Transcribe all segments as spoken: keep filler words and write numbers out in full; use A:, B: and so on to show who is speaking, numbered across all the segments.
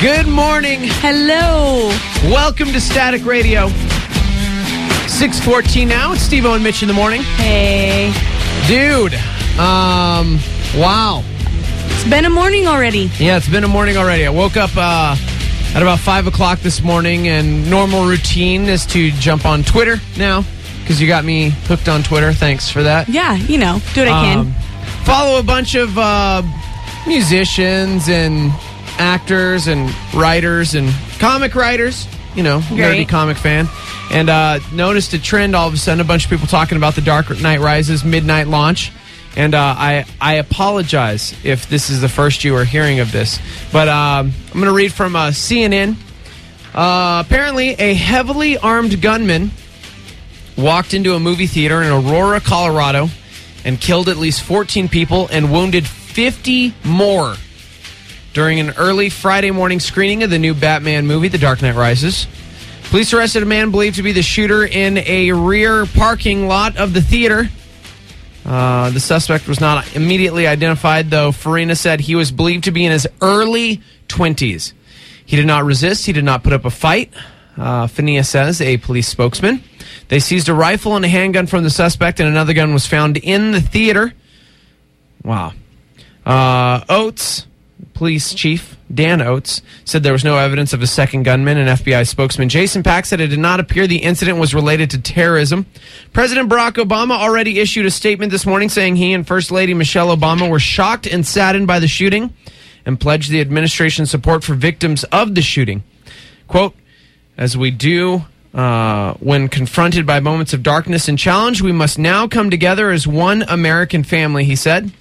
A: Good morning.
B: Hello.
A: Welcome to Static Radio. six fourteen now. It's Steve-O and Mitch in the morning.
B: Hey.
A: Dude, um, wow.
B: It's been a morning already.
A: Yeah, it's been a morning already. I woke up uh, at about five o'clock this morning, and normal routine is to jump on Twitter now, because you got me hooked on Twitter. Thanks for that.
B: Yeah, you know, do what I can.
A: Um, follow a bunch of uh, musicians and actors and writers and comic writers, you know, nerdy comic fan. And uh, noticed a trend all of a sudden, a bunch of people talking about the Dark Knight Rises midnight launch. And uh, I, I apologize if this is the first you are hearing of this. But um, I'm going to read from uh, C N N. Uh, apparently, a heavily armed gunman walked into a movie theater in Aurora, Colorado, and killed at least fourteen people and wounded fifty more during an early Friday morning screening of the new Batman movie, The Dark Knight Rises. Police arrested a man believed to be the shooter in a rear parking lot of the theater. Uh, the suspect was not immediately identified, though Farina said he was believed to be in his early twenties. He did not resist. He did not put up a fight, uh, Fania says, a police spokesman. They seized a rifle and a handgun from the suspect, and another gun was found in the theater. Wow. Uh, Oates, police chief Dan Oates, said there was no evidence of a second gunman, and F B I spokesman Jason Pack said it did not appear the incident was related to terrorism. President Barack Obama already issued a statement this morning saying he and First Lady Michelle Obama were shocked and saddened by the shooting and pledged the administration's support for victims of the shooting. Quote, as we do uh, when confronted by moments of darkness and challenge, we must now come together as one American family, he said.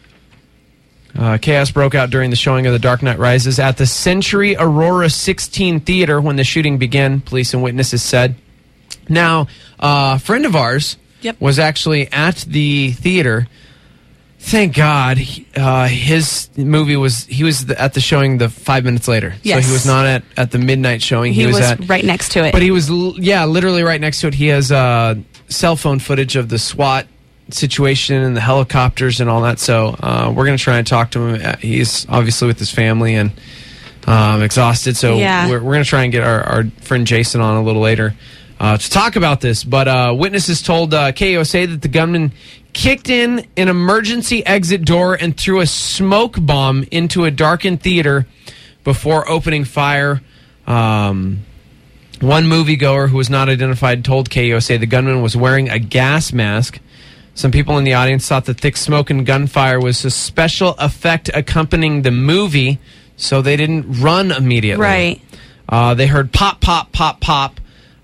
A: Uh, chaos broke out during the showing of The Dark Knight Rises at the Century Aurora sixteen Theater when the shooting began, police and witnesses said. Now, uh, a friend of ours
B: yep.
A: was actually at the theater. Thank God, uh, his movie was, he was at the showing the five minutes later.
B: Yes.
A: So he was not at, at the midnight showing.
B: He,
A: he was,
B: was
A: at,
B: right next to it.
A: But he was, yeah, literally right next to it. He has uh, cell phone footage of the SWAT situation and the helicopters and all that, so uh, we're going to try and talk to him. He's obviously with his family and um, exhausted, so
B: yeah.
A: we're, we're going to try and get our, our friend Jason on a little later uh, to talk about this. But uh, witnesses told uh, K O S A that the gunman kicked in an emergency exit door and threw a smoke bomb into a darkened theater before opening fire. Um, one moviegoer who was not identified told K O S A the gunman was wearing a gas mask. Some people in the audience thought the thick smoke and gunfire was a special effect accompanying the movie, so they didn't run immediately.
B: Right.
A: Uh, they heard pop, pop, pop, pop.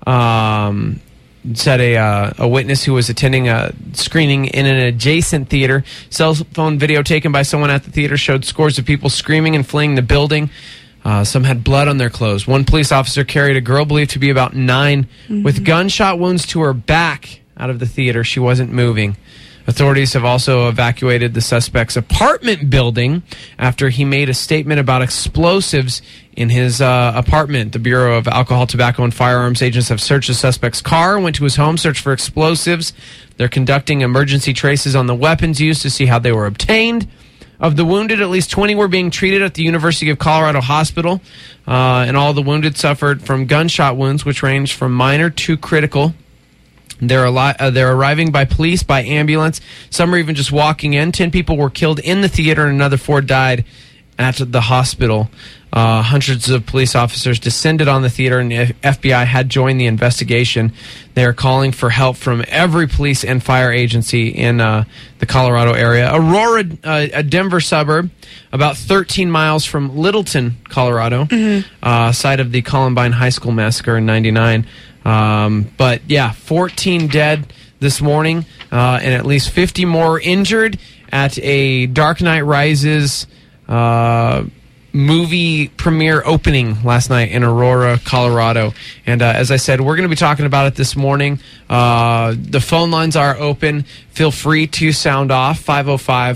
A: Um, said a uh, a witness who was attending a screening in an adjacent theater. Cell phone video taken by someone at the theater showed scores of people screaming and fleeing the building. Uh, some had blood on their clothes. One police officer carried a girl believed to be about nine mm-hmm. with gunshot wounds to her back out of the theater. She wasn't moving. Authorities have also evacuated the suspect's apartment building after he made a statement about explosives in his uh, apartment. The Bureau of Alcohol, Tobacco, and Firearms agents have searched the suspect's car, went to his home, searched for explosives. They're conducting emergency traces on the weapons used to see how they were obtained. Of the wounded, at least twenty were being treated at the University of Colorado Hospital, uh, and all the wounded suffered from gunshot wounds, which ranged from minor to critical. They're, ali- uh, they're arriving by police, by ambulance. Some are even just walking in. Ten people were killed in the theater, and another four died at the hospital. Uh, hundreds of police officers descended on the theater, and the F B I had joined the investigation. They are calling for help from every police and fire agency in uh, the Colorado area. Aurora, uh, a Denver suburb, about thirteen miles from Littleton, Colorado, mm-hmm. uh, site of the Columbine High School massacre in ninety-nine. Um, but yeah, fourteen dead this morning, uh, and at least fifty more injured at a Dark Knight Rises uh, movie premiere opening last night in Aurora, Colorado. And uh, as I said, we're going to be talking about it this morning. Uh, the phone lines are open. Feel free to sound off, five oh five,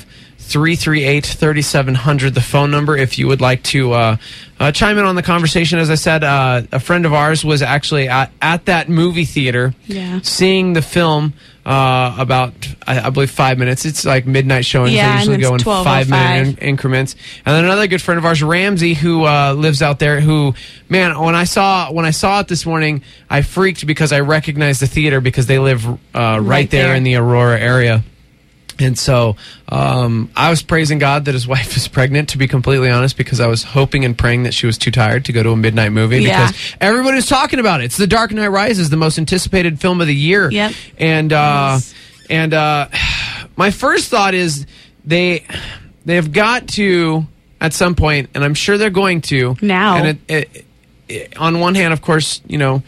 A: three three eight, three seven zero zero, the phone number, if you would like to uh, uh, chime in on the conversation. As I said, uh, a friend of ours was actually at, at that movie theater
B: yeah.
A: seeing the film uh, about, I, I believe, five minutes. It's like midnight showings.
B: Yeah,
A: they usually go in five-minute in- increments. And then another good friend of ours, Ramsey, who uh, lives out there, who, man, when I saw when I saw it this morning, I freaked because I recognized the theater because they live uh, right, right there, there in the Aurora area. And so um, I was praising God that his wife is pregnant, to be completely honest, because I was hoping and praying that she was too tired to go to a midnight movie
B: yeah.
A: because everybody's talking about it. It's The Dark Knight Rises, the most anticipated film of the year.
B: Yep.
A: And uh,
B: nice.
A: and uh, my first thought is they they've got to, at some point, and I'm sure they're going to.
B: Now.
A: And it, it, it, on one hand, of course, you know,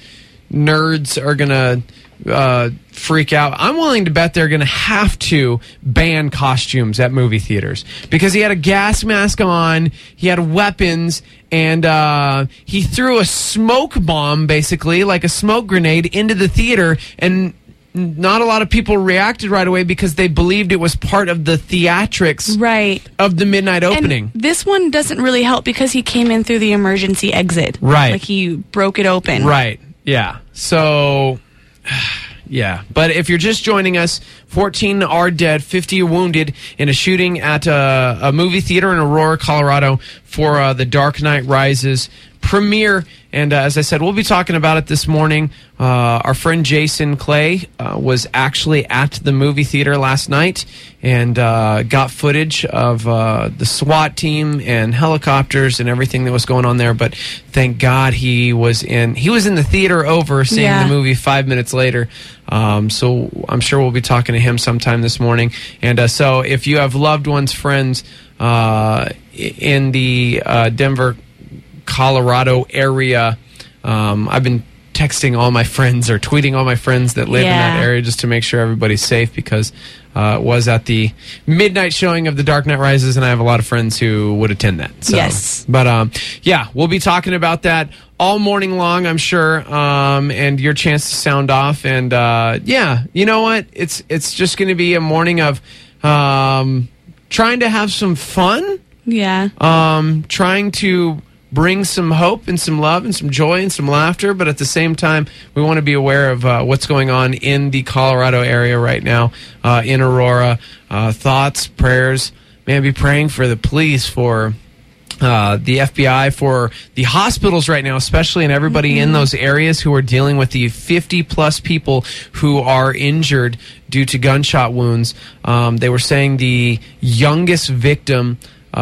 A: nerds are going to uh freak out. I'm willing to bet they're going to have to ban costumes at movie theaters because he had a gas mask on, he had weapons, and uh he threw a smoke bomb, basically like a smoke grenade, into the theater, and not a lot of people reacted right away because they believed it was part of the theatrics
B: right.
A: of the midnight opening.
B: And this one doesn't really help because he came in through the emergency exit.
A: Right.
B: Like he broke it open.
A: Right. Yeah. So yeah, but if you're just joining us, fourteen are dead, fifty wounded in a shooting at a, a movie theater in Aurora, Colorado for uh, The Dark Knight Rises premiere. And uh, as I said, we'll be talking about it this morning. Uh, our friend Jason Clay uh, was actually at the movie theater last night and uh, got footage of uh, the SWAT team and helicopters and everything that was going on there. But thank God he was in he was in the theater over seeing
B: yeah.
A: the movie five minutes later. Um, so I'm sure we'll be talking to him sometime this morning. And uh, so if you have loved ones, friends uh, in the uh, Denver, Colorado area, um, I've been texting all my friends or tweeting all my friends that live
B: yeah.
A: in that area just to make sure everybody's safe because uh, it was at the midnight showing of The Dark Knight Rises, and I have a lot of friends who would attend that. So.
B: Yes.
A: But um, yeah, we'll be talking about that all morning long, I'm sure, um, and your chance to sound off. And uh, yeah, you know what? It's it's just going to be a morning of um, trying to have some fun.
B: Yeah.
A: Um, trying to bring some hope and some love and some joy and some laughter, but at the same time, we want to be aware of uh, what's going on in the Colorado area right now, uh, in Aurora. Uh, thoughts, prayers, man, be praying for the police, for uh, the F B I, for the hospitals right now, especially, and everybody mm-hmm. in those areas who are dealing with the fifty-plus people who are injured due to gunshot wounds. Um, they were saying the youngest victim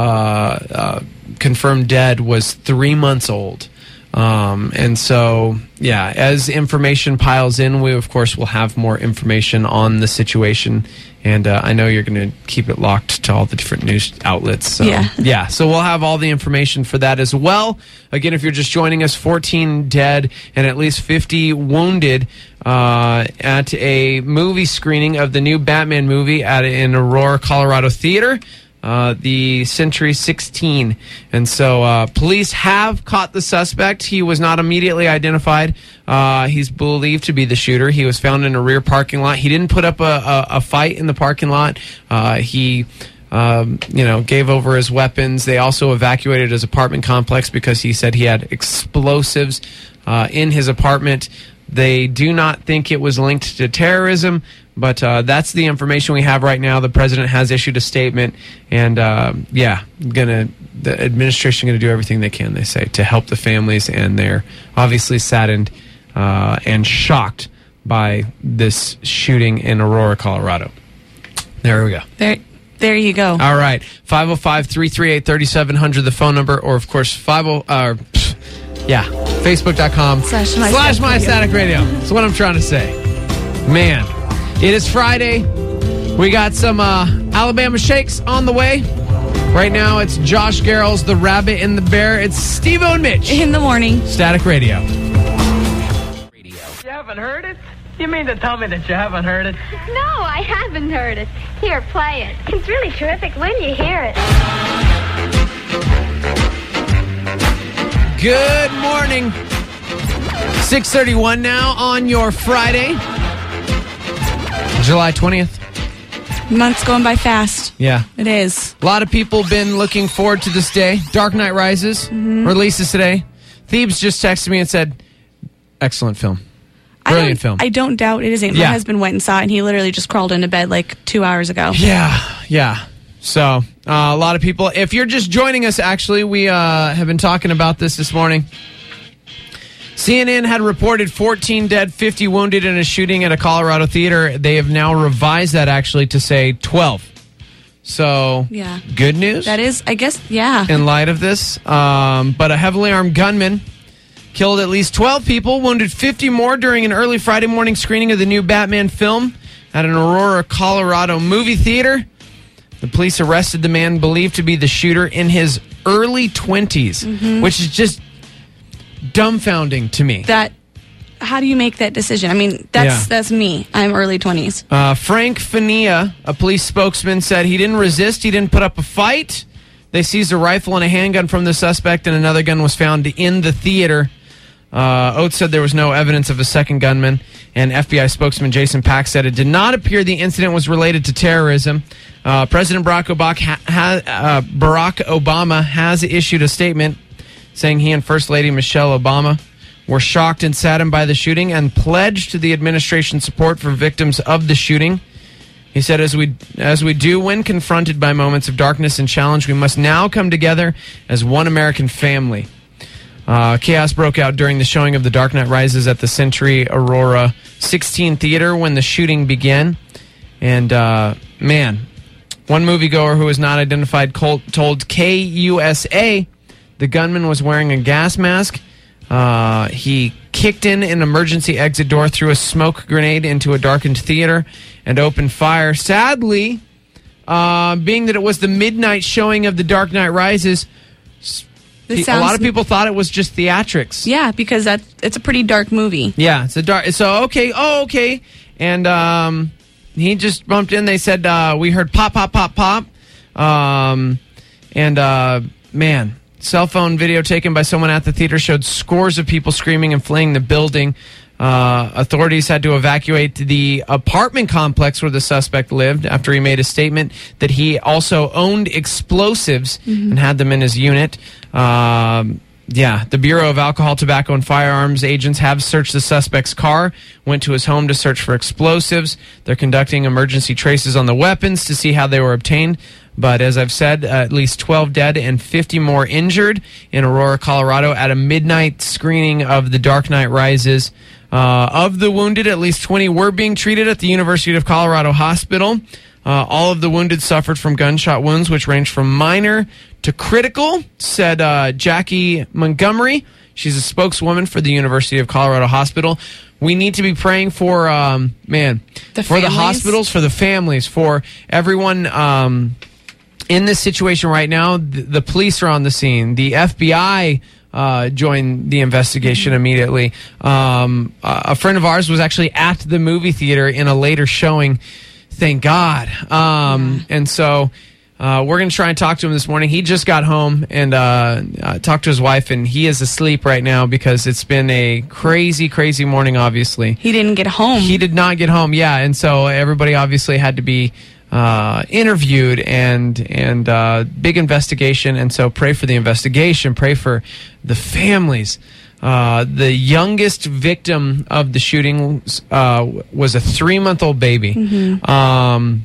A: uh, uh, confirmed dead was three months old. Um, and so, yeah, as information piles in, we, of course, will have more information on the situation. And uh, I know you're going to keep it locked to all the different news outlets. So,
B: yeah.
A: yeah. So we'll have all the information for that as well. Again, if you're just joining us, fourteen dead and at least fifty wounded uh, at a movie screening of the new Batman movie at an Aurora, Colorado theater. Uh, the Century sixteen. And so uh, police have caught the suspect. He was not immediately identified. Uh, he's believed to be the shooter. He was found in a rear parking lot. He didn't put up a, a, a fight in the parking lot. Uh, he... Um, you know, gave over his weapons. They also evacuated his apartment complex because he said he had explosives uh, in his apartment. They do not think it was linked to terrorism, but uh, that's the information we have right now. The president has issued a statement, and uh, yeah, gonna the administration going to do everything they can, they say, to help the families, and they're obviously saddened uh, and shocked by this shooting in Aurora, Colorado. There we go.
B: There. There you go.
A: All right. five oh five, three three eight, three seven zero zero, the phone number, or, of course, fifty, uh, yeah, facebook.com
B: slash my,
A: slash my static radio. That's what I'm trying to say. Man, it is Friday. We got some uh, Alabama Shakes on the way. Right now, it's Josh Garrels, the Rabbit and the Bear. It's Steve-O and Mitch.
B: In the morning.
A: Static Radio.
C: You haven't heard it? You mean to tell me that you haven't heard it?
D: No, I haven't heard it. Here, play it. It's really terrific when you hear it.
A: Good morning. six thirty-one now on your Friday, July twentieth.
B: Month's going by fast.
A: Yeah.
B: It is.
A: A lot of people been looking forward to this day. Dark Knight Rises mm-hmm. releases today. Thebes just texted me and said, excellent film. Brilliant
B: I
A: film.
B: I don't doubt it isn't. My
A: yeah.
B: husband went and saw it, and he literally just crawled into bed like two hours ago.
A: Yeah, yeah. So, uh, a lot of people. If you're just joining us, actually, we uh, have been talking about this this morning. C N N had reported fourteen dead, fifty wounded in a shooting at a Colorado theater. They have now revised that, actually, to say twelve. So,
B: yeah.
A: good news.
B: That is, I guess, yeah.
A: In light of this. Um, but a heavily armed gunman killed at least twelve people, wounded fifty more during an early Friday morning screening of the new Batman film at an Aurora, Colorado movie theater. The police arrested the man believed to be the shooter in his early twenties, mm-hmm. which is just dumbfounding to me.
B: That, how do you make that decision? I mean, that's yeah. that's me. I'm early twenties.
A: Uh, Frank Fania, a police spokesman, said he didn't resist. He didn't put up a fight. They seized a rifle and a handgun from the suspect, and another gun was found in the theater. Uh, Oates said there was no evidence of a second gunman, and F B I spokesman Jason Pack said it did not appear the incident was related to terrorism. Uh, President Barack Obama, ha- ha- uh, Barack Obama has issued a statement saying he and First Lady Michelle Obama were shocked and saddened by the shooting and pledged the administration's support for victims of the shooting. He said, as we as we do when confronted by moments of darkness and challenge, we must now come together as one American family. Uh, chaos broke out during the showing of The Dark Knight Rises at the Century Aurora sixteen Theater when the shooting began. And, uh, man, one moviegoer who was not identified told K U S A the gunman was wearing a gas mask. Uh, he kicked in an emergency exit door, threw a smoke grenade into a darkened theater, and opened fire. Sadly, uh, being that it was the midnight showing of The Dark Knight Rises,
B: This
A: a lot of people thought it was just theatrics.
B: Yeah, because that it's a pretty dark movie.
A: Yeah, it's a dark. So okay, oh okay, and um, he just bumped in. They said uh, we heard pop, pop, pop, pop, um, and uh, man, cell phone video taken by someone at the theater showed scores of people screaming and fleeing the building. Uh, authorities had to evacuate the apartment complex where the suspect lived after he made a statement that he also owned explosives mm-hmm. and had them in his unit. Um, yeah, the Bureau of Alcohol, Tobacco, and Firearms agents have searched the suspect's car, went to his home to search for explosives. They're conducting emergency traces on the weapons to see how they were obtained. But as I've said, uh, at least twelve dead and fifty more injured in Aurora, Colorado at a midnight screening of The Dark Knight Rises. Uh, of the wounded, at least twenty were being treated at the University of Colorado Hospital. Uh, all of the wounded suffered from gunshot wounds, which ranged from minor to critical, said uh, Jackie Montgomery. She's a spokeswoman for the University of Colorado Hospital. We need to be praying for, um, man,
B: the
A: for the hospitals, for the families, for everyone um, in this situation right now. The, the police are on the scene. The F B I Uh, joined the investigation immediately. Um, a friend of ours was actually at the movie theater in a later showing. Thank God. Um, yeah. And so uh, we're going to try and talk to him this morning. He just got home and uh, uh, talked to his wife, and he is asleep right now because it's been a crazy, crazy morning, obviously.
B: He didn't get home.
A: He did not get home, yeah. And so everybody obviously had to be Uh, interviewed and and uh, big investigation, and so pray for the investigation, pray for the families. Uh, the youngest victim of the shooting uh, was a three-month-old baby, mm-hmm. um,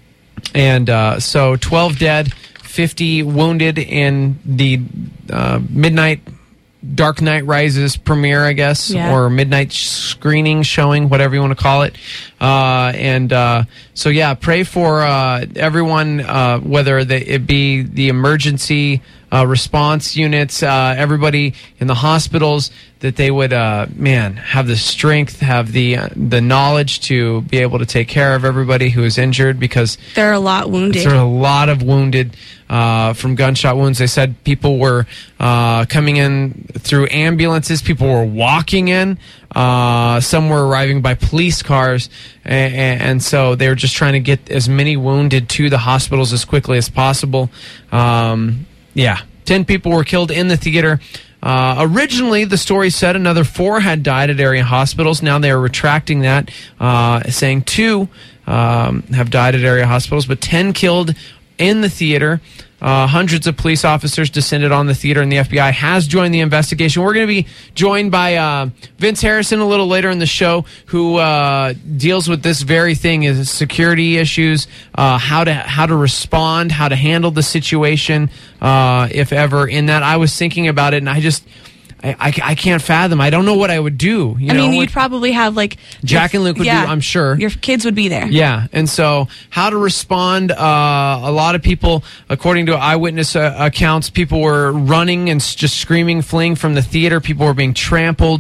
A: and uh, so twelve dead, fifty wounded in the uh, midnight Dark Knight Rises premiere, I guess,
B: yeah.
A: or midnight screening, showing, whatever you want to call it. Uh, and uh, so, yeah, pray for uh, everyone, uh, whether they, it be the emergency uh, response units, uh, everybody in the hospitals, that they would, uh, man, have the strength, have the uh, the knowledge to be able to take care of everybody who is injured, because
B: there are a lot wounded.
A: There are a lot of wounded uh, from gunshot wounds. They said people were uh, coming in through ambulances. People were walking in. Uh, some were arriving by police cars. And, and so they were just trying to get as many wounded to the hospitals as quickly as possible. Um, yeah, ten people were killed in the theater. Uh, originally, the story said another four had died at area hospitals. Now they are retracting that, uh, saying two um, have died at area hospitals, but ten killed in the theater. Uh, hundreds of police officers descended on the theater, and the F B I has joined the investigation. We're going to be joined by uh, Vince Harrison a little later in the show, who uh, deals with this very thing: is security issues, uh, how to how to respond, how to handle the situation, uh, if ever. In that, I was thinking about it, and I just. I, I, I can't fathom. I don't know what I would do. You
B: I mean,
A: know,
B: you'd probably have like
A: Jack
B: your,
A: and Luke would
B: yeah,
A: be, I'm sure.
B: Your kids would be there.
A: Yeah, and so how to respond. Uh, a lot of people, according to eyewitness uh, accounts, people were running and s- just screaming, fleeing from the theater. People were being trampled,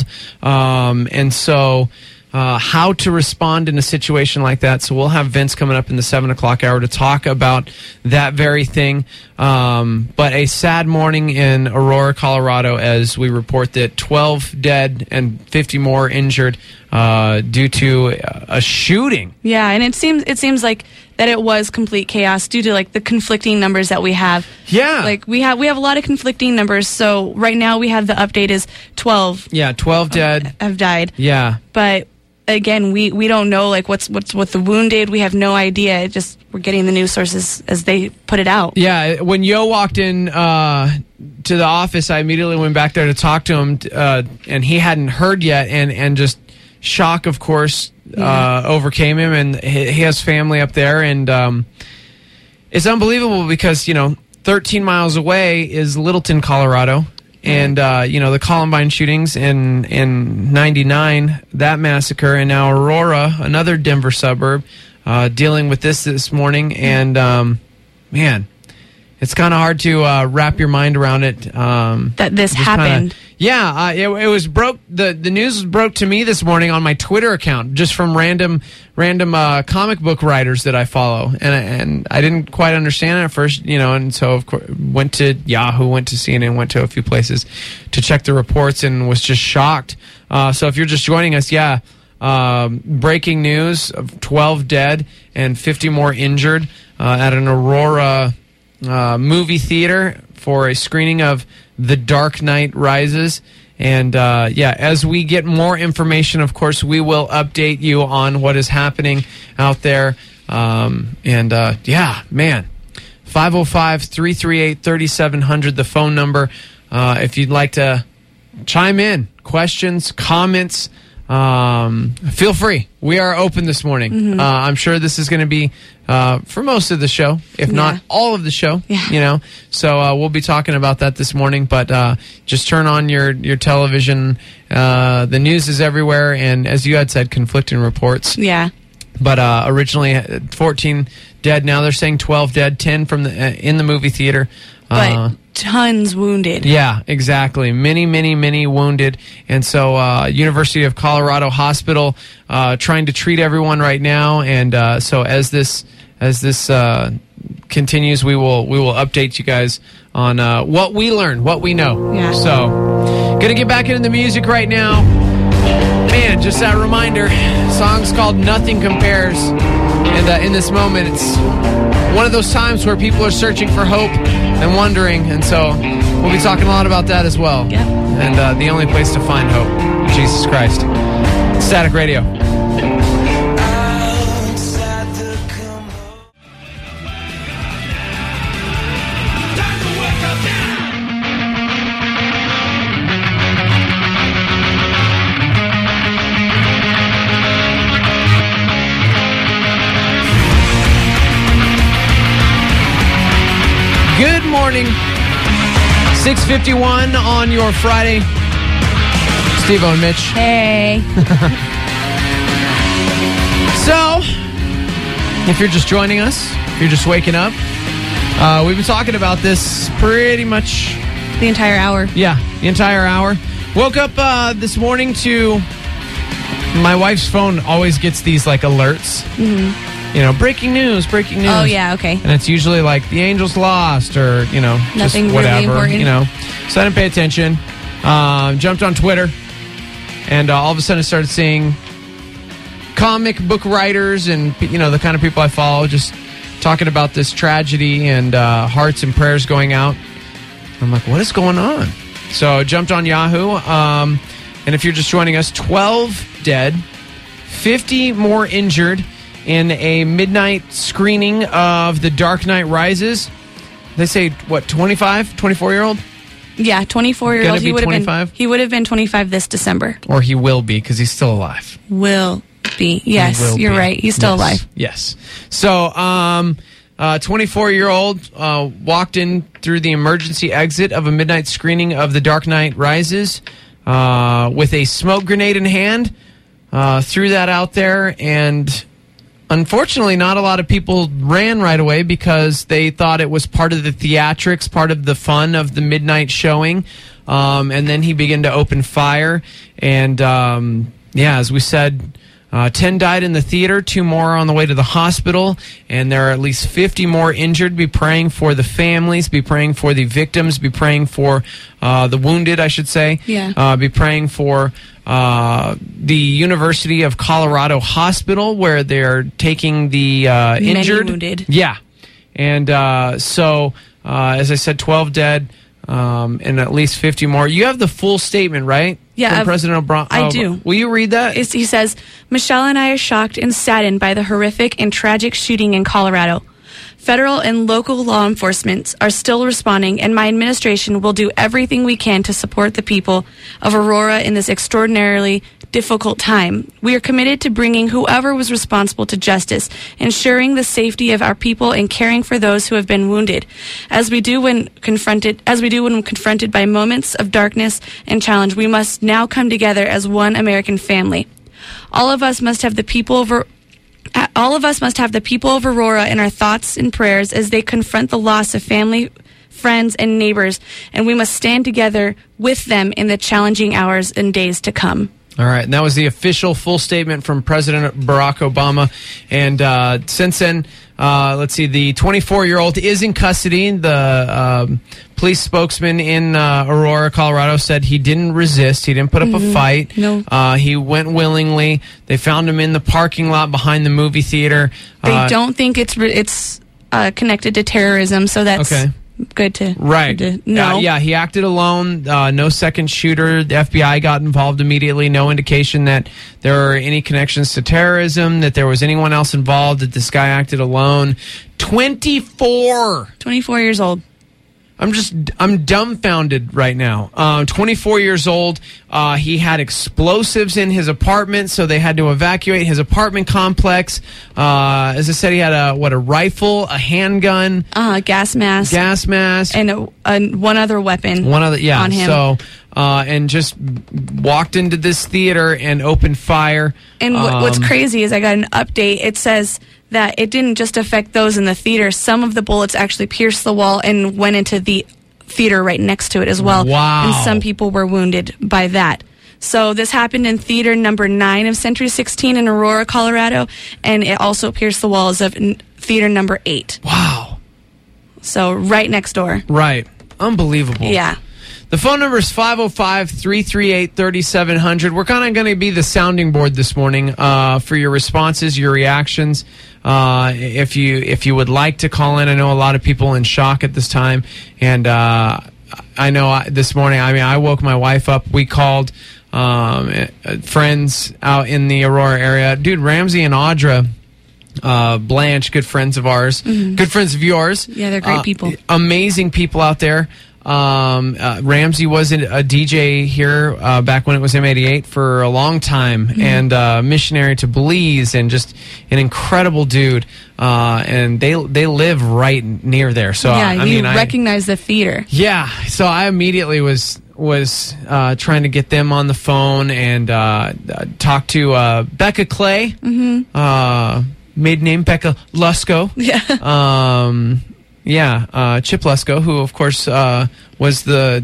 A: um, and so. Uh, how to respond in a situation like that. So we'll have Vince coming up in the seven o'clock hour to talk about that very thing. Um, but a sad morning in Aurora, Colorado, as we report that twelve dead and fifty more injured uh, due to a shooting.
B: Yeah, and it seems it seems like that it was complete chaos due to like the conflicting numbers that we have.
A: Yeah,
B: like we have we have a lot of conflicting numbers. So right now we have the update is twelve.
A: Yeah, twelve dead
B: have died.
A: Yeah,
B: but. Again, we, we don't know like what's what's with the wounded. We have no idea. It just we're getting the news sources as they put it out.
A: Yeah, when Yo walked in uh, to the office, I immediately went back there to talk to him, uh, and he hadn't heard yet, and, and just shock, of course, yeah. uh, overcame him, and he, he has family up there, and um, it's unbelievable because you know, thirteen miles away is Littleton, Colorado. And, uh, you know, the Columbine shootings in in ninety-nine, that massacre, and now Aurora, another Denver suburb, uh, dealing with this this morning. And, um, man, it's kind of hard to uh, wrap your mind around it. Um,
B: that this happened.
A: Kinda, yeah, uh, it, it was broke. The, the news broke to me this morning on my Twitter account, just from random random uh, comic book writers that I follow, and and I didn't quite understand it at first, you know, and so of course went to Yahoo, went to C N N, went to a few places to check the reports, and was just shocked. Uh, so if you're just joining us, yeah, um, breaking news of twelve dead and fifty more injured uh, at an Aurora uh, movie theater for a screening of The Dark Knight Rises. And, uh, yeah, as we get more information, of course, we will update you on what is happening out there. Um, and, uh, yeah, man, five oh five, three three eight, three seven zero zero, the phone number. Uh, if you'd like to chime in, questions, comments, um, feel free. We are open this morning. Mm-hmm. Uh, I'm sure this is going to be uh, for most of the show, if yeah. not all of the show.
B: Yeah.
A: You know, so uh, we'll be talking about that this morning. But uh, just turn on your your television. Uh, the news is everywhere, and as you had said, conflicting reports.
B: Yeah.
A: But uh, originally, fourteen dead. Now they're saying twelve dead, ten from the uh, in the movie theater.
B: But
A: uh,
B: tons wounded.
A: Yeah, exactly. Many, many, many wounded. And so uh, University of Colorado Hospital uh, trying to treat everyone right now. And uh, so as this as this uh, continues, we will we will update you guys on uh, what we learn, what we know.
B: Yeah.
A: So going to get back into the music right now. Man, just that reminder, song's called Nothing Compares. And uh, in this moment, it's one of those times where people are searching for hope and wondering, and so we'll be talking a lot about that as well.
B: Yep.
A: And uh, the only place to find hope, Jesus Christ. Static Radio. Good morning. six fifty-one on your Friday. Steve-O and Mitch.
B: Hey.
A: So, if you're just joining us, if you're just waking up, uh, we've been talking about this pretty much...
B: The entire hour.
A: Yeah, the entire hour. Woke up uh, this morning to... My wife's phone always gets these, like, alerts.
B: Mm-hmm.
A: You know, breaking news, breaking news.
B: Oh, yeah, okay.
A: And it's usually like the Angels lost or, you know,
B: Nothing
A: just whatever.
B: Really important.
A: You know, so I didn't pay attention. Um, jumped on Twitter, and uh, all of a sudden I started seeing comic book writers and, you know, the kind of people I follow just talking about this tragedy and uh, hearts and prayers going out. I'm like, what is going on? So I jumped on Yahoo, um, and if you're just joining us, twelve dead, fifty more injured in a midnight screening of The Dark Knight Rises. They say, what, twenty-five, twenty-four-year-old?
B: Yeah, twenty-four-year-old.
A: Gonna be
B: He would have been.
A: twenty-five?
B: He would have been twenty-five this December.
A: Or he will be, because he's still alive.
B: Will be. Yes,
A: Will
B: you're
A: be.
B: right. He's still
A: Yes.
B: alive.
A: Yes. So, um, uh, twenty-four-year-old uh, walked in through the emergency exit of a midnight screening of The Dark Knight Rises uh, with a smoke grenade in hand. Uh, threw that out there, and unfortunately, not a lot of people ran right away because they thought it was part of the theatrics, part of the fun of the midnight showing. Um, and then he began to open fire. And, um, yeah, as we said, uh, ten died in the theater, two more on the way to the hospital, and there are at least fifty more injured. Be praying for the families, be praying for the victims, be praying for uh, the wounded, I should say.
B: Yeah.
A: Uh, be praying for uh, the University of Colorado Hospital, where they're taking the uh,
B: Many
A: injured.
B: wounded.
A: Yeah. And uh, so, uh, as I said, twelve dead um, and at least fifty more. You have the full statement, right?
B: Yeah,
A: From
B: I've-
A: President Obama.
B: I do.
A: Will you read that?
B: It's- He says, Michelle and I are shocked and saddened by the horrific and tragic shooting in Colorado. Federal and local law enforcement are still responding, and my administration will do everything we can to support the people of Aurora in this extraordinarily difficult time. We are committed to bringing whoever was responsible to justice, ensuring the safety of our people, and caring for those who have been wounded, as we do when confronted as we do when confronted by moments of darkness and challenge. We must now come together as one American family. All of us must have the people of All of us must have the people of Aurora in our thoughts and prayers as they confront the loss of family, friends, and neighbors, and we must stand together with them in the challenging hours and days to come.
A: All right, and that was the official full statement from President Barack Obama. And uh, since then, uh, let's see, the twenty-four-year-old is in custody. The um, police spokesman in uh, Aurora, Colorado, said he didn't resist. He didn't put up mm-hmm. a fight.
B: No.
A: Uh, he went willingly. They found him in the parking lot behind the movie theater.
B: They
A: uh,
B: don't think it's re- it's uh, connected to terrorism, so that's
A: okay.
B: good to
A: right.
B: Good to know.
A: Uh, yeah, he acted alone. Uh, no second shooter. The F B I got involved immediately. No indication that there were any connections to terrorism, that there was anyone else involved, that this guy acted alone. twenty-four
B: twenty-four years old.
A: I'm just, I'm dumbfounded right now. Uh, twenty-four years old. Uh, he had explosives in his apartment, so they had to evacuate his apartment complex. Uh, as I said, he had a, what, a rifle, a handgun,
B: Uh, gas mask.
A: gas mask.
B: And a, a, one other weapon.
A: One other, yeah.
B: on him.
A: So, uh, and just walked into this theater and opened fire.
B: And what, what's
A: Um,
B: crazy is I got an update. It says that it didn't just affect those in the theater. Some of the bullets actually pierced the wall and went into the theater right next to it as well.
A: Wow.
B: And some people were wounded by that. So this happened in theater number nine of Century sixteen in Aurora, Colorado, and it also pierced the walls of n- theater number eight.
A: Wow.
B: So right next door.
A: Right. Unbelievable.
B: Yeah.
A: The phone number is five oh five, three three eight, three seven zero zero. We're kind of going to be the sounding board this morning uh, for your responses, your reactions. Uh, if you if you would like to call in, I know a lot of people in shock at this time, and uh, I know I, this morning. I mean, I woke my wife up. We called um, friends out in the Aurora area. Dude, Ramsey and Audra uh, Blanche, good friends of ours, mm-hmm. good friends of yours.
B: Yeah, they're great
A: uh,
B: people.
A: Amazing people out there. Um, uh, Ramsey was a D J here uh, back when it was M eighty-eight for a long time, mm-hmm. and uh, missionary to Belize, and just an incredible dude. Uh, and they they live right near there. So
B: yeah,
A: I, I
B: you
A: mean,
B: recognize the theater.
A: Yeah, so I immediately was was uh, trying to get them on the phone and uh, uh, talk to uh, Becca Clay,
B: mm-hmm.
A: uh, maiden name Becca Lusko.
B: Yeah.
A: Um, Yeah, uh, Chip Lesko, who, of course, uh, was the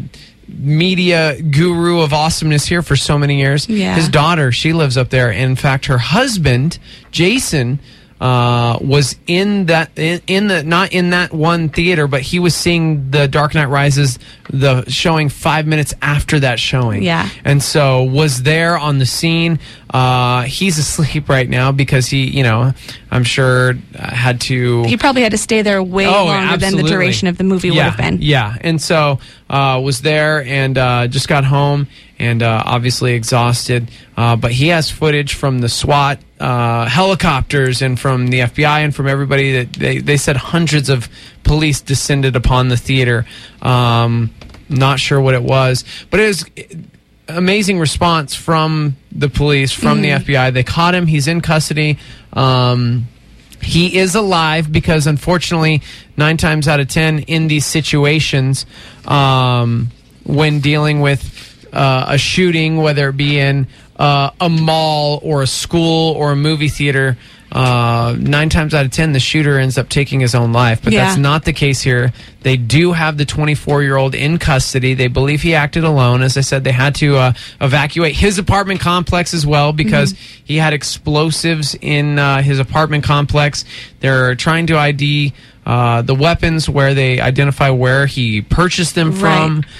A: media guru of awesomeness here for so many years.
B: Yeah.
A: His daughter, she lives up there. In fact, her husband, Jason, uh, was in that in, in the not in that one theater, but he was seeing the Dark Knight Rises, the showing five minutes after that showing.
B: Yeah,
A: and so was there on the scene. Uh, he's asleep right now because he, you know, I'm sure uh, had to.
B: He probably had to stay there way
A: oh,
B: longer
A: absolutely.
B: than the duration of the movie
A: yeah,
B: would have been.
A: Yeah, and so uh, was there and uh, just got home and uh, obviously exhausted. Uh, but he has footage from the SWAT uh, helicopters and from the F B I and from everybody that they, they said hundreds of police descended upon the theater. Um, not sure what it was, but it was amazing response from the police, from mm. the F B I. They caught him. He's in custody. Um, he is alive because, unfortunately, nine times out of ten in these situations, um, when dealing with uh, a shooting, whether it be in uh, a mall or a school or a movie theater, Uh, nine times out of ten, the shooter ends up taking his own life. But
B: yeah.
A: that's not the case here. They do have the twenty-four-year-old in custody. They believe he acted alone. As I said, they had to uh, evacuate his apartment complex as well because mm-hmm. he had explosives in uh, his apartment complex. They're trying to I D uh, the weapons where they identify where he purchased them from.
B: Right.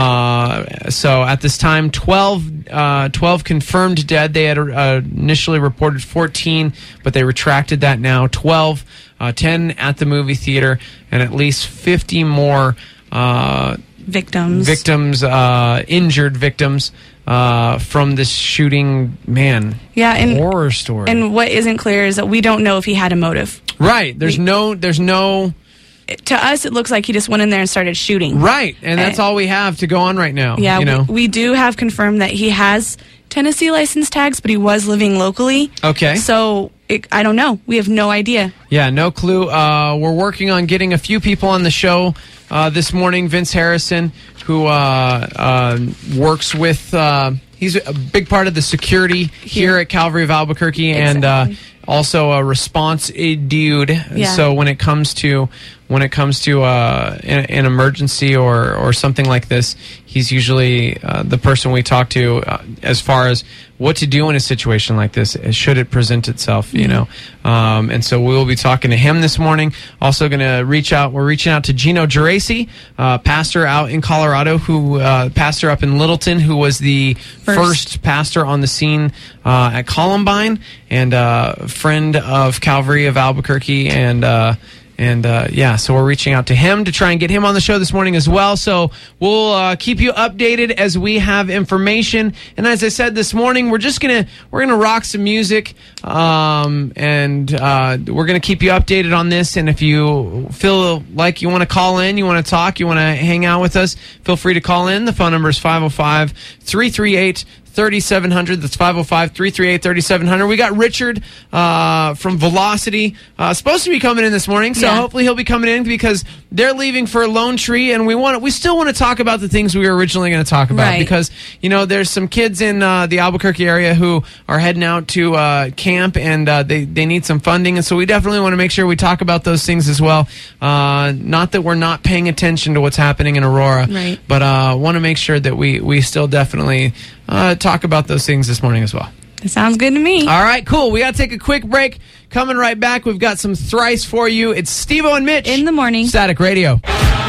A: Uh, so at this time, twelve, uh, twelve confirmed dead. They had uh, initially reported fourteen, but they retracted that now. twelve, uh, ten at the movie theater, and at least fifty more uh,
B: victims,
A: victims, uh, injured victims uh, from this shooting. Man,
B: yeah, and
A: horror story.
B: And what isn't clear is that we don't know if he had a motive.
A: Right. There's we, no. There's no.
B: To us, it looks like he just went in there and started shooting.
A: Right, and that's
B: uh,
A: all we have to go on right now.
B: Yeah,
A: you know?
B: we, we do have confirmed that he has Tennessee license tags, but he was living locally.
A: Okay.
B: So, it, I don't know. We have no idea.
A: Yeah, no clue. Uh, we're working on getting a few people on the show uh, this morning. Vince Harrison, who uh, uh, works with... Uh, he's a big part of the security here, here at Calvary of Albuquerque, exactly. and uh, also a response dude.
B: Yeah.
A: So when it comes to... When it comes to uh, an, an emergency or, or something like this, he's usually uh, the person we talk to uh, as far as what to do in a situation like this, should it present itself, you mm-hmm. know. Um, and so we will be talking to him this morning. Also going to reach out, we're reaching out to Gino Geraci, uh, pastor out in Colorado, who uh, pastor up in Littleton, who was the first, first pastor on the scene uh, at Columbine, and uh, friend of Calvary of Albuquerque, and uh And, uh, yeah, so we're reaching out to him to try and get him on the show this morning as well. So we'll uh, keep you updated as we have information. And as I said this morning, we're just going to we're gonna rock some music, um, and uh, we're going to keep you updated on this. And if you feel like you want to call in, you want to talk, you want to hang out with us, feel free to call in. The phone number is five oh five, three three eight, thirty-seven hundred. That's five oh five, three three eight, thirty-seven hundred. We got Richard uh, from Velocity uh, supposed to be coming in this morning, so yeah. hopefully he'll be coming in because they're leaving for Lone Tree, and we want we still want to talk about the things we were originally going to talk about
B: right.
A: because, you know, there's some kids in uh, the Albuquerque area who are heading out to uh, camp, and uh, they, they need some funding, and so we definitely want to make sure we talk about those things as well. Uh, not that we're not paying attention to what's happening in Aurora,
B: right.
A: but uh, want to make sure that we, we still definitely uh, talk about those things this morning as well.
B: It sounds good to me.
A: All right, cool. We got to take a quick break. Coming right back, we've got some Thrice for you. It's Steve-O and Mitch.
B: In the morning.
A: Static Radio.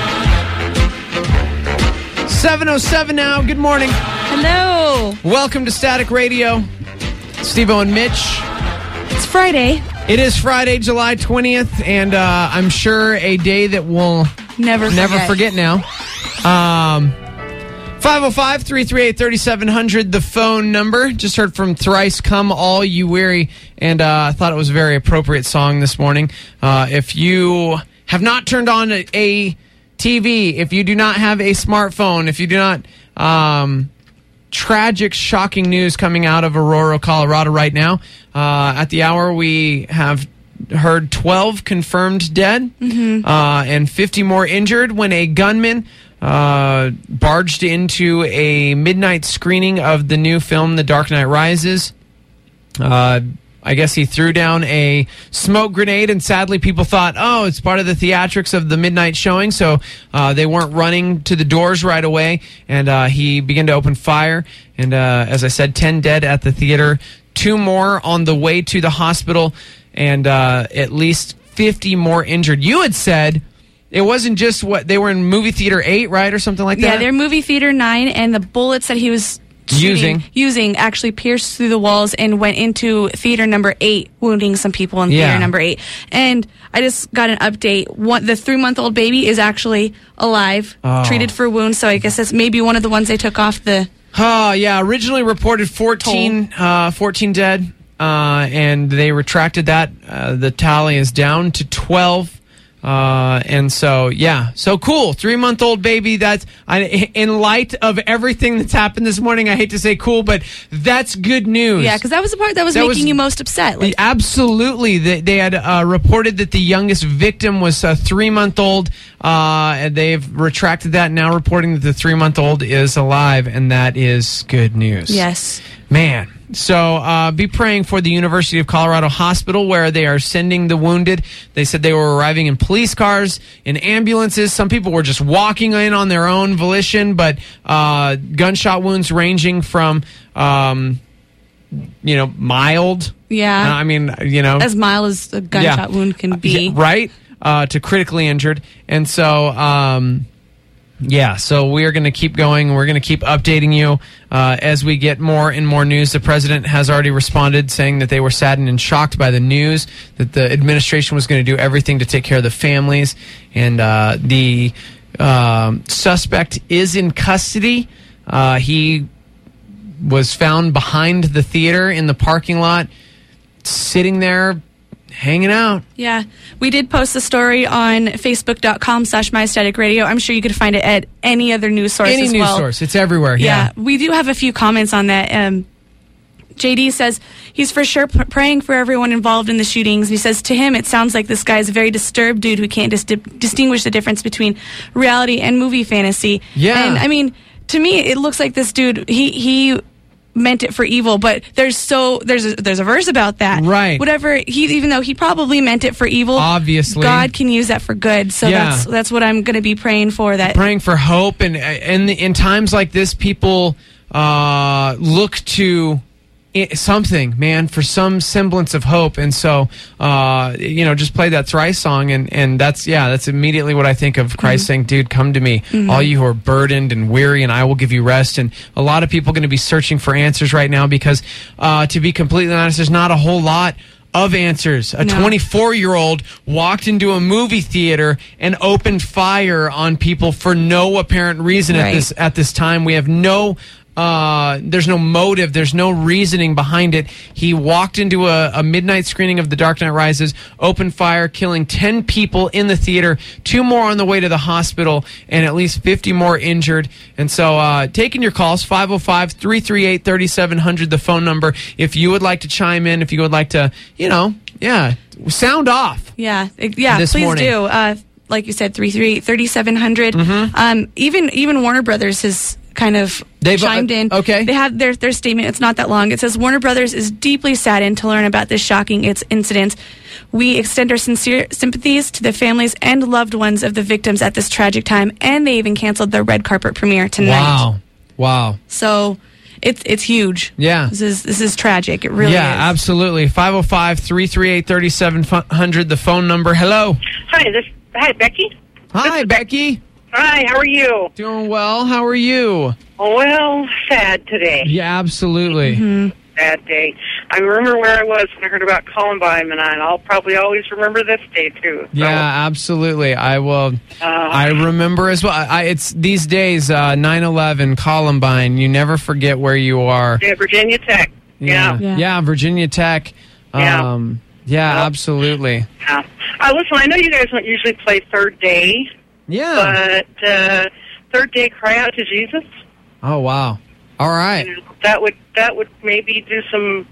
A: seven oh seven now. Good morning.
B: Hello.
A: Welcome to Static Radio. Steve-O and Mitch.
B: It's Friday.
A: It is Friday, July twentieth, and uh, I'm sure a day that we'll
B: never forget,
A: never forget now. Um... five oh five, three three eight, thirty-seven hundred, the phone number. Just heard from Thrice, Come All You Weary, and uh, I thought it was a very appropriate song this morning. Uh, if you have not turned on a, a T V, if you do not have a smartphone, if you do not... Um, tragic, shocking news coming out of Aurora, Colorado right now. Uh, at the hour, we have heard twelve confirmed dead
B: mm-hmm.
A: uh, and fifty more injured when a gunman... Uh, barged into a midnight screening of the new film, The Dark Knight Rises. Uh, I guess he threw down a smoke grenade, and sadly people thought, oh, it's part of the theatrics of the midnight showing, so uh, they weren't running to the doors right away, and uh, he began to open fire. And uh, as I said, ten dead at the theater, two more on the way to the hospital, and uh, at least fifty more injured. You had said... It wasn't just what they were in movie theater eight, right, or something like that.
B: Yeah, they're movie theater nine, and the bullets that he was
A: using
B: shooting, using actually pierced through the walls and went into theater number eight, wounding some people in
A: yeah.
B: theater number eight. And I just got an update. One, the three-month-old baby is actually alive,
A: oh.
B: treated for wounds. So I guess that's maybe one of the ones they took off the
A: Oh, yeah. Originally reported fourteen, uh, fourteen dead, uh, and they retracted that. Uh, the tally is down to twelve. Uh, and so, yeah, so cool. Three-month-old baby. That's I, in light of everything that's happened this morning. I hate to say cool, but that's good news.
B: Yeah, because that was the part that was
A: That
B: making
A: was-
B: you most upset. Like,
A: Absolutely. They, they had uh, reported that the youngest victim was a three-month-old, uh, and they've retracted that, now reporting that the three-month-old is alive, and that is good news.
B: yes.
A: Man. So uh, be praying for the University of Colorado Hospital, where they are sending the wounded. They said they were arriving in police cars, in ambulances. Some people were just walking in on their own volition, but uh, gunshot wounds ranging from, um, you know, mild.
B: Yeah.
A: Uh, I mean, you know.
B: As mild as a gunshot
A: Yeah.
B: wound can be.
A: Yeah, right? Uh, to critically injured. And so, um, yeah, so we're going to keep going. We're going to keep updating you uh, as we get more and more news. The president has already responded, saying that they were saddened and shocked by the news, that the administration was going to do everything to take care of the families. And uh, the um, suspect is in custody. Uh, he was found behind the theater in the parking lot, sitting there, hanging out.
B: Yeah. We did post the story on facebook.com slash mystaticradio. I'm sure you could find it at any other news source
A: Any
B: as
A: news
B: well.
A: source. It's everywhere.
B: Yeah.
A: Yeah.
B: We do have a few comments on that. Um, J D says he's for sure p- praying for everyone involved in the shootings. He says to him, it sounds like this guy is a very disturbed dude who can't dis- distinguish the difference between reality and movie fantasy.
A: Yeah.
B: And I mean, to me, it looks like this dude, he, he meant it for evil, but there's so there's a, there's a verse about that.
A: Right.
B: Whatever he, even though he probably meant it for evil,
A: Obviously.
B: God can use that for good. So
A: Yeah.
B: that's that's what I'm going to be praying for. That
A: Praying for hope, and and in times like this, people uh, look to i- something, man, for some semblance of hope. And so, uh, you know, just play that Thrice song, and and that's yeah, that's immediately what I think of. Christ
B: Mm-hmm.
A: saying, "Dude, come to me, all you who are burdened and weary, and I will give you rest." And a lot of people are going to be searching for answers right now because, uh, to be completely honest, there's not a whole lot of answers. A
B: No.
A: twenty-four-year-old walked into a movie theater and opened fire on people for no apparent reason at
B: Right.
A: this at this time. We have no uh, there's no motive. There's no reasoning behind it. He walked into a, a midnight screening of The Dark Knight Rises, opened fire, killing ten people in the theater, two more on the way to the hospital, and at least fifty more injured. And so uh, taking your calls, five oh five, three three eight, three seven zero zero, the phone number. If you would like to chime in, if you would like to, you know, yeah, sound off.
B: Yeah, it- yeah.
A: This
B: Please
A: morning.
B: do. Uh, like you said, three three eight thirty seven hundred. Um, even even Warner Brothers has kind of
A: Mm-hmm. They've, uh,
B: chimed in.
A: okay.
B: They have their their statement. It's not that long. It says Warner Brothers is deeply saddened to learn about this shocking its incident. We extend our sincere sympathies to the families and loved ones of the victims at this tragic time, and they even canceled their red carpet premiere tonight.
A: Wow, wow.
B: So it's it's huge.
A: Yeah.
B: This is this is tragic. It really
A: Yeah,
B: is.
A: absolutely. five oh five, three three eight, three seven zero zero, the phone number. Hello.
E: Hi, this hi Becky.
A: Hi, Becky.
E: Hi, how are you?
A: Doing well. How are you?
E: Well, sad today.
A: Yeah, absolutely.
B: Mm-hmm.
E: Sad day. I remember where I was when I heard about Columbine, and I'll probably always remember this day too. So,
A: Yeah, absolutely. I will.
E: Uh,
A: I remember as well. I, it's these days, uh, nine eleven, Columbine. You never forget where you are.
E: yeah, Virginia Tech.
A: Yeah,
E: Yeah.
B: Yeah.
A: Virginia Tech.
E: Yeah.
A: Um, yeah,
E: Yep.
A: absolutely.
E: yeah. Uh, listen, I know you guys don't usually play Third Day,
A: Yeah.
E: but uh, Third Day, Cry Out to Jesus.
A: Oh wow. All right.
E: You know, that would that would maybe do some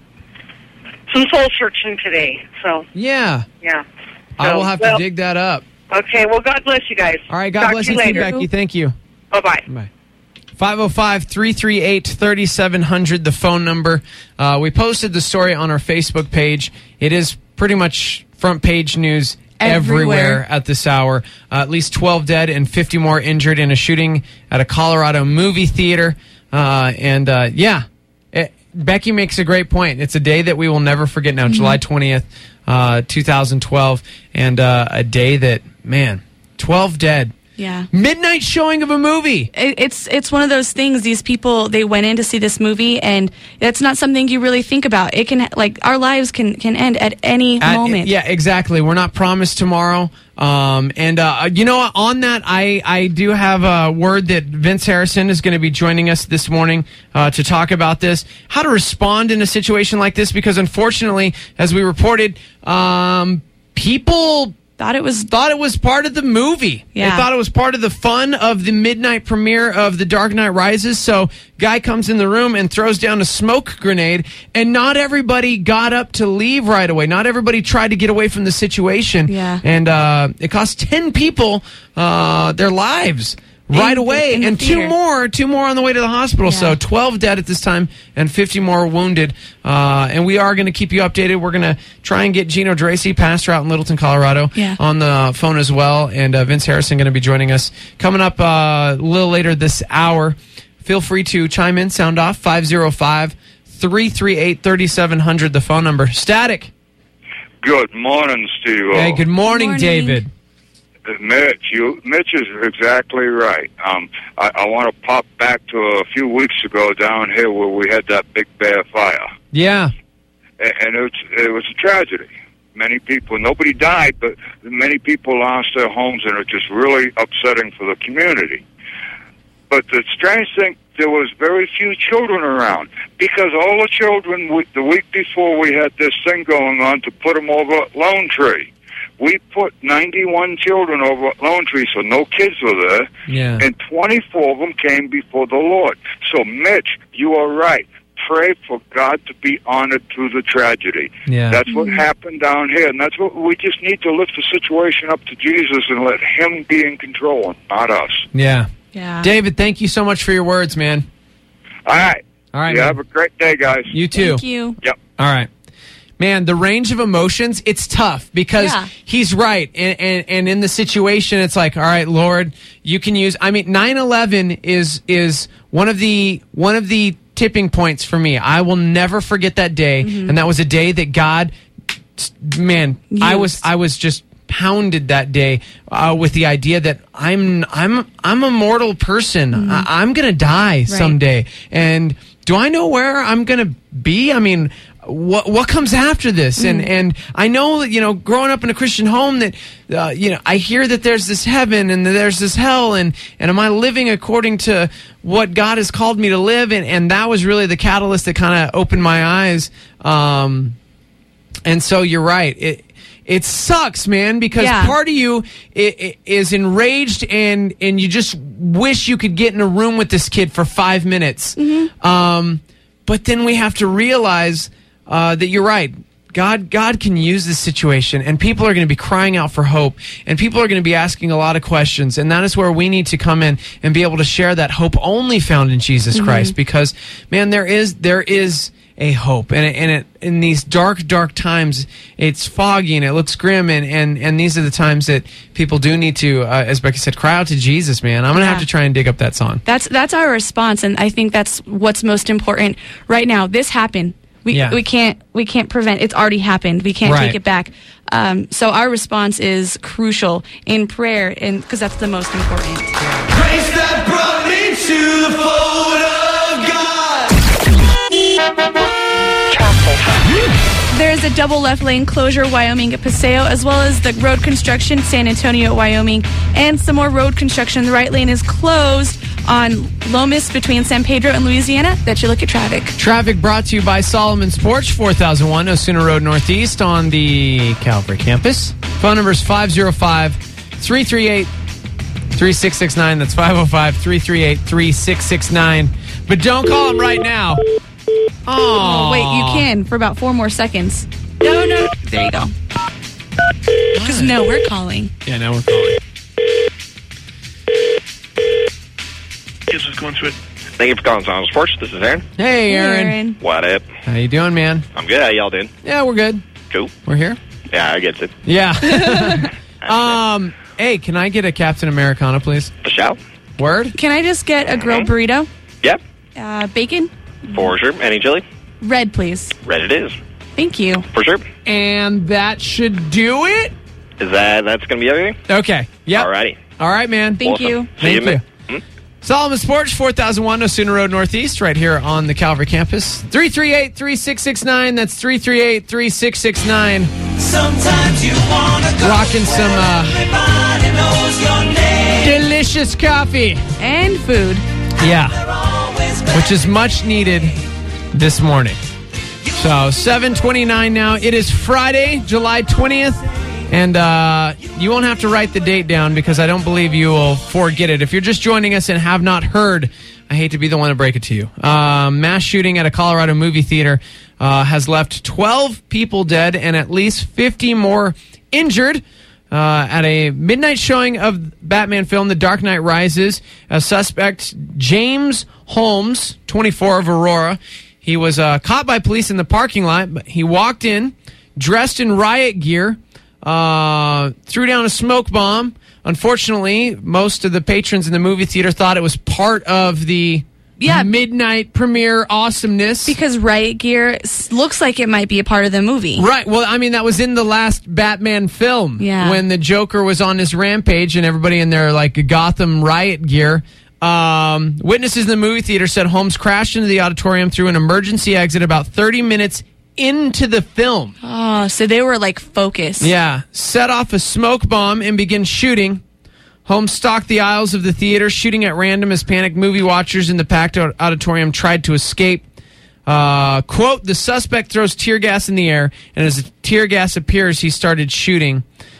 E: some soul searching today. So
A: Yeah.
E: yeah.
A: I
E: So,
A: will have
E: well,
A: to dig that up.
E: Okay. Well, God bless you guys.
A: All right. God
E: Talk
A: bless
E: to
A: you,
E: you
A: too,
E: later.
A: Becky. Thank you.
E: Bye bye.
A: Bye. five oh five, three three eight, three seven zero zero, the phone number. Uh, we posted the story on our Facebook page. It is pretty much front page news everywhere,
B: Everywhere.
A: at this hour. Uh, at least twelve dead and fifty more injured in a shooting at a Colorado movie theater. Uh, and uh, yeah, it, Becky makes a great point. It's a day that we will never forget now, July twentieth, uh, two thousand twelve. And uh, a day that, man, twelve dead.
B: Yeah.
A: Midnight showing of a movie.
B: It, it's it's one of those things. These people, they went in to see this movie, and it's not something you really think about. It can, like, our lives can, can end at any
A: At-
B: moment.
A: Yeah, exactly. We're not promised tomorrow. Um, and, uh, you know, on that, I, I do have a word that Vince Harrison is going to be joining us this morning uh, to talk about this, how to respond in a situation like this, because unfortunately, as we reported, um, people
B: Thought it was
A: thought it was part of the movie.
B: Yeah.
A: They thought it was part of the fun of the midnight premiere of The Dark Knight Rises. So guy comes in the room and throws down a smoke grenade, and not everybody got up to leave right away. Not everybody tried to get away from the situation.
B: Yeah.
A: And uh, it cost ten people uh, their lives right
B: In the-
A: away,
B: in the
A: and two
B: theater.
A: more, two more on the way to the hospital.
B: Yeah.
A: So twelve dead at this time, and fifty more wounded. Uh, and we are going to keep you updated. We're going to try and get Gino Dracy, pastor out in Littleton, Colorado,
B: Yeah.
A: on the phone as well. And uh, Vince Harrison going to be joining us coming up uh, a little later this hour. Feel free to chime in, sound off, five oh five, three three eight, three seven zero zero, the phone number. Static.
F: Good morning, Steve.
A: Hey, good morning,
B: Morning.
A: David.
F: Mitch, you, Mitch is exactly right. Um, I, I want to pop back to a few weeks ago down here where we had that big bear fire,
A: Yeah.
F: and, and it, was, it was a tragedy. Many people, nobody died, but many people lost their homes, and it's just really upsetting for the community. But the strange thing, there was very few children around, because all the children, we, the week before we had this thing going on to put them over at Lone Tree. We put ninety-one children over at Lone Tree, so no kids were there,
A: Yeah.
F: and twenty-four of them came before the Lord. So, Mitch, you are right. Pray for God to be honored through the tragedy.
A: Yeah.
F: That's what happened down here, and that's what we just need to lift the situation up to Jesus and let Him be in control, and not us.
A: Yeah.
B: Yeah.
A: David, thank you so much for your words, man.
F: All right.
A: All right,
F: You
A: man.
F: have a great day, guys.
A: You too.
B: Thank you.
F: Yep.
A: All right. Man, the range of emotions, it's tough because
B: Yeah.
A: he's right. And, and and in the situation, it's like, all right, Lord, you can use, I mean, nine eleven is is one of the one of the tipping points for me. I will never forget that day.
B: Mm-hmm.
A: And that was a day that God, man, I was
B: Used.
A: I was just pounded that day uh, with the idea that I'm I'm I'm a mortal person. I, I'm gonna die someday. And do I know where I'm gonna be? I mean, what what comes after this? And and I know that, you know, growing up in a Christian home, that uh, you know, I hear that there's this heaven and that there's this hell, and and am I living according to what God has called me to live? And and that was really the catalyst that kind of opened my eyes. Um, and so you're right. It it sucks, man, because
B: Yeah.
A: part of you i- i- is enraged, and and you just wish you could get in a room with this kid for five minutes. Um, but then we have to realize uh, that you're right. God, God can use this situation, and people are going to be crying out for hope, and people are going to be asking a lot of questions, and that is where we need to come in and be able to share that hope only found in Jesus Christ. Because, man, there is there is a hope, and it, and it, in these dark, dark times, it's foggy and it looks grim, and, and, and these are the times that people do need to, uh, as Becky said, cry out to Jesus. Man, I'm going to
B: Yeah.
A: have to try and dig up that song.
B: That's that's our response, and I think that's what's most important right now. This happened. We
A: Yeah.
B: we can't we can't prevent. It's already happened. We can't
A: Right.
B: take it back. Um, so our response is crucial in prayer, and because that's the most important.
G: Grace that brought me to the fold of God.
B: There is a double left lane closure, Wyoming at Paseo, as well as the road construction, San Antonio at Wyoming, and some more road construction. The right lane is closed on Lomas between San Pedro and Louisiana. That you look at traffic.
A: Traffic brought to you by Solomon's Porch, four thousand one Osuna Road Northeast on the Calvary campus. Phone number is five oh five, three three eight, three six six nine. That's five oh five, three three eight, three six six nine. But don't call him right now.
B: Oh, wait, you can for about four more seconds. No, no. There you go. Because no, we're calling.
A: Yeah, now we're calling.
H: Guess what's going through it. Thank you for calling Solomon's Porch. This is Aaron.
A: Hey, Aaron.
B: Aaron.
H: What up?
A: How you doing, man?
H: I'm good. How y'all doing?
A: Yeah, we're good.
H: Cool.
A: We're here.
H: Yeah, I get it.
A: Yeah. um. Hey, can I get a Captain Americana, please?
H: The shout?
A: Word?
B: Can I just get a grilled burrito?
H: Yep.
B: Uh, bacon?
H: For sure. Any chili?
B: Red, please.
H: Red it is.
B: Thank you.
H: For sure.
A: And that should do it?
H: Is that, that's going to be everything?
A: Okay. Yep.
H: Alrighty.
A: All right, man.
B: Thank
H: Awesome.
B: you.
H: See
A: Thank
H: you,
A: you.
H: man.
A: Solomon Sports, four thousand one, No Sooner Road Northeast, right here on the Calvary campus. three three eight, three six six nine. That's three three eight, three six six nine.
G: Sometimes you wanna go.
A: Rocking some uh,
G: Everybody knows your name.
A: delicious coffee.
B: And food.
A: Yeah,
G: They're always back.
A: which is much needed this morning. So, seven twenty-nine now. It is Friday, July twentieth. And uh, you won't have to write the date down because I don't believe you will forget it. If you're just joining us and have not heard, I hate to be the one to break it to you. Uh, mass shooting at a Colorado movie theater uh, has left twelve people dead and at least fifty more injured. Uh, at a midnight showing of Batman film The Dark Knight Rises, a suspect, James Holmes, twenty-four, of Aurora, he was uh, caught by police in the parking lot. But he walked in, dressed in riot gear, uh, threw down a smoke bomb. Unfortunately, most of the patrons in the movie theater thought it was part of the
B: Yeah.
A: midnight premiere awesomeness.
B: Because riot gear s- looks like it might be a part of the movie.
A: Right. Well, I mean, that was in the last Batman film.
B: Yeah.
A: When the Joker was on his rampage and everybody in their, like, Gotham riot gear. Um, witnesses in the movie theater said Holmes crashed into the auditorium through an emergency exit about thirty minutes into the film.
B: Oh, so they were like focused.
A: Yeah. Set off a smoke bomb and began shooting. Holmes stalked the aisles of the theater, shooting at random as panicked movie watchers in the packed auditorium tried to escape. Uh, quote, the suspect throws tear gas in the air, and as the tear gas appears, he started shooting.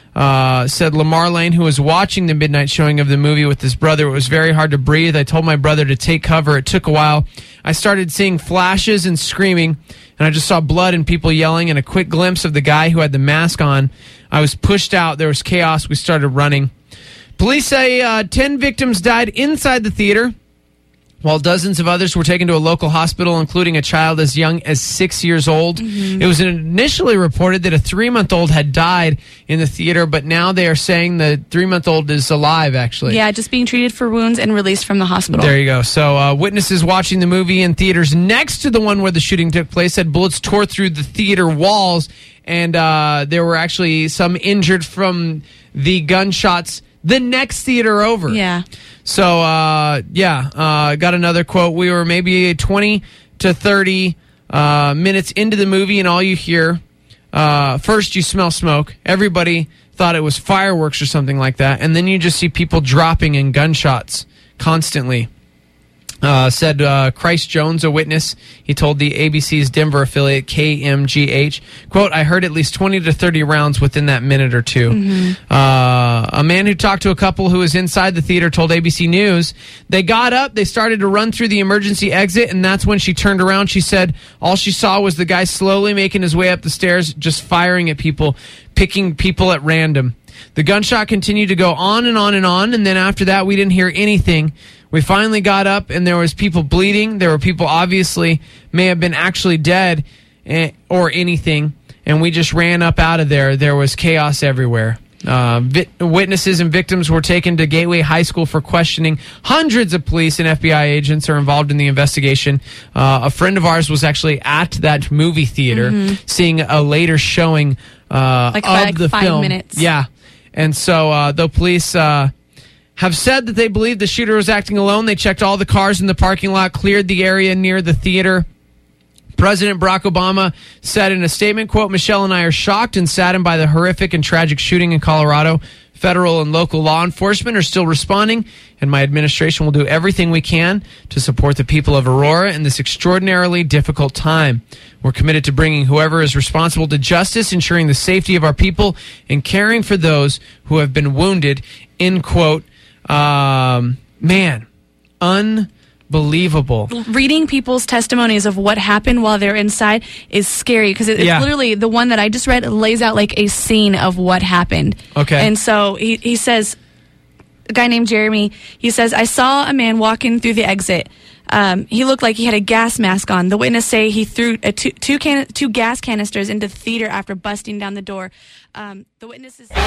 A: Uh, said Lamar Lane, who was watching the midnight showing of the movie with his brother. It was very hard to breathe. I told my brother to take cover. It took a while. I started seeing flashes and screaming, and I just saw blood and people yelling and a quick glimpse of the guy who had the mask on. I was pushed out. There was chaos. We started running. Police say uh, ten victims died inside the theater, while dozens of others were taken to a local hospital, including a child as young as six years old. Mm-hmm. It was initially reported that a three-month-old had died in the theater, but now they are saying the three-month-old is alive, actually.
B: Yeah, just being treated for wounds and released from the hospital.
A: There you go. So uh, witnesses watching the movie in theaters next to the one where the shooting took place said bullets tore through the theater walls, and uh, there were actually some injured from the gunshots the next theater over.
B: Yeah.
A: So, uh, yeah, uh, got another quote. We were maybe twenty to thirty uh, minutes into the movie, and all you hear, uh, first you smell smoke. Everybody thought it was fireworks or something like that, and then you just see people dropping in gunshots constantly. Uh, said uh, Christ Jones, a witness. He told the A B C's Denver affiliate K M G H, quote, I heard at least twenty to thirty rounds within that minute or two. Mm-hmm. Uh, a man who talked to a couple who was inside the theater told A B C News, they got up, they started to run through the emergency exit, and that's when she turned around. She said all she saw was the guy slowly making his way up the stairs, just firing at people, picking people at random. The gunshot continued to go on and on and on, and then after that, we didn't hear anything. We finally got up, and there was people bleeding. There were people obviously may have been actually dead eh, or anything, and we just ran up out of there. There was chaos everywhere. Uh, vit- witnesses and victims were taken to Gateway High School for questioning. Hundreds of police and F B I agents are involved in the investigation. Uh, a friend of ours was actually at that movie theater mm-hmm. seeing a later showing uh,
B: like
A: of
B: five,
A: the
B: five
A: film.
B: minutes.
A: Yeah. And so uh, the police uh, have said that they believe the shooter was acting alone. They checked all the cars in the parking lot, cleared the area near the theater. President Barack Obama said in a statement, quote, Michelle and I are shocked and saddened by the horrific and tragic shooting in Colorado. Federal and local law enforcement are still responding, and my administration will do everything we can to support the people of Aurora in this extraordinarily difficult time. We're committed to bringing whoever is responsible to justice, ensuring the safety of our people, and caring for those who have been wounded, end quote. Um, man, unbelievable.
B: Reading people's testimonies of what happened while they're inside is scary because it, it's
A: Yeah.
B: literally the one that I just read lays out like a scene of what happened.
A: Okay.
B: And so he, he says, a guy named Jeremy, he says, I saw a man walking through the exit. Um, he looked like he had a gas mask on. The witness say he threw a two, two, can, two gas canisters into the theater after busting down the door. Um, the witness is...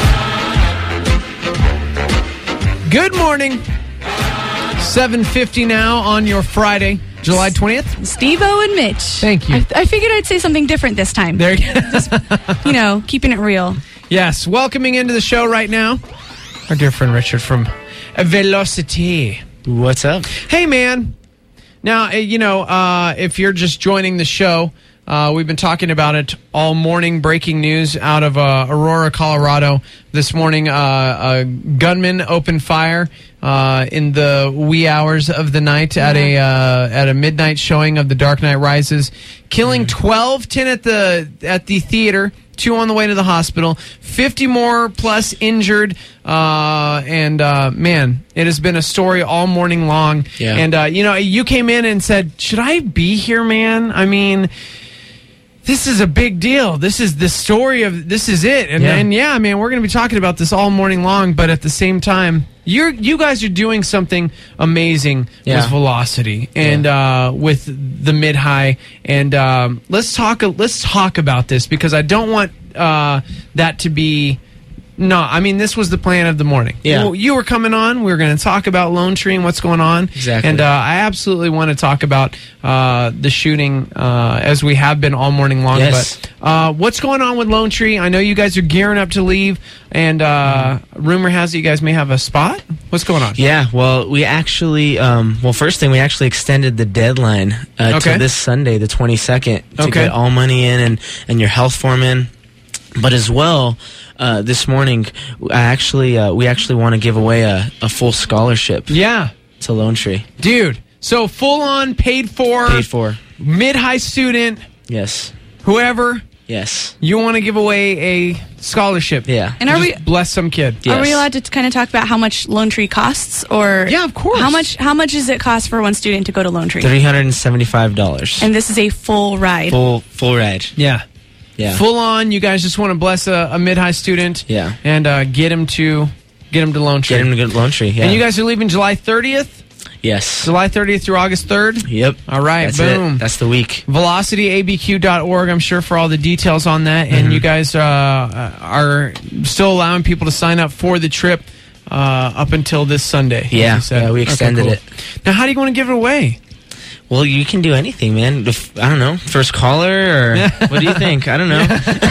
A: Good morning. seven fifty now on your Friday, July twentieth.
B: Steve-O and Mitch.
A: Thank you.
B: I, I figured I'd say something different this time.
A: There you go.
B: Just, you know, keeping it real.
A: Yes, welcoming into the show right now, our dear friend Richard from Velocity.
I: What's up?
A: Hey, man. Now, you know, uh, if you're just joining the show, uh, we've been talking about it all morning. Breaking news out of uh, Aurora, Colorado. This morning, uh, a gunman opened fire uh, in the wee hours of the night at a uh, at a midnight showing of The Dark Knight Rises, killing twelve, ten at the at the theater, two on the way to the hospital, fifty more plus injured, uh, and uh, man, it has been a story all morning long.
I: Yeah.
A: And uh, you know, you came in and said, "Should I be here, man?" I mean, this is a big deal. This is the story of this is it. And
I: yeah,
A: and yeah man, we're going to be talking about this all morning long. But at the same time, you're you guys are doing something amazing
I: yeah.
A: with Velocity and yeah. uh, with the mid high. And um, let's talk. Let's talk about this because I don't want uh, that to be. No, I mean, this was the plan of the morning.
I: Yeah.
A: You, you were coming on. We were going to talk about Lone Tree and what's going on.
I: Exactly.
A: And uh, I absolutely want to talk about uh, the shooting uh, as we have been all morning long.
I: Yes.
A: But uh, what's going on with Lone Tree? I know you guys are gearing up to leave, and uh, rumor has it you guys may have a spot. What's going on?
I: Yeah, well, we actually, um, well, first thing, we actually extended the deadline uh,
A: Okay.
I: to this Sunday, the twenty-second, to
A: Okay.
I: get all money in and, and your health form in. But as well, uh, this morning, I actually, uh, we actually want to give away a, a full scholarship
A: Yeah.
I: to Lone Tree.
A: Dude, so full on, paid for,
I: Paid for.
A: mid-high student,
I: Yes.
A: whoever,
I: Yes.
A: you want to give away a scholarship.
I: Yeah.
B: And are
A: Just
B: we
A: bless some kid.
I: Yes.
B: are we allowed to kind of talk about how much Lone Tree costs, or
A: Yeah, of course.
B: how much how much does it cost for one student to go to Lone Tree?
I: three hundred seventy-five dollars.
B: And this is a full ride.
I: Full, full ride.
A: Yeah.
I: Yeah.
A: Full on, you guys just want to bless a, a mid-high student.
I: Yeah.
A: And uh, get him to get him to Lone Tree.
I: Get him to go to Lone Tree, yeah.
A: And you guys are leaving July thirtieth?
I: Yes.
A: July thirtieth through August third?
I: Yep.
A: All right,
I: That's
A: boom.
I: it. That's the week.
A: velocity a b q dot org, I'm sure, for all the details on that. And
I: Mhm.
A: you guys uh, are still allowing people to sign up for the trip uh, up until this Sunday. as
I: Yeah,
A: you said.
I: yeah, we
A: Okay,
I: extended
A: cool.
I: it.
A: Now, how do you want to give it away?
I: Well, you can do anything, man. If, I don't know. First caller, or what do you think? I don't know.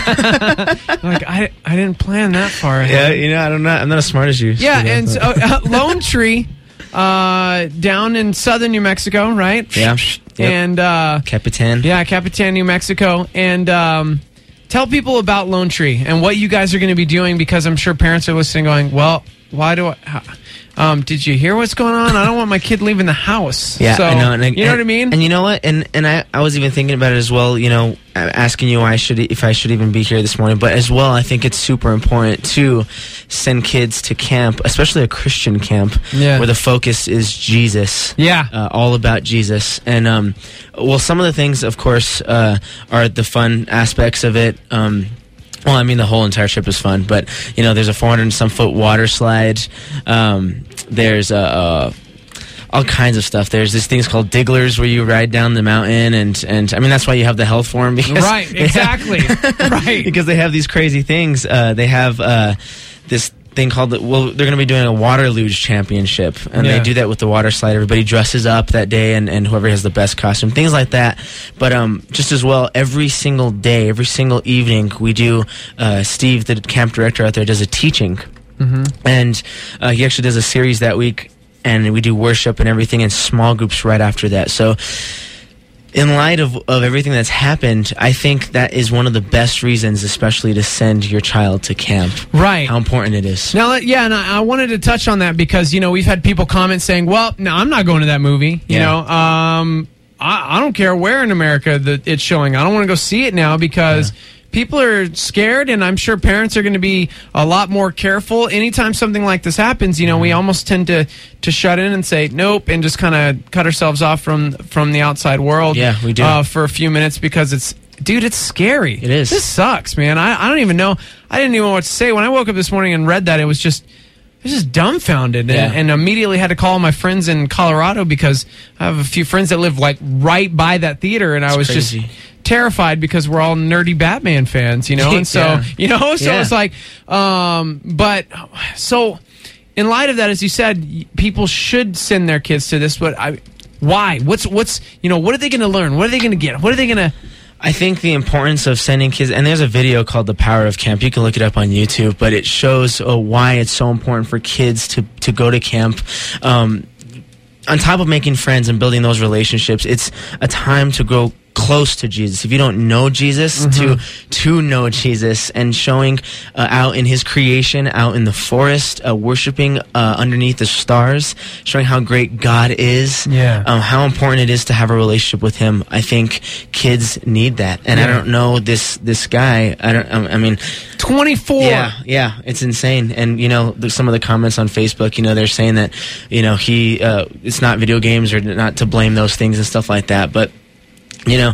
A: Like, I, I didn't plan that far
I: Yeah,
A: ahead.
I: you know, I don't know. I'm not as smart as you.
A: Yeah,
I: so
A: and so, uh, Lone Tree, uh, down in southern New Mexico, right?
I: Yeah. Yep.
A: And uh,
I: Capitan.
A: yeah, Capitan, New Mexico, and um, tell people about Lone Tree and what you guys are going to be doing, because I'm sure parents are listening, going, "Well, why do I?" How, um, did you hear what's going on? I don't want my kid leaving the house.
I: Yeah,
A: so,
I: I know. And,
A: you know
I: and,
A: what I mean?
I: And you know what? And and I, I was even thinking about it as well. You know, asking you why I should if I should even be here this morning. But as well, I think it's super important to send kids to camp, especially a Christian camp,
A: Yeah.
I: where the focus is Jesus.
A: Yeah.
I: uh, all about Jesus. And um, well, some of the things, of course, uh, are the fun aspects of it. Um, Well, I mean, the whole entire trip is fun, but, you know, there's a four hundred and some foot water slide. Um, there's a, uh, all kinds of stuff. There's these things called digglers where you ride down the mountain, and, and I mean, that's why you have the health form. Because
A: Right, exactly. Right.
I: Because they have these crazy things. Uh, they have uh, this thing called, the, well, they're going to be doing a water luge championship, and
A: Yeah.
I: they do that with the water slide. Everybody dresses up that day, and, and whoever has the best costume, things like that. But um, just as well, every single day, every single evening, we do, uh, Steve, the camp director out there, does a teaching.
A: Mm-hmm.
I: And uh, he actually does a series that week, and we do worship and everything in small groups right after that. So in light of, of everything that's happened, I think that is one of the best reasons, especially to send your child to camp.
A: Right.
I: How important it is.
A: Now, let- yeah, and I, I wanted to touch on that because, you know, we've had people comment saying, well, no, I'm not going to that movie. You
I: Yeah.
A: know, um, I, I don't care where in America that it's showing. I don't want to go see it now because
I: Yeah.
A: people are scared, and I'm sure parents are going to be a lot more careful. Anytime something like this happens, you know, we almost tend to, to shut in and say nope and just kind of cut ourselves off from from the outside world.
I: Yeah, we do.
A: Uh, for a few minutes because it's, dude, it's scary.
I: It is.
A: This sucks, man. I, I don't even know. I didn't even know what to say. When I woke up this morning and read that, it was just... I was just dumbfounded,
I: Yeah.
A: and, and immediately had to call my friends in Colorado because I have a few friends that live like right by that theater, and I was
I: crazy.
A: just terrified because we're all nerdy Batman fans, you know, and so
I: Yeah.
A: you know, so
I: Yeah.
A: it's like, um, but so in light of that, as you said, y- people should send their kids to this, but I, why? What's what's you know, what are they going to learn? What are they going to get? What are they going to?
I: I think the importance of sending kids, and there's a video called The Power of Camp. You can look it up on YouTube, but it shows uh, why it's so important for kids to, to go to camp. Um, on top of making friends and building those relationships, it's a time to grow close to Jesus. If you don't know Jesus, mm-hmm. to to know Jesus, and showing uh, out in his creation, out in the forest, uh, worshiping uh, underneath the stars, showing how great God is,
A: yeah.
I: um, how important it is to have a relationship with him. I think kids need that. And yeah. I don't know this this guy. I don't I mean
A: twenty-four.
I: Yeah, yeah, it's insane. And you know, some of the comments on Facebook, you know, they're saying that, you know, he uh, it's not video games, or not to blame those things and stuff like that, but you know,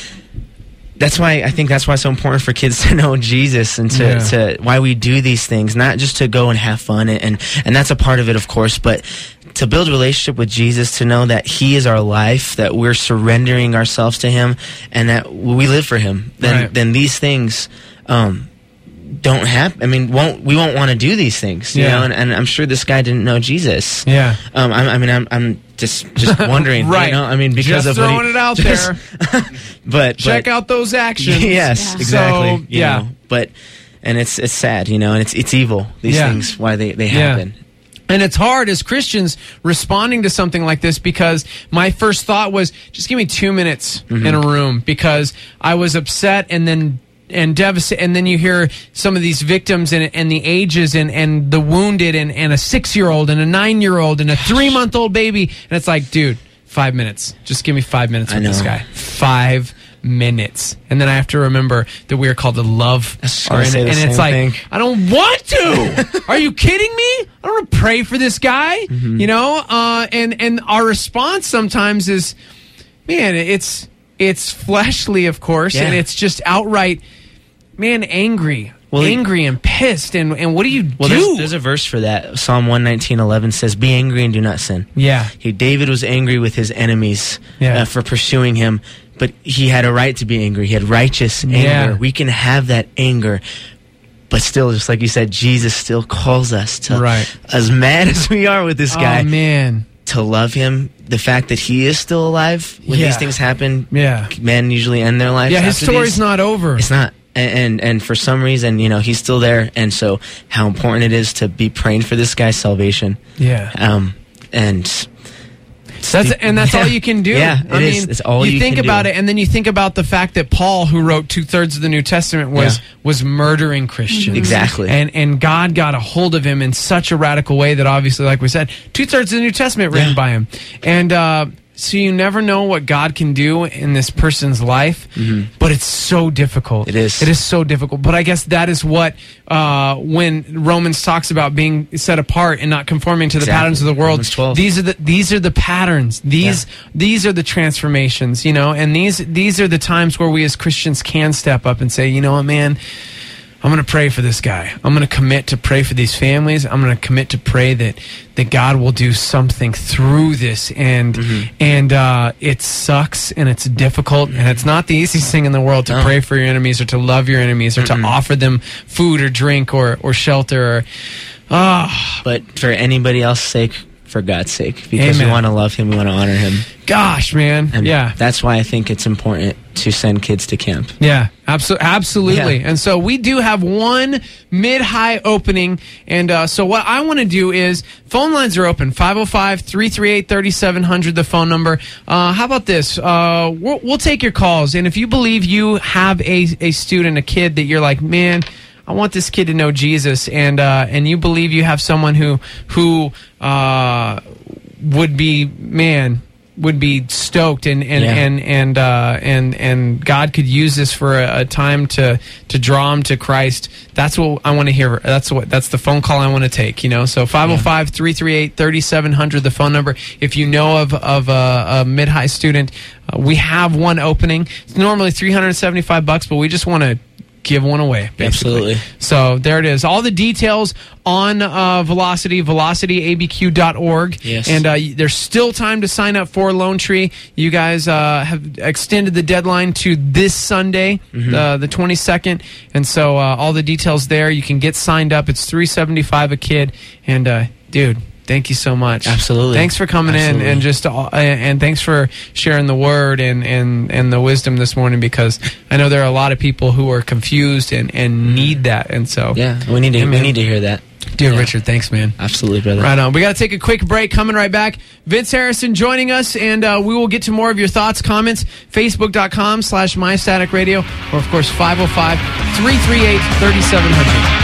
I: that's why I think that's why it's so important for kids to know Jesus, and to, yeah. to why we do these things, not just to go and have fun, and, and and that's a part of it, of course, but to build a relationship with Jesus, to know that he is our life, that we're surrendering ourselves to him, and that we live for him. Then right. then these things um, don't happen. I mean, won't we won't want to do these things, you yeah. know? And, and I'm sure this guy didn't know Jesus.
A: Yeah.
I: Um. I, I mean, I'm. I'm Just, just wondering,
A: right?
I: You know? I mean, because
A: just
I: of
A: throwing
I: what he,
A: it out
I: just,
A: there.
I: but
A: check
I: but,
A: out those actions.
I: Yes,
A: yeah.
I: exactly.
A: So, yeah,
I: know? But and it's it's sad, you know, and it's it's evil. These yeah. things, why they they happen.
A: Yeah. And it's hard as Christians responding to something like this, because my first thought was, just give me two minutes mm-hmm. in a room, because I was upset and then. And devastated, and then you hear some of these victims and, and the ages and, and the wounded and, and a six-year-old and a nine-year-old and a three-month-old baby, and it's like, dude, five minutes. Just give me five minutes with this guy. Five minutes. And then I have to remember that we are called to love. Our, and and it's like, thing. I don't want to. Are you kidding me? I don't want to pray for this guy. Mm-hmm. You know, uh, and and our response sometimes is, man, it's it's fleshly, of course, yeah. and it's just outright. Man, angry, well, angry and pissed, and, and what do you
I: well,
A: do?
I: There's, there's a verse for that. Psalm one nineteen eleven says, "Be angry and do not sin."
A: Yeah.
I: He, David was angry with his enemies
A: yeah.
I: uh, for pursuing him, but he had a right to be angry. He had righteous anger.
A: Yeah.
I: We can have that anger, but still, just like you said, Jesus still calls us to,
A: right.
I: as mad as we are with this guy,
A: oh, man.
I: to love him. The fact that he is still alive when
A: yeah.
I: these things happen,
A: yeah.
I: men usually end their lives.
A: Yeah, his story's
I: these.
A: not over.
I: It's not. And, and and for some reason, you know, he's still there, and so how important it is to be praying for this guy's salvation.
A: Yeah.
I: Um. And
A: that's and that's
I: yeah.
A: all you can do.
I: Yeah,
A: I
I: it
A: mean,
I: is. It's all
A: you,
I: you
A: think
I: can
A: about
I: do.
A: it, and then you think about the fact that Paul, who wrote two thirds of the New Testament, was
I: Yeah.
A: was murdering Christians.
I: Exactly.
A: And and God got a hold of him in such a radical way that obviously, like we said, two thirds of the New Testament written
I: Yeah.
A: by him, and. uh So you never know what God can do in this person's life,
I: mm-hmm.
A: but it's so difficult.
I: It is.
A: It is so difficult. But I guess that is what, uh, when Romans talks about being set apart and not conforming to the
I: Exactly.
A: patterns of the world, these are the these are the patterns. These
I: Yeah.
A: these are the transformations, you know. And these these are the times where we as Christians can step up and say, you know what, man. I'm going to pray for this guy. I'm going to commit to pray for these families. I'm going to commit to pray that, that God will do something through this. And mm-hmm. and uh, it sucks and it's difficult and it's not the easiest thing in the world to
I: no.
A: pray for your enemies or to love your enemies or mm-hmm. to offer them food or drink or, or shelter. Or, oh.
I: But for anybody else's sake, for God's sake, because
A: Amen.
I: we want to love him, we want to honor him.
A: Gosh, man.
I: And
A: yeah.
I: that's why I think it's important to send kids to camp.
A: Yeah, abso- absolutely.
I: Yeah.
A: And so we do have one mid-high opening. And uh, so what I want to do is, phone lines are open, five oh five, three three eight, three seven zero zero, the phone number. Uh, how about this? Uh, we'll, we'll take your calls. And if you believe you have a, a student, a kid that you're like, man, I want this kid to know Jesus, and uh, and you believe you have someone who who uh, would be, man, would be stoked, and and
I: yeah.
A: and and, uh, and and God could use this for a, a time to to draw him to Christ. That's what I want to hear. That's what that's the phone call I want to take. You know, so five oh five, three three eight, three seven zero zero, the phone number. If you know of of a, a mid high student, uh, we have one opening. It's normally three hundred seventy five bucks, but we just want to give one away, basically.
I: Absolutely.
A: So there it is. All the details on uh, Velocity, velocity a b q dot org.
I: Yes.
A: And uh, there's still time to sign up for Lone Tree. You guys uh, have extended the deadline to this Sunday, mm-hmm. uh, the twenty-second. And so uh, all the details there. You can get signed up. It's three hundred seventy-five dollars a kid. And, uh, dude, Thank you so much.
I: Absolutely.
A: Thanks for coming
I: Absolutely.
A: in and just uh, and thanks for sharing the word and, and, and the wisdom this morning, because I know there are a lot of people who are confused and, and need that, and so
I: yeah, we need to
A: yeah,
I: we need to hear that.
A: Dude,
I: yeah.
A: Richard, thanks, man.
I: Absolutely, brother.
A: Right on. We got to take a quick break. Coming right back. Vince Harrison joining us, and uh, we will get to more of your thoughts, comments. Facebook.com slash MyStatic Radio, or of course five oh five, three three eight, three seven zero zero.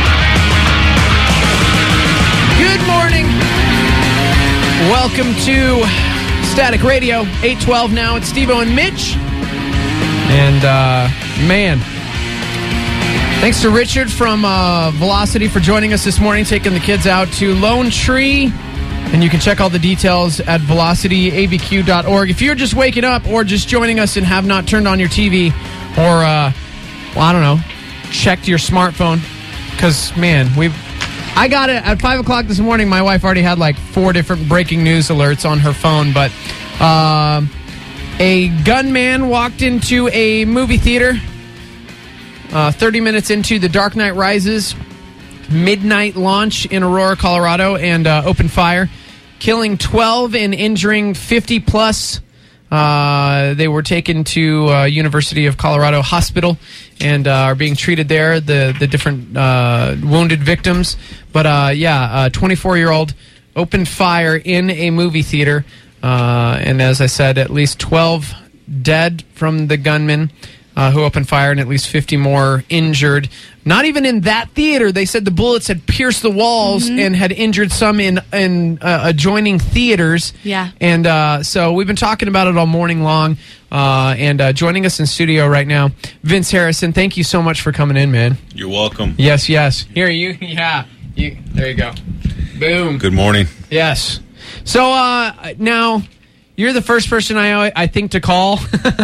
A: Good morning. Welcome to Static Radio, eight twelve now. It's Steve-O and Mitch. And, uh, man, thanks to Richard from uh, Velocity for joining us this morning, taking the kids out to Lone Tree. And you can check all the details at velocity a b q dot org. If you're just waking up or just joining us and have not turned on your T V or, uh, well, I don't know, checked your smartphone, because, man, we've I got it at five o'clock this morning. My wife already had like four different breaking news alerts on her phone. But um, a gunman walked into a movie theater uh, thirty minutes into The Dark Knight Rises midnight launch in Aurora, Colorado, and uh, opened fire, killing twelve and injuring fifty plus. Uh, they were taken to uh, University of Colorado Hospital and uh, are being treated there, the the different uh, wounded victims. But uh, yeah, a twenty-four-year-old opened fire in a movie theater, uh, and as I said, at least twelve dead from the gunman uh, who opened fire, and at least fifty more injured. Not even in that theater. They said the bullets had pierced the walls mm-hmm. and had injured some in in uh, adjoining theaters.
B: Yeah.
A: And uh, so we've been talking about it all morning long. Uh, and uh, joining us in studio right now, Vince Harrison. Thank you so much for coming in, man.
J: You're welcome.
A: Yes, yes. Here, you. Yeah. You. There you go. Boom.
J: Good morning.
A: Yes. So uh, now, you're the first person I I think to call.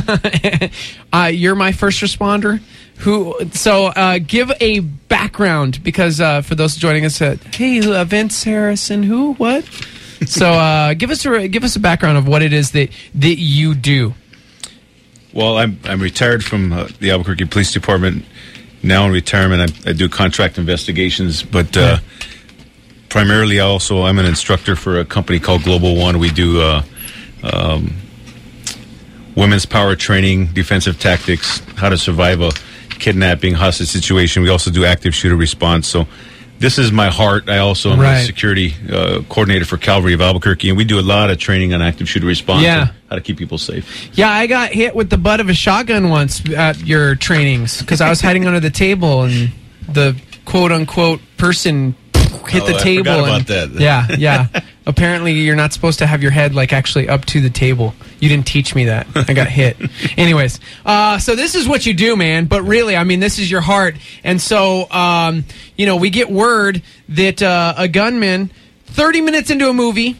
A: uh, you're my first responder. Who? So uh, give a background, because uh, for those joining us, uh, hey, uh, Vince Harrison, who? What? So uh, give us a give us a background of what it is that that you do.
J: Well, I'm I'm retired from uh, the Albuquerque Police Department. Now in retirement, I, I do contract investigations, but uh, primarily also I'm an instructor for a company called Global One. We do uh, um, women's power training, defensive tactics, how to survive a kidnapping, hostage situation. We also do active shooter response. So this is my heart. I also am
A: right.
J: a security uh, coordinator for Calvary of Albuquerque, and we do a lot of training on active shooter response
A: yeah.
J: and how to keep people safe.
A: Yeah, I got hit with the butt of a shotgun once at your trainings because I was hiding under the table and the quote-unquote person hit
J: oh,
A: the
J: I
A: table.
J: forgot
A: and,
J: about that.
A: Yeah, yeah. Apparently, you're not supposed to have your head like actually up to the table. You didn't teach me that. I got hit. Anyways, uh, so this is what you do, man. But really, I mean, this is your heart. And so, um, you know, we get word that uh, a gunman, thirty minutes into a movie,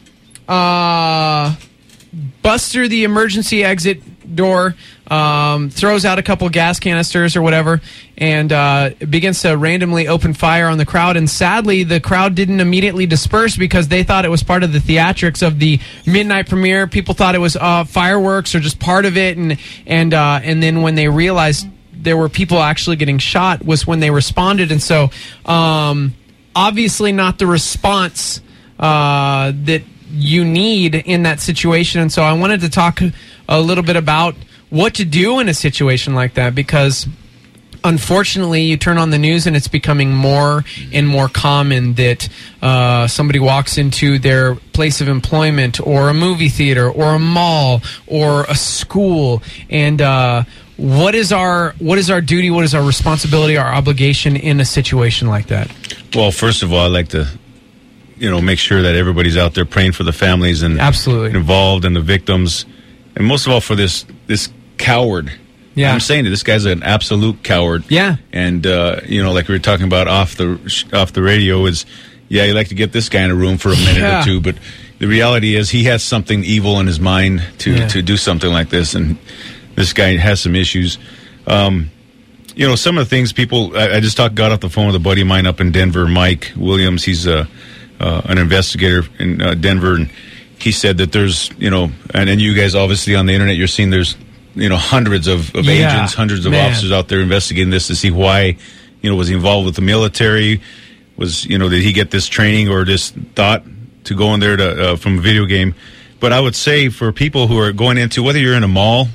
A: uh, busts through the emergency exit door, um, throws out a couple gas canisters or whatever, and uh, begins to randomly open fire on the crowd. And sadly, the crowd didn't immediately disperse because they thought it was part of the theatrics of the midnight premiere. People thought it was uh, fireworks or just part of it, and and uh, and then when they realized there were people actually getting shot was when they responded. And so, um, obviously, not the response uh, that you need in that situation. And so I wanted to talk a little bit about what to do in a situation like that, because unfortunately you turn on the news and it's becoming more and more common that uh, somebody walks into their place of employment or a movie theater or a mall or a school, and uh, what is our what is our duty, what is our responsibility, our obligation in a situation like that?
J: Well, first of all, I'd like to you know, make sure that everybody's out there praying for the families and
A: absolutely
J: involved and the victims, and most of all for this this coward.
A: Yeah,
J: I'm saying that this guy's an absolute coward.
A: Yeah,
J: and uh, you know, like we were talking about off the off the radio, is yeah, you like to get this guy in a room for a minute yeah. or two, but the reality is he has something evil in his mind to yeah. to do something like this, and this guy has some issues. Um, you know, some of the things people. I, I just talked, got off the phone with a buddy of mine up in Denver, Mike Williams. He's a Uh, an investigator in uh, Denver, and he said that there's, you know, and, and you guys obviously on the internet, you're seeing there's, you know, hundreds of, of
A: yeah,
J: agents, hundreds of
A: man.
J: officers out there investigating this to see why, you know, was he involved with the military? Was, you know, did he get this training or this thought to go in there to uh, from a video game. But I would say for people who are going into, whether you're in a mall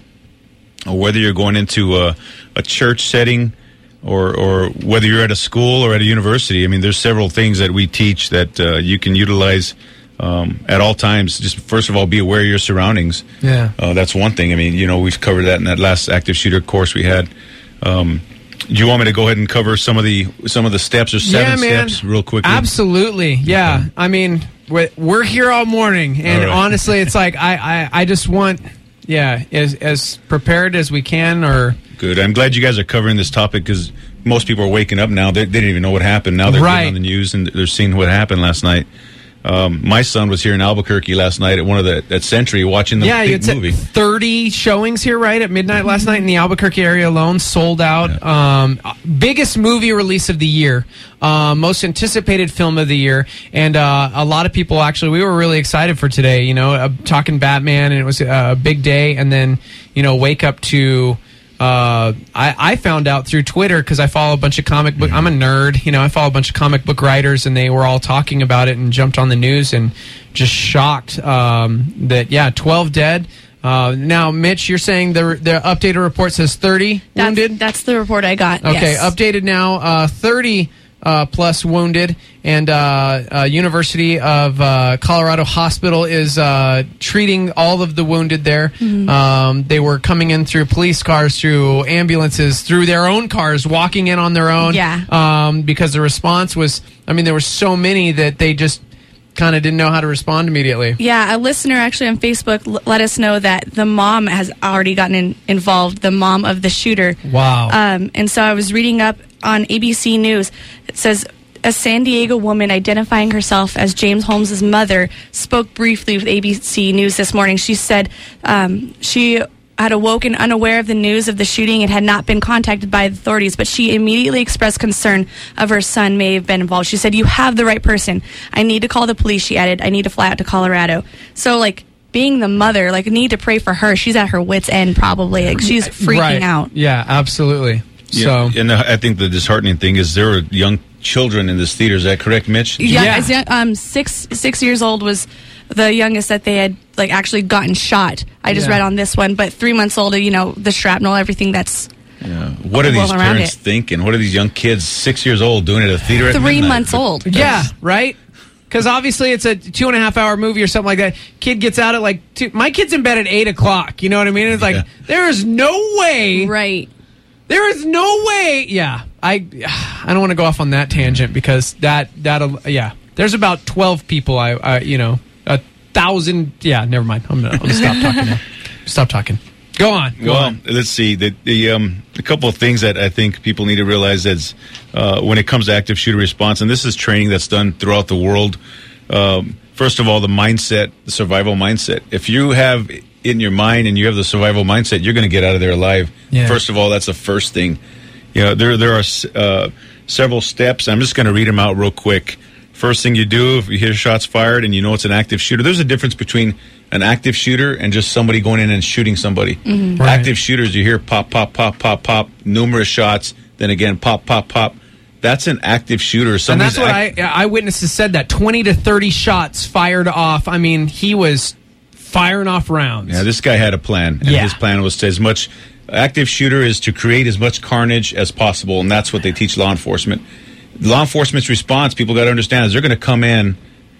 J: or whether you're going into a, a church setting or, or whether you're at a school or at a university, I mean, there's several things that we teach that uh, you can utilize um, at all times. Just first of all, be aware of your surroundings.
A: Yeah.
J: Uh, that's one thing. I mean, you know, we've covered that in that last active shooter course we had. Um, do you want me to go ahead and cover some of the some of the steps or seven
A: yeah, man.
J: steps real quickly?
A: Absolutely. Yeah.
J: Okay.
A: I mean, we're, we're here all morning, and
J: all right.
A: honestly, it's like I, I, I just want, yeah, as as prepared as we can. Or
J: good. I'm glad you guys are covering this topic because most people are waking up now. They, they didn't even know what happened. Now they're
A: right.
J: getting on the news and they're seeing what happened last night. Um, my son was here in Albuquerque last night at one of the at Century watching the
A: yeah,
J: big
A: it's
J: movie.
A: thirty showings here, right at midnight last night in the Albuquerque area alone, sold out. Yeah. Um, biggest movie release of the year, uh, most anticipated film of the year, and uh, a lot of people actually. We were really excited for today. You know, uh, talking Batman, and it was a big day, and then you know, wake up to. Uh, I, I found out through Twitter because I follow a bunch of comic book. I'm a nerd, you know. I follow a bunch of comic book writers, and they were all talking about it and jumped on the news and just shocked um, that yeah, twelve dead. Uh, now, Mitch, you're saying the the updated report says thirty
B: that's,
A: wounded.
B: That's the report I got.
A: Okay,
B: yes.
A: updated now, uh, thirty uh, plus wounded, and uh, uh, University of uh, Colorado Hospital is uh, treating all of the wounded there. Mm-hmm. Um, they were coming in through police cars, through ambulances, through their own cars, walking in on their own.
B: Yeah.
A: Um, because the response was, I mean, there were so many that they just kind of didn't know how to respond immediately.
B: Yeah, a listener actually on Facebook l- let us know that the mom has already gotten in- involved, the mom of the shooter.
A: Wow.
B: Um, and so I was reading up on A B C News. It says, a San Diego woman identifying herself as James Holmes' mother spoke briefly with A B C News this morning. She said um, she had awoken unaware of the news of the shooting and had not been contacted by the authorities, but she immediately expressed concern of her son may have been involved. She said, you have the right person. I need to call the police, she added. I need to fly out to Colorado. So, like, being the mother, like, need to pray for her. She's at her wit's end, probably. Like, she's freaking
A: right.
B: out.
A: Yeah, absolutely.
J: Yeah,
A: So,
J: and uh, I think the disheartening thing is there are young children in this theater. Is that correct, Mitch?
B: Yeah,
A: Yeah.
B: as young- um, six six years old was the youngest that they had like actually gotten shot. I just
A: Yeah.
B: read on this one, but three months old, you know, the shrapnel, everything that's
J: Yeah. What are
B: well
J: these
B: around
J: parents
B: it.
J: thinking? What are these young kids, six years old, doing at a theater at
B: three
J: midnight?
B: months old.
A: yeah, right? Because obviously it's a two and a half hour movie or something like that. Kid gets out at like two. My kid's in bed at eight o'clock. You know what I mean? It's like
J: Yeah.
A: there is no way.
B: Right.
A: There is no way. Yeah, I I don't want to go off on that tangent because that that yeah. There's about twelve people. I, I you know a thousand. Yeah, never mind. I'm gonna, I'm gonna stop talking now. Stop talking. Go on. Go
J: well,
A: on.
J: let's see. The, the um, a couple of things that I think people need to realize is uh, when it comes to active shooter response, and this is training that's done throughout the world. Um, first of all, the mindset, the survival mindset. If you have in your mind and you have the survival mindset, you're going to get out of there alive.
A: Yeah.
J: First of all, that's the first thing. You know, there there are uh, several steps. I'm just going to read them out real quick. First thing you do, if you hear shots fired and you know it's an active shooter, there's a difference between an active shooter and just somebody going in and shooting somebody.
B: Mm-hmm.
A: Right.
J: Active shooters, you hear pop, pop, pop, pop, pop, numerous shots, then again pop, pop, pop. That's an active shooter.
A: And
J: Somebody's
A: that's what
J: act-
A: I eyewitnesses said that twenty to thirty shots fired off. I mean, he was firing off rounds.
J: Yeah, this guy had a plan. And
A: Yeah.
J: his plan was to as much active shooter is to create as much carnage as possible, and that's what they teach law enforcement. Law enforcement's response, people got to understand, is they're going to come in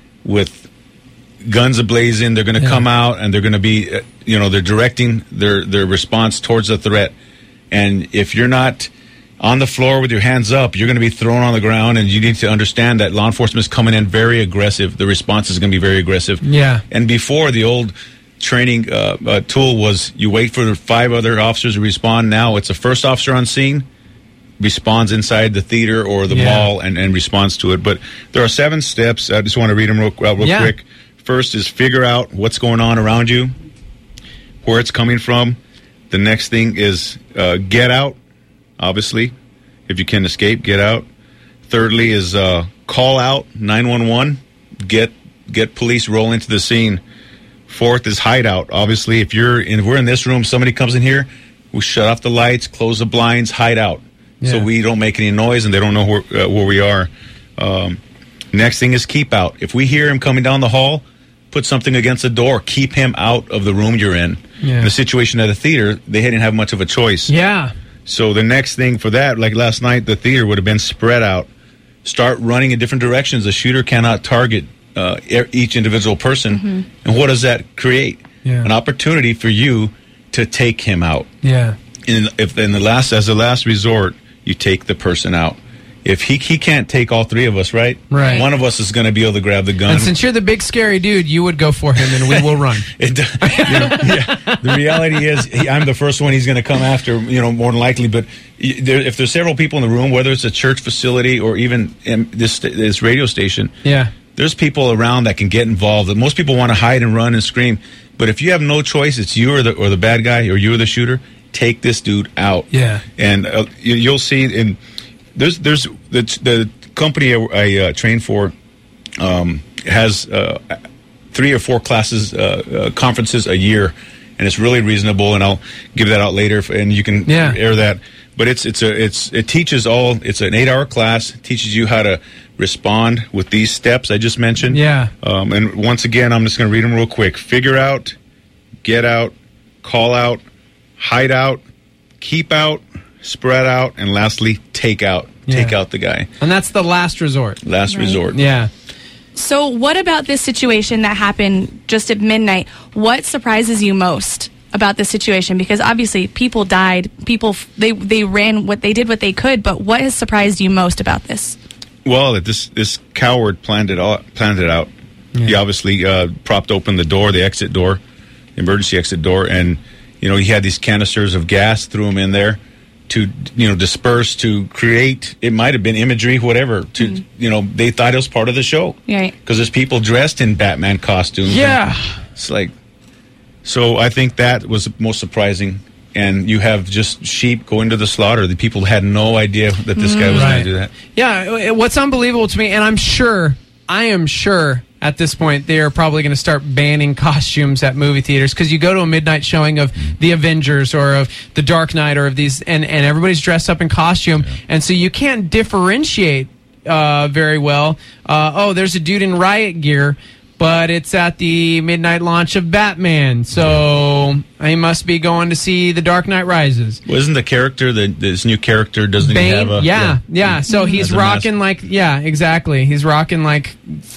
J: with guns ablazing. They're going to
A: Yeah.
J: come out and they're going to be, uh, you know, they're directing their their response towards the threat. And if you're not on the floor with your hands up, you're going to be thrown on the ground, and you need to understand that law enforcement is coming in very aggressive. The response is going to be very aggressive.
A: Yeah.
J: And before, the old training uh, uh, tool was you wait for the five other officers to respond. Now it's the first officer on scene responds inside the theater or the
A: Yeah.
J: mall and, and responds to it. But there are seven steps. I just want to read them real, uh, real
A: Yeah.
J: quick. First is figure out what's going on around you, where it's coming from. The next thing is uh, get out, obviously. If you can escape, get out. Thirdly is uh, call out nine one one, get get police roll into the scene. Fourth is hideout. Obviously, if you're in, if we're in this room, somebody comes in here, we shut off the lights, close the blinds, hide out, so
A: Yeah.
J: we don't make any noise and they don't know where, uh, where we are. Um, Next thing is keep out. If we hear him coming down the hall, put something against the door. Keep him out of the room you're in.
A: Yeah.
J: In the situation at a theater, they didn't have much of a choice.
A: Yeah.
J: So the next thing for that, like last night, the theater would have been spread out. Start running in different directions. The shooter cannot target uh, each individual person.
B: Mm-hmm.
J: And what does that create?
A: Yeah.
J: An opportunity for you to take him out.
A: Yeah.
J: In, if in the last, as a last resort, you take the person out. If he he can't take all three of us, right?
A: Right.
J: One of us is going to be able to grab the gun.
A: And since you're the big scary dude, you would go for him, and we will run.
J: it, you know, yeah. The reality is, he, I'm the first one he's going to come after. You know, more than likely. But there, if there's several people in the room, whether it's a church facility or even in this this radio station,
A: yeah,
J: there's people around that can get involved. Most people want to hide and run and scream, but if you have no choice, it's you or the or the bad guy or you or the shooter. Take this dude out.
A: Yeah,
J: and uh, you, you'll see in. There's there's the the company I, I uh, train for um, has uh, three or four classes uh, uh, conferences a year, and it's really reasonable. And I'll give that out later, and you can
A: yeah.
J: air that. But it's it's a it's it teaches all. It's an eight hour class. It teaches you how to respond with these steps I just mentioned.
A: Yeah.
J: Um, and once again, I'm just going to read them real quick. Figure out, get out, call out, hide out, keep out, spread out, and lastly, take out.
A: Yeah.
J: Take out the guy.
A: And that's the last resort.
J: Last
B: right.
J: resort.
A: Yeah.
B: So what about this situation that happened just at midnight? What surprises you most about this situation? Because obviously people died, people, they they ran, what they did what they could, but what has surprised you most about this?
J: Well, that this this coward planned it out. Planned it out. Yeah. He obviously uh, propped open the door, the exit door, emergency exit door, and you know he had these canisters of gas, threw them in there to you know disperse, to create. It might have been imagery, whatever. To mm. you know, they thought it was part of the show,
B: right?
J: Because there's people dressed in Batman costumes.
A: Yeah,
J: it's like. So I think that was most surprising. And you have just sheep going to the slaughter. The people had no idea that this guy was
A: right.
J: going to do that.
A: Yeah, what's unbelievable to me, and I'm sure, I am sure at this point they are probably going to start banning costumes at movie theaters, because you go to a midnight showing of The Avengers or of The Dark Knight or of these, and, and everybody's dressed up in costume, yeah. and so you can't differentiate uh, very well. Uh, oh, there's a dude in riot gear, but it's at the midnight launch of Batman, so I must be going to see The Dark Knight Rises.
J: Well, isn't the character, the, this new character, doesn't
A: Bane?
J: he have a...
A: Yeah, yeah, yeah. So he's rocking
J: mask.
A: like, yeah, exactly. He's rocking like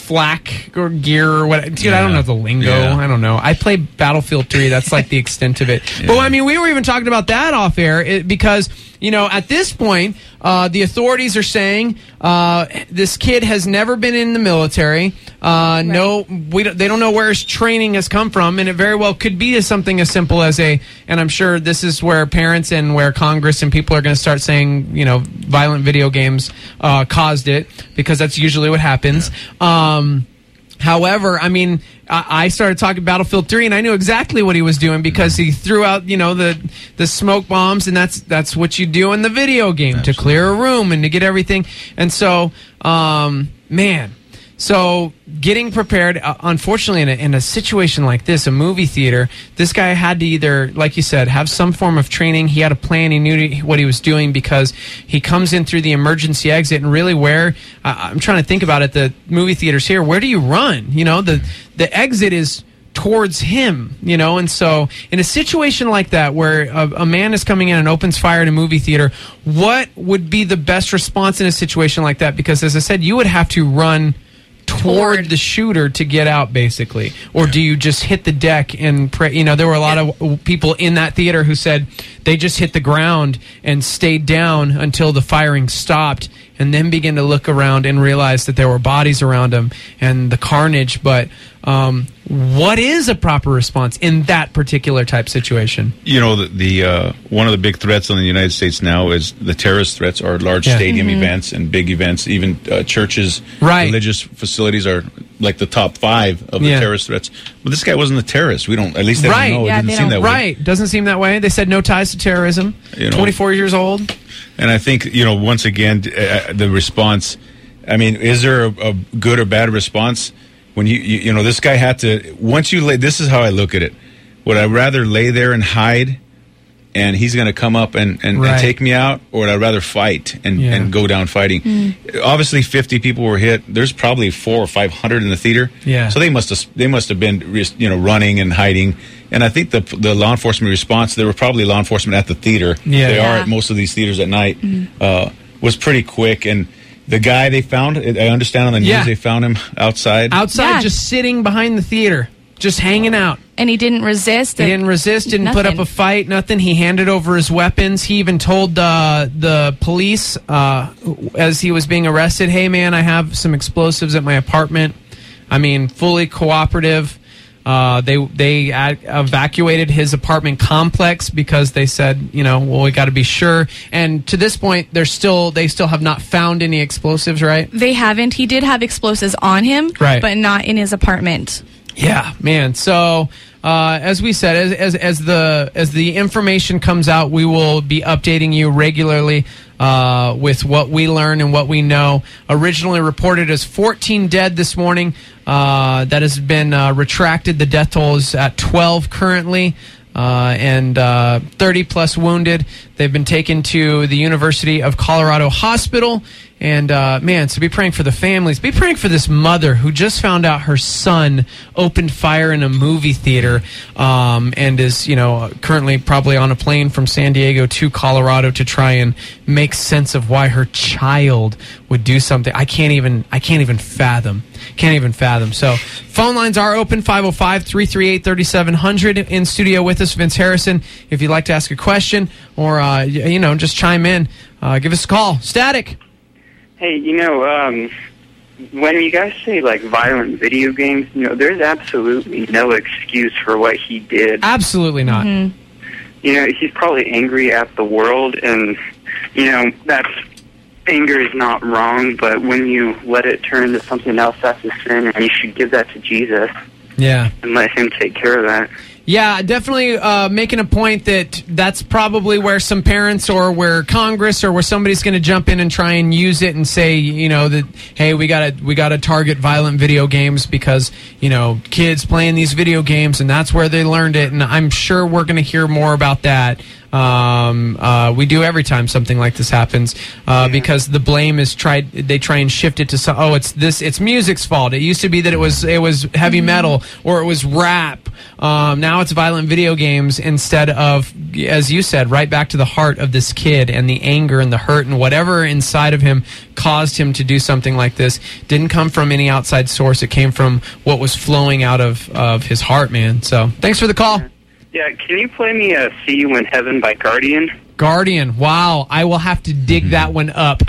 A: flak or gear or what. Dude, yeah. I don't know the lingo. Yeah. I don't know. I play Battlefield three. That's like the extent of it. Yeah. But I mean, we were even talking about that off air it, because... You know, at this point, uh, the authorities are saying uh, this kid has never been in the military. Uh, right. No, we don't, they don't know where his training has come from, and it very well could be as something as simple as a. And I'm sure this is where parents and where Congress and people are going to start saying, you know, violent video games uh, caused it, because that's usually what happens. Yeah. Um, However, I mean, I started talking Battlefield three, and I knew exactly what he was doing, because he threw out, you know, the the smoke bombs, and that's that's what you do in the video game. Absolutely. To clear a room and to get everything. And so, um, man, so getting prepared. Uh, unfortunately, in a, in a situation like this, a movie theater, this guy had to either, like you said, have some form of training. He had a plan. He knew what he was doing, because he comes in through the emergency exit, and really where uh, I'm trying to think about it, the movie theaters here, where do you run? You know, the the exit is towards him, you know, and so in a situation like that where a, a man is coming in and opens fire in a movie theater, what would be the best response in a situation like that? Because as I said, you would have to run toward the shooter to get out, basically, or do you just hit the deck and pray? You know, there were a lot of people in that theater who said they just hit the ground and stayed down until the firing stopped, and then began to look around and realize that there were bodies around them and the carnage. But um, what is a proper response in that particular type situation?
J: You know, the, the uh, one of the big threats on the United States now is the terrorist threats are large yeah. stadium mm-hmm. events and big events. Even uh, churches,
A: right.
J: religious facilities are like the top five of the yeah. terrorist threats. But this guy wasn't a terrorist. We don't, at least they
A: right.
J: don't know.
B: Yeah,
J: it didn't seem that
A: right.
J: way.
A: Doesn't seem that way. They said no ties to terrorism. You know, twenty-four years old.
J: And I think, you know, once again, uh, the response, I mean, is there a, a good or bad response? When you, you, you know, this guy had to, once you lay, this is how I look at it. Would I rather lay there and hide and he's going to come up and, and,
A: Right.
J: and take me out, or would I rather fight and,
A: Yeah.
J: and go down fighting?
B: Mm.
J: Obviously, fifty people were hit. There's probably four or five hundred in the theater.
A: Yeah.
J: So they must have they must have been you know running and hiding. And I think the the law enforcement response, there were probably law enforcement at the theater.
A: Yeah.
J: They are
B: Yeah.
J: at most of these theaters at night. Uh, was pretty quick. And the guy they found, I understand on the news,
A: Yeah.
J: they found him outside.
A: Outside,
B: Yeah.
A: just sitting behind the theater, just hanging out.
B: And he didn't resist.
A: He didn't resist, didn't put up
B: Nothing.
A: a fight, nothing. He handed over his weapons. He even told uh, the police uh, as he was being arrested, hey, man, I have some explosives at my apartment. I mean, fully cooperative. Uh, they they ad- evacuated his apartment complex because they said, you know, well, we got to be sure. And to this point, they're still they still have not found any explosives, right?
B: They haven't. He did have explosives on him,
A: Right.
B: but not in his apartment.
A: Yeah, man. So uh, as we said, as, as as the as the information comes out, we will be updating you regularly uh, with what we learn and what we know. Originally reported as fourteen dead this morning. Uh, that has been uh, retracted. The death toll is at twelve currently. Uh, and uh, thirty plus wounded. They've been taken to the University of Colorado Hospital. And, uh, man, so be praying for the families. Be praying for this mother who just found out her son opened fire in a movie theater um, and is, you know, currently probably on a plane from San Diego to Colorado to try and make sense of why her child would do something. I can't even, I can't even fathom. Can't even fathom. So phone lines are open, five oh five, three three eight, three seven zero zero. In studio with us, Vince Harrison. If you'd like to ask a question or, uh, y- you know, just chime in, uh, give us a call. Static.
K: Hey, you know, um, when you guys say, like, violent video games, you know, there's absolutely no excuse for what he did.
A: Absolutely not.
B: Mm-hmm.
K: You know, he's probably angry at the world, and, you know, that's, anger is not wrong, but when you let it turn to something else, that's a sin, and you should give that to Jesus
A: Yeah.
K: and let him take care of that.
A: Yeah, definitely uh, making a point that that's probably where some parents or where Congress or where somebody's going to jump in and try and use it and say, you know, that, hey, we got to we got to target violent video games because, you know, kids playing these video games and that's where they learned it. And I'm sure we're going to hear more about that. Um, uh, we do every time something like this happens uh, because the blame is tried. They try and shift it to some. Oh, it's this. It's music's fault. It used to be that it was it was heavy metal or it was rap. Um, now it's violent video games instead of, as you said, right back to the heart of this kid and the anger and the hurt and whatever inside of him caused him to do something like this. Didn't come from any outside source. It came from what was flowing out of of his heart, man. So thanks for the call.
K: Yeah, can you play me uh, See You in Heaven by Guardian?
A: Guardian. Wow. I will have to dig that one up.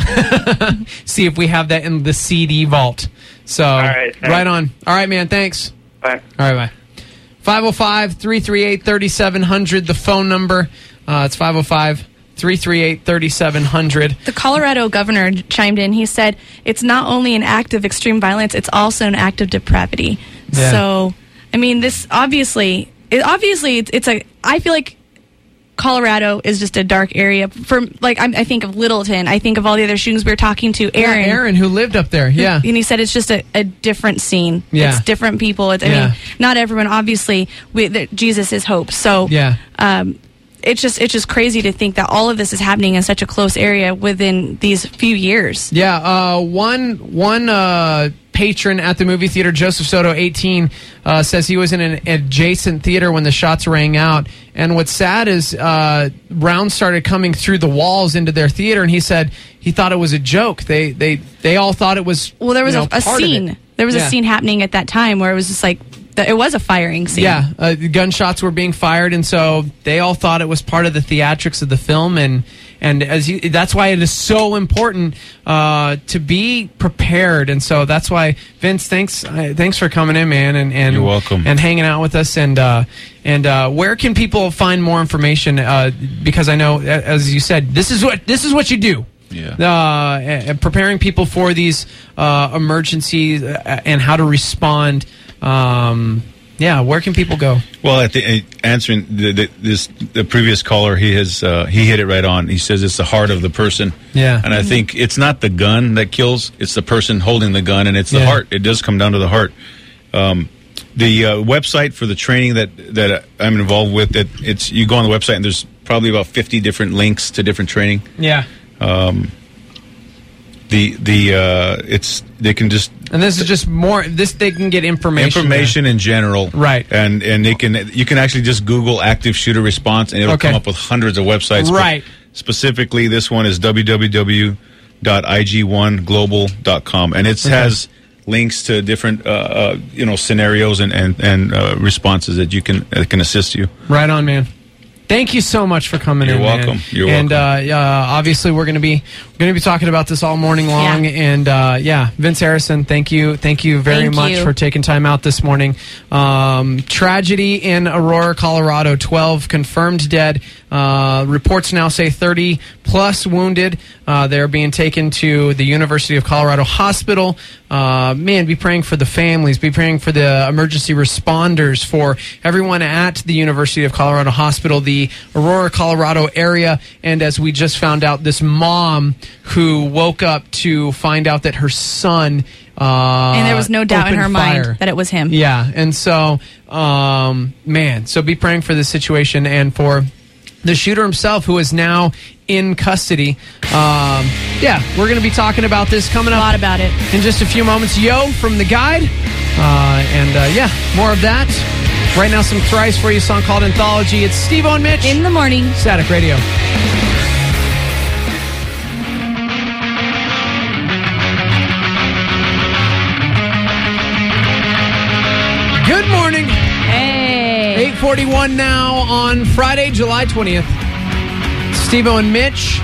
A: See if we have that in the C D vault. So,
K: All right, thanks.
A: right on. All right, man. Thanks.
K: Bye.
A: All right, bye. five oh five, three three eight, three seven zero zero, the phone number. Uh, it's five oh five, three three eight, three seven zero zero.
B: The Colorado governor chimed in. He said it's not only an act of extreme violence, it's also an act of depravity.
A: Yeah.
B: So, I mean, this obviously, it, obviously, it's, it's a. I feel like Colorado is just a dark area. For like, I'm, I think of Littleton. I think of all the other shootings we were talking to. Aaron,
A: Yeah, Aaron, who lived up there. Yeah.
B: and he said it's just a, a different scene.
A: Yeah.
B: It's different people. It's, I
A: Yeah.
B: mean, not everyone. Obviously, we, the, Jesus is hope. So,
A: Yeah.
B: um, it's just it's just crazy to think that all of this is happening in such a close area within these few years.
A: Yeah, uh, one one uh, patron at the movie theater, Joseph Soto, eighteen, uh, says he was in an adjacent theater when the shots rang out. And what's sad is uh, rounds started coming through the walls into their theater, and he said he thought it was a joke. They they they all thought it was.
B: Well, there was
A: you know,
B: a, a
A: part of it.
B: scene. There was
A: Yeah.
B: a scene happening at that time where it was just like th- it was a firing scene.
A: Yeah, uh, the gunshots were being fired, and so they all thought it was part of the theatrics of the film, and and as you, that's why it is so important uh, to be prepared, and so that's why Vince, thanks, uh, thanks for coming in, man, and, and
J: You're welcome.
A: and hanging out with us, and uh, and uh, where can people find more information? Uh, because I know, a- as you said, this is what this is what you do.
J: Yeah.
A: Uh, and preparing people for these uh, emergencies uh, and how to respond. Um, yeah, where can people go?
J: Well, I think uh, answering the, the, this the previous caller, he has uh, he hit it right on. He says it's the heart of the person.
A: Yeah.
J: and I think it's not the gun that kills; it's the person holding the gun, and it's the
A: Yeah.
J: heart. It does come down to the heart. Um, the uh, website for the training that that I'm involved with, that it's you go on the website and there's probably about fifty different links to different training.
A: Yeah.
J: Um, the the uh, it's they can just
A: and this is just more. This they can get information.
J: Information there. In general,
A: right?
J: And and they can you can actually just Google active shooter response, and it'll
A: okay.
J: come up with hundreds of websites.
A: Right.
J: But specifically, this one is w w w dot i g one global dot com, and it okay. has links to different uh, uh, you know scenarios and and and uh, responses that you can that can assist you.
A: Right on, man. Thank you so much for coming
J: You're
A: in.
J: Welcome.
A: Man.
J: You're
A: and,
J: welcome.
A: And uh, uh, obviously, we're going to be we're going to be talking about this all morning long.
B: Yeah.
A: And uh, yeah, Vince Harrison, thank you, thank you very
B: thank
A: much
B: you.
A: for taking time out this morning. Um, tragedy in Aurora, Colorado. twelve confirmed dead. Uh, reports now say thirty plus wounded. Uh, they're being taken to the University of Colorado Hospital. Uh, man, be praying for the families. Be praying for the emergency responders, for everyone at the University of Colorado Hospital, the Aurora, Colorado area. And as we just found out, this mom who woke up to find out that her son uh,
B: and there was no doubt in her
A: fire.
B: mind that it was him.
A: Yeah, and so, um, man, so be praying for this situation and for the shooter himself, who is now in custody. Um, yeah, we're going to be talking about this coming up.
B: A lot about it.
A: In just a few moments. Yo from The Guide. Uh, and uh, yeah, more of that. Right now, some Thrice for you, a song called Anthology. It's Steve-O and Mitch.
B: In the morning.
A: Static Radio. Good morning.
B: Hey.
A: eight forty-one now on Friday, July twentieth. Steve-O and Mitch.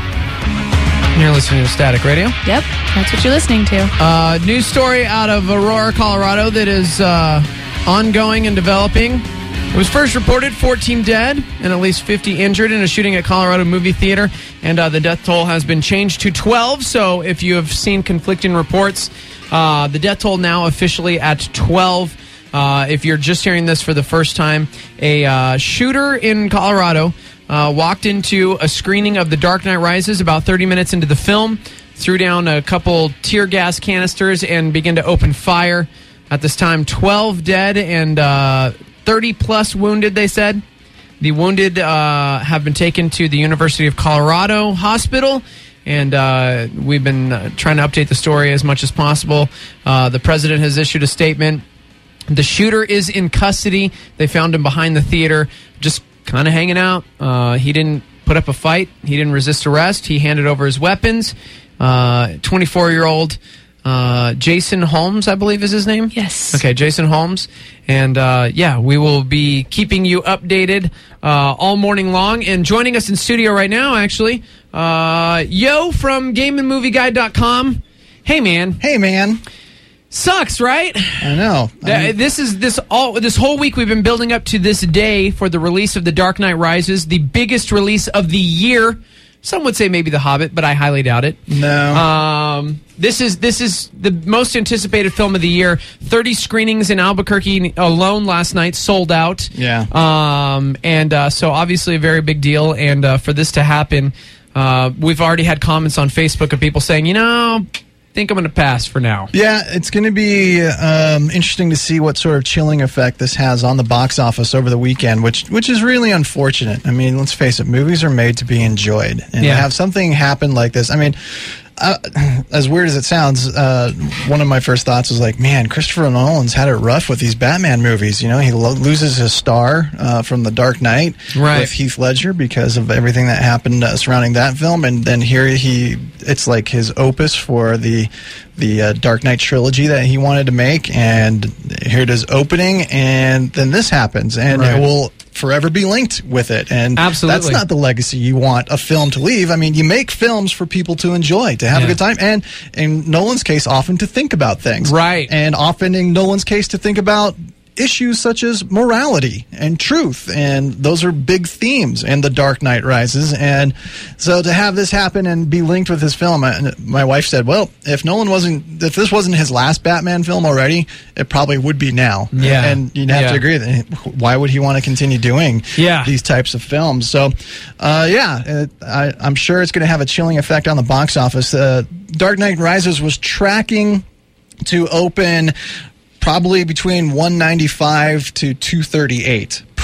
A: You're listening to Static Radio.
B: Yep, that's what you're listening to.
A: Uh, news story out of Aurora, Colorado that is uh, ongoing and developing. It was first reported fourteen dead and at least fifty injured in a shooting at Colorado Movie Theater, and uh, the death toll has been changed to twelve. So if you have seen conflicting reports, uh, the death toll now officially at twelve. Uh, if you're just hearing this for the first time, a uh, shooter in Colorado uh, walked into a screening of The Dark Knight Rises about thirty minutes into the film, threw down a couple tear gas canisters, and began to open fire. At this time, twelve dead and uh, thirty plus wounded, they said. The wounded uh, have been taken to the University of Colorado Hospital, and uh, we've been uh, trying to update the story as much as possible. Uh, the president has issued a statement. The shooter is in custody. They found him behind the theater, just kind of hanging out. Uh, he didn't put up a fight. He didn't resist arrest. He handed over his weapons. Uh, twenty-four-year-old uh, Jason Holmes, I believe is his name?
B: Yes.
A: Okay, Jason Holmes. And, uh, yeah, we will be keeping you updated uh, all morning long. And joining us in studio right now, actually, uh, Yo from Game and Movie Guide dot com. Hey, man.
L: Hey, man.
A: Sucks, right?
L: I know. I mean,
A: this is this all this whole week we've been building up to this day for the release of The Dark Knight Rises, the biggest release of the year. Some would say maybe The Hobbit, but I highly doubt it.
L: No.
A: Um, this is this is the most anticipated film of the year. thirty screenings in Albuquerque alone last night, sold out.
L: Yeah.
A: Um, and uh, so obviously a very big deal. And uh, for this to happen, uh, we've already had comments on Facebook of people saying, you know, I think I'm going to pass for now.
L: Yeah, it's going to be um, interesting to see what sort of chilling effect this has on the box office over the weekend, which which is really unfortunate. I mean, let's face it, movies are made to be enjoyed. And
A: Yeah.
L: to have something happen like this, I mean, uh, as weird as it sounds, uh, one of my first thoughts was like, man, Christopher Nolan's had it rough with these Batman movies. You know, he lo- loses his star uh, from The Dark Knight
A: Right.
L: with Heath Ledger because of everything that happened uh, surrounding that film. And then here he, it's like his opus for the the uh, Dark Knight trilogy that he wanted to make. And here it is opening, and then this happens. And
A: Right.
L: it will forever be linked with it. And
A: Absolutely.
L: that's not the legacy you want a film to leave. I mean, you make films for people to enjoy, to have
A: Yeah.
L: a good time, and in Nolan's case, often to think about things.
A: Right.
L: And often in Nolan's case, to think about issues such as morality and truth, and those are big themes in The Dark Knight Rises. And so to have this happen and be linked with his film, I, my wife said, well, if Nolan wasn't, if this wasn't his last Batman film already, it probably would be now.
A: Yeah.
L: And you'd have
A: Yeah.
L: to agree that why would he want to continue doing
A: Yeah.
L: these types of films? So, uh, yeah, it, I, I'm sure it's going to have a chilling effect on the box office. Uh, Dark Knight Rises was tracking to open probably between one ninety-five to two thirty-eight.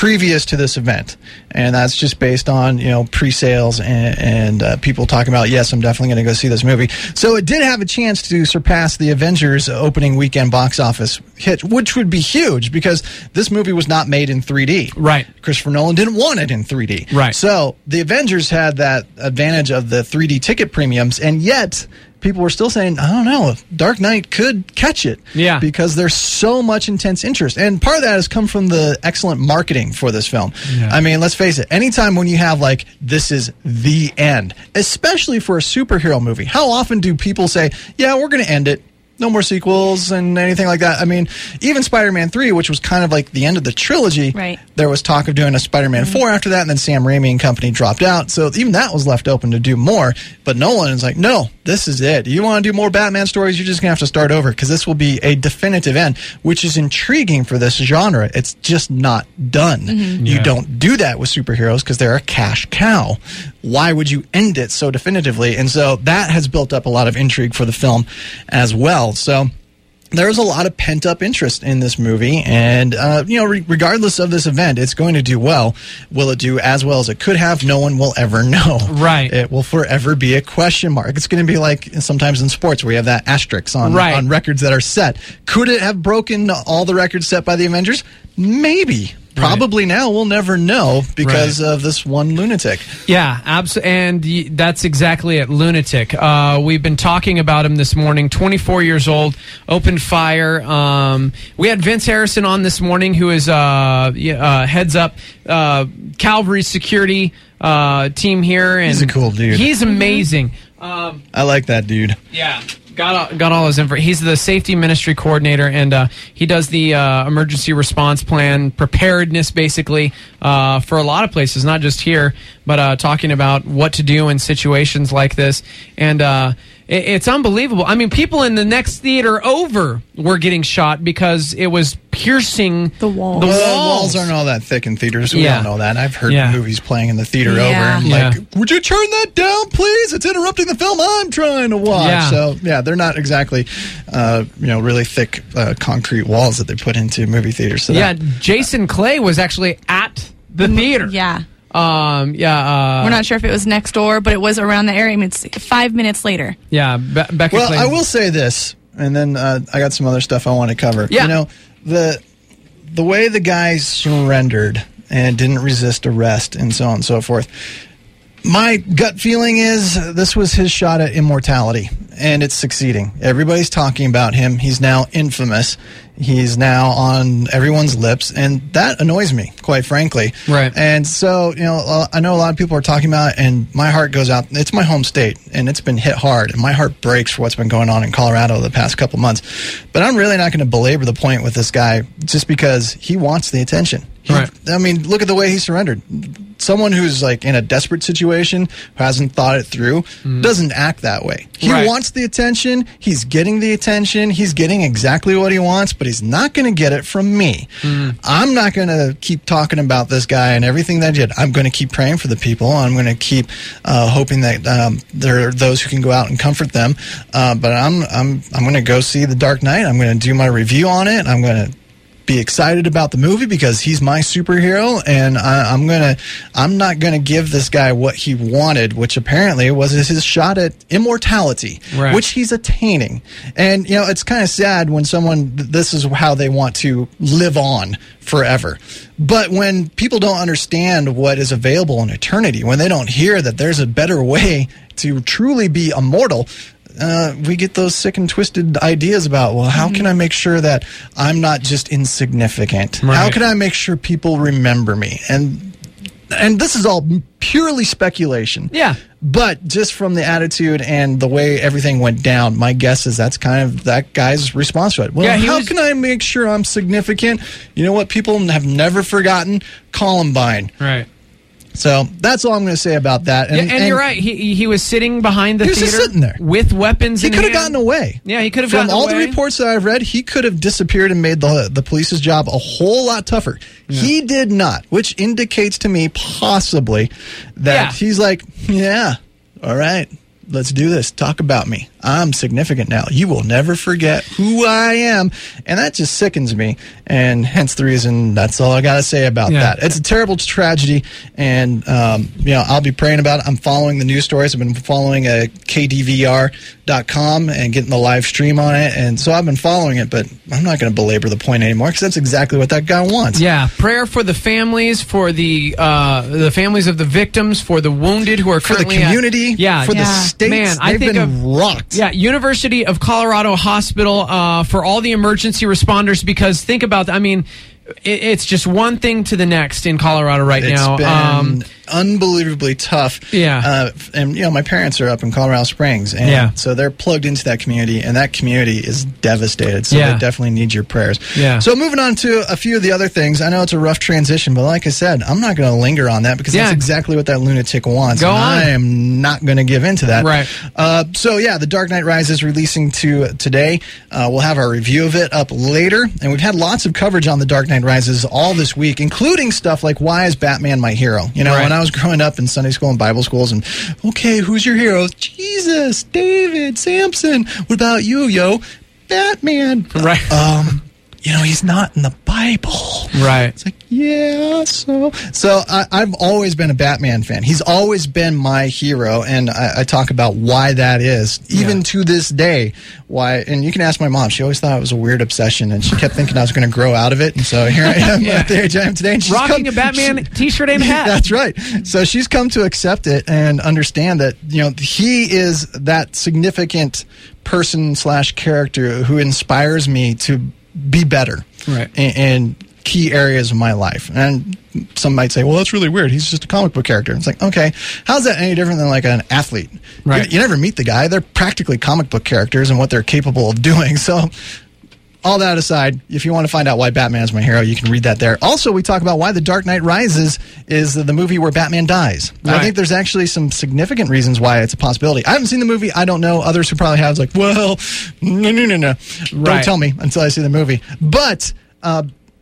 L: previous to this event, and that's just based on you know pre-sales and, and uh, people talking about yes, I'm definitely going to go see this movie. So it did have a chance to surpass the Avengers opening weekend box office hit, which would be huge because this movie was not made in three D.
A: Right.
L: Christopher Nolan didn't want it in three D.
A: Right.
L: So the Avengers had that advantage of the three D ticket premiums, and yet people were still saying, I don't know, Dark Knight could catch it.
A: Yeah.
L: Because there's so much intense interest. And part of that has come from the excellent marketing for this film.
A: Yeah.
L: I mean, let's face it, anytime when you have, like, this is the end, especially for a superhero movie, how often do people say, yeah, we're going to end it? No more sequels and anything like that. I mean, even Spider-Man three, which was kind of like the end of the trilogy,
B: right.
L: there was talk of doing a Spider-Man mm-hmm. four after that, and then Sam Raimi and company dropped out. So even that was left open to do more. But Nolan is like, no, this is it. You want to do more Batman stories, you're just going to have to start over because this will be a definitive end, which is intriguing for this genre. It's just not done. Mm-hmm. You
A: Yeah.
L: don't do that with superheroes because they're a cash cow. Why would you end it so definitively? And so that has built up a lot of intrigue for the film as well. So there's a lot of pent-up interest in this movie, and uh, you know, re- regardless of this event, it's going to do well. Will it do as well as it could have? No one will ever know.
A: Right.
L: It will forever be a question mark. It's going to be like sometimes in sports where you have that asterisk on,
A: Right.
L: on records that are set. Could it have broken all the records set by the Avengers? Maybe. Probably now we'll never know because
A: Right.
L: of this one lunatic.
A: Yeah, absolutely, and y- that's exactly it. Lunatic. Uh, we've been talking about him this morning. twenty-four years old, opened fire. Um, we had Vince Harrison on this morning, who is uh, yeah, uh, heads up uh, Calvary security uh, team here. And
L: He's a cool dude.
A: He's amazing. Um,
L: I like that dude.
A: Yeah. Got all, got all his info. He's the safety ministry coordinator, and uh, he does the uh, emergency response plan preparedness, basically, uh, for a lot of places, not just here, but uh, talking about what to do in situations like this. And uh, it, it's unbelievable. I mean, people in the next theater over were getting shot because it was piercing the walls. The
L: Well,
A: walls.
L: the walls aren't all that thick in theaters. We
A: Yeah.
L: don't know that. I've heard
A: Yeah.
L: movies playing in the theater
A: Yeah.
L: over and
A: Yeah.
L: like, would you turn that down, please? It's interrupting the film I'm trying to watch.
A: Yeah.
L: So, yeah, they're not exactly, uh, you know, really thick uh, concrete walls that they put into movie theaters. So
A: yeah,
L: that-
A: Jason Clay was actually at the theater.
B: Yeah.
A: Um, yeah. Uh,
B: We're not sure if it was next door, but it was around the area. I mean, it's five minutes later.
A: Yeah, Be- Becca
L: Well,
A: Clay.
L: I will say this, and then uh, I got some other stuff I want to cover.
A: Yeah.
L: You know, the the way the guy surrendered and didn't resist arrest and so on and so forth, my gut feeling is this was his shot at immortality, and it's succeeding. Everybody's talking about him. He's now infamous. He's now on everyone's lips, and that annoys me, quite frankly.
A: Right.
L: And so, you know, uh, I know a lot of people are talking about it, and my heart goes out. It's my home state, and it's been hit hard, and my heart breaks for what's been going on in Colorado the past couple months. But I'm really not going to belabor the point with this guy just because he wants the attention. He,
A: Right.
L: I mean, look at the way he surrendered. Someone who's like in a desperate situation, who hasn't thought it through, doesn't act that way. He
A: Right.
L: wants the attention. He's getting the attention. He's getting exactly what he wants, but he's not going to get it from me. I'm not going to keep talking about this guy and everything that I did. I'm going to keep praying for the people. I'm going to keep uh, hoping that um, there are those who can go out and comfort them. Uh, but I'm I'm I'm going to go see The Dark Knight. I'm going to do my review on it. I'm going to be excited about the movie because he's my superhero, and I, I'm gonna I'm not gonna give this guy what he wanted, which apparently was his shot at immortality,
A: Right.
L: which he's attaining. And you know, it's kind of sad when someone this is how they want to live on forever. But when people don't understand what is available in eternity, when they don't hear that there's a better way to truly be immortal, Uh, we get those sick and twisted ideas about, well, how can I make sure that I'm not just insignificant?
A: Right.
L: How can I make sure people remember me? And and this is all purely speculation.
A: Yeah.
L: But just from the attitude and the way everything went down, my guess is that's kind of that guy's response to it. Well,
A: Yeah, he
L: how
A: was-
L: can I make sure I'm significant? You know what? People have never forgotten Columbine.
A: Right.
L: So that's all I'm going to say about that.
A: And, yeah, and, you're right. He he was sitting behind the
L: He was
A: theater,
L: just sitting there.
A: with weapons.
L: He
A: in
L: could have
A: hand.
L: gotten away.
A: Yeah, he could have
L: From
A: gotten
L: all
A: away.
L: the reports that I've read, he could have disappeared and made the the police's job a whole lot tougher. He did not, which indicates to me possibly that
A: Yeah.
L: he's like, yeah, all right, let's do this. Talk about me. I'm significant now. You will never forget who I am. And that just sickens me. And hence the reason, that's all I got to say about
A: Yeah.
L: that. It's a terrible tragedy. And, um, you know, I'll be praying about it. I'm following the news stories. I've been following uh, K D V R dot com and getting the live stream on it. And so I've been following it, but I'm not going to belabor the point anymore because that's exactly what that guy wants.
A: Yeah, prayer for the families, for the uh, the families of the victims, for the wounded who are
L: For the
A: currently at-
L: community,
A: yeah,
L: for the
A: yeah.
L: states.
A: Man, I
L: They've
A: think
L: been
A: of
L: rocked.
A: Yeah, University of Colorado Hospital uh, for all the emergency responders, because think about that. I mean, it, it's just one thing to the next in Colorado right
L: It's
A: now.
L: been
A: Um,
L: unbelievably tough.
A: Yeah.
L: Uh, and, you know, my parents are up in Colorado Springs. And
A: Yeah.
L: so they're plugged into that community, and that community is devastated. So
A: Yeah.
L: they definitely need your prayers.
A: Yeah.
L: So moving on to a few of the other things. I know it's a rough transition, but like I said, I'm not going to linger on that because
A: Yeah.
L: that's exactly what that lunatic wants.
A: Go
L: and
A: on.
L: I am not going to give in to that.
A: Right.
L: Uh, so, yeah, The Dark Knight Rises releasing to today. Uh, we'll have our review of it up later. And we've had lots of coverage on The Dark Knight Rises all this week, including stuff like, why is Batman my hero? You know,
A: Right.
L: when I was growing up in Sunday school and Bible schools, and, okay, who's your hero? Jesus, David, Samson. What about you, yo? Batman.
A: Right.
L: Um, you know, he's not in the Bible.
A: right.
L: It's like, yeah, so so I, I've always been a Batman fan. He's always been my hero, and I, I talk about why that is, even
A: Yeah.
L: to this day. Why? And you can ask my mom. She always thought it was a weird obsession, and she kept thinking I was going to grow out of it. And so here I am
A: Yeah.
L: at the age I am today. And she's
A: Rocking
L: come-
A: a Batman
L: she-
A: t-shirt and hat.
L: That's right. So she's come to accept it and understand that, you know, he is that significant person slash character who inspires me to be better
A: Right.
L: in, in key areas of my life. And some might say, well, that's really weird. He's just a comic book character. It's like, okay, how's that any different than like an athlete?
A: Right.
L: You, you never meet the guy. They're practically comic book characters and what they're capable of doing. So all that aside, if you want to find out why Batman is my hero, you can read that there. Also, we talk about why The Dark Knight Rises is the movie where Batman dies.
A: Right.
L: I think there's actually some significant reasons why it's a possibility. I haven't seen the movie. I don't know. Others who probably have is like, well, no, no, no, no. Don't
A: Right.
L: tell me until I see the movie. But uh,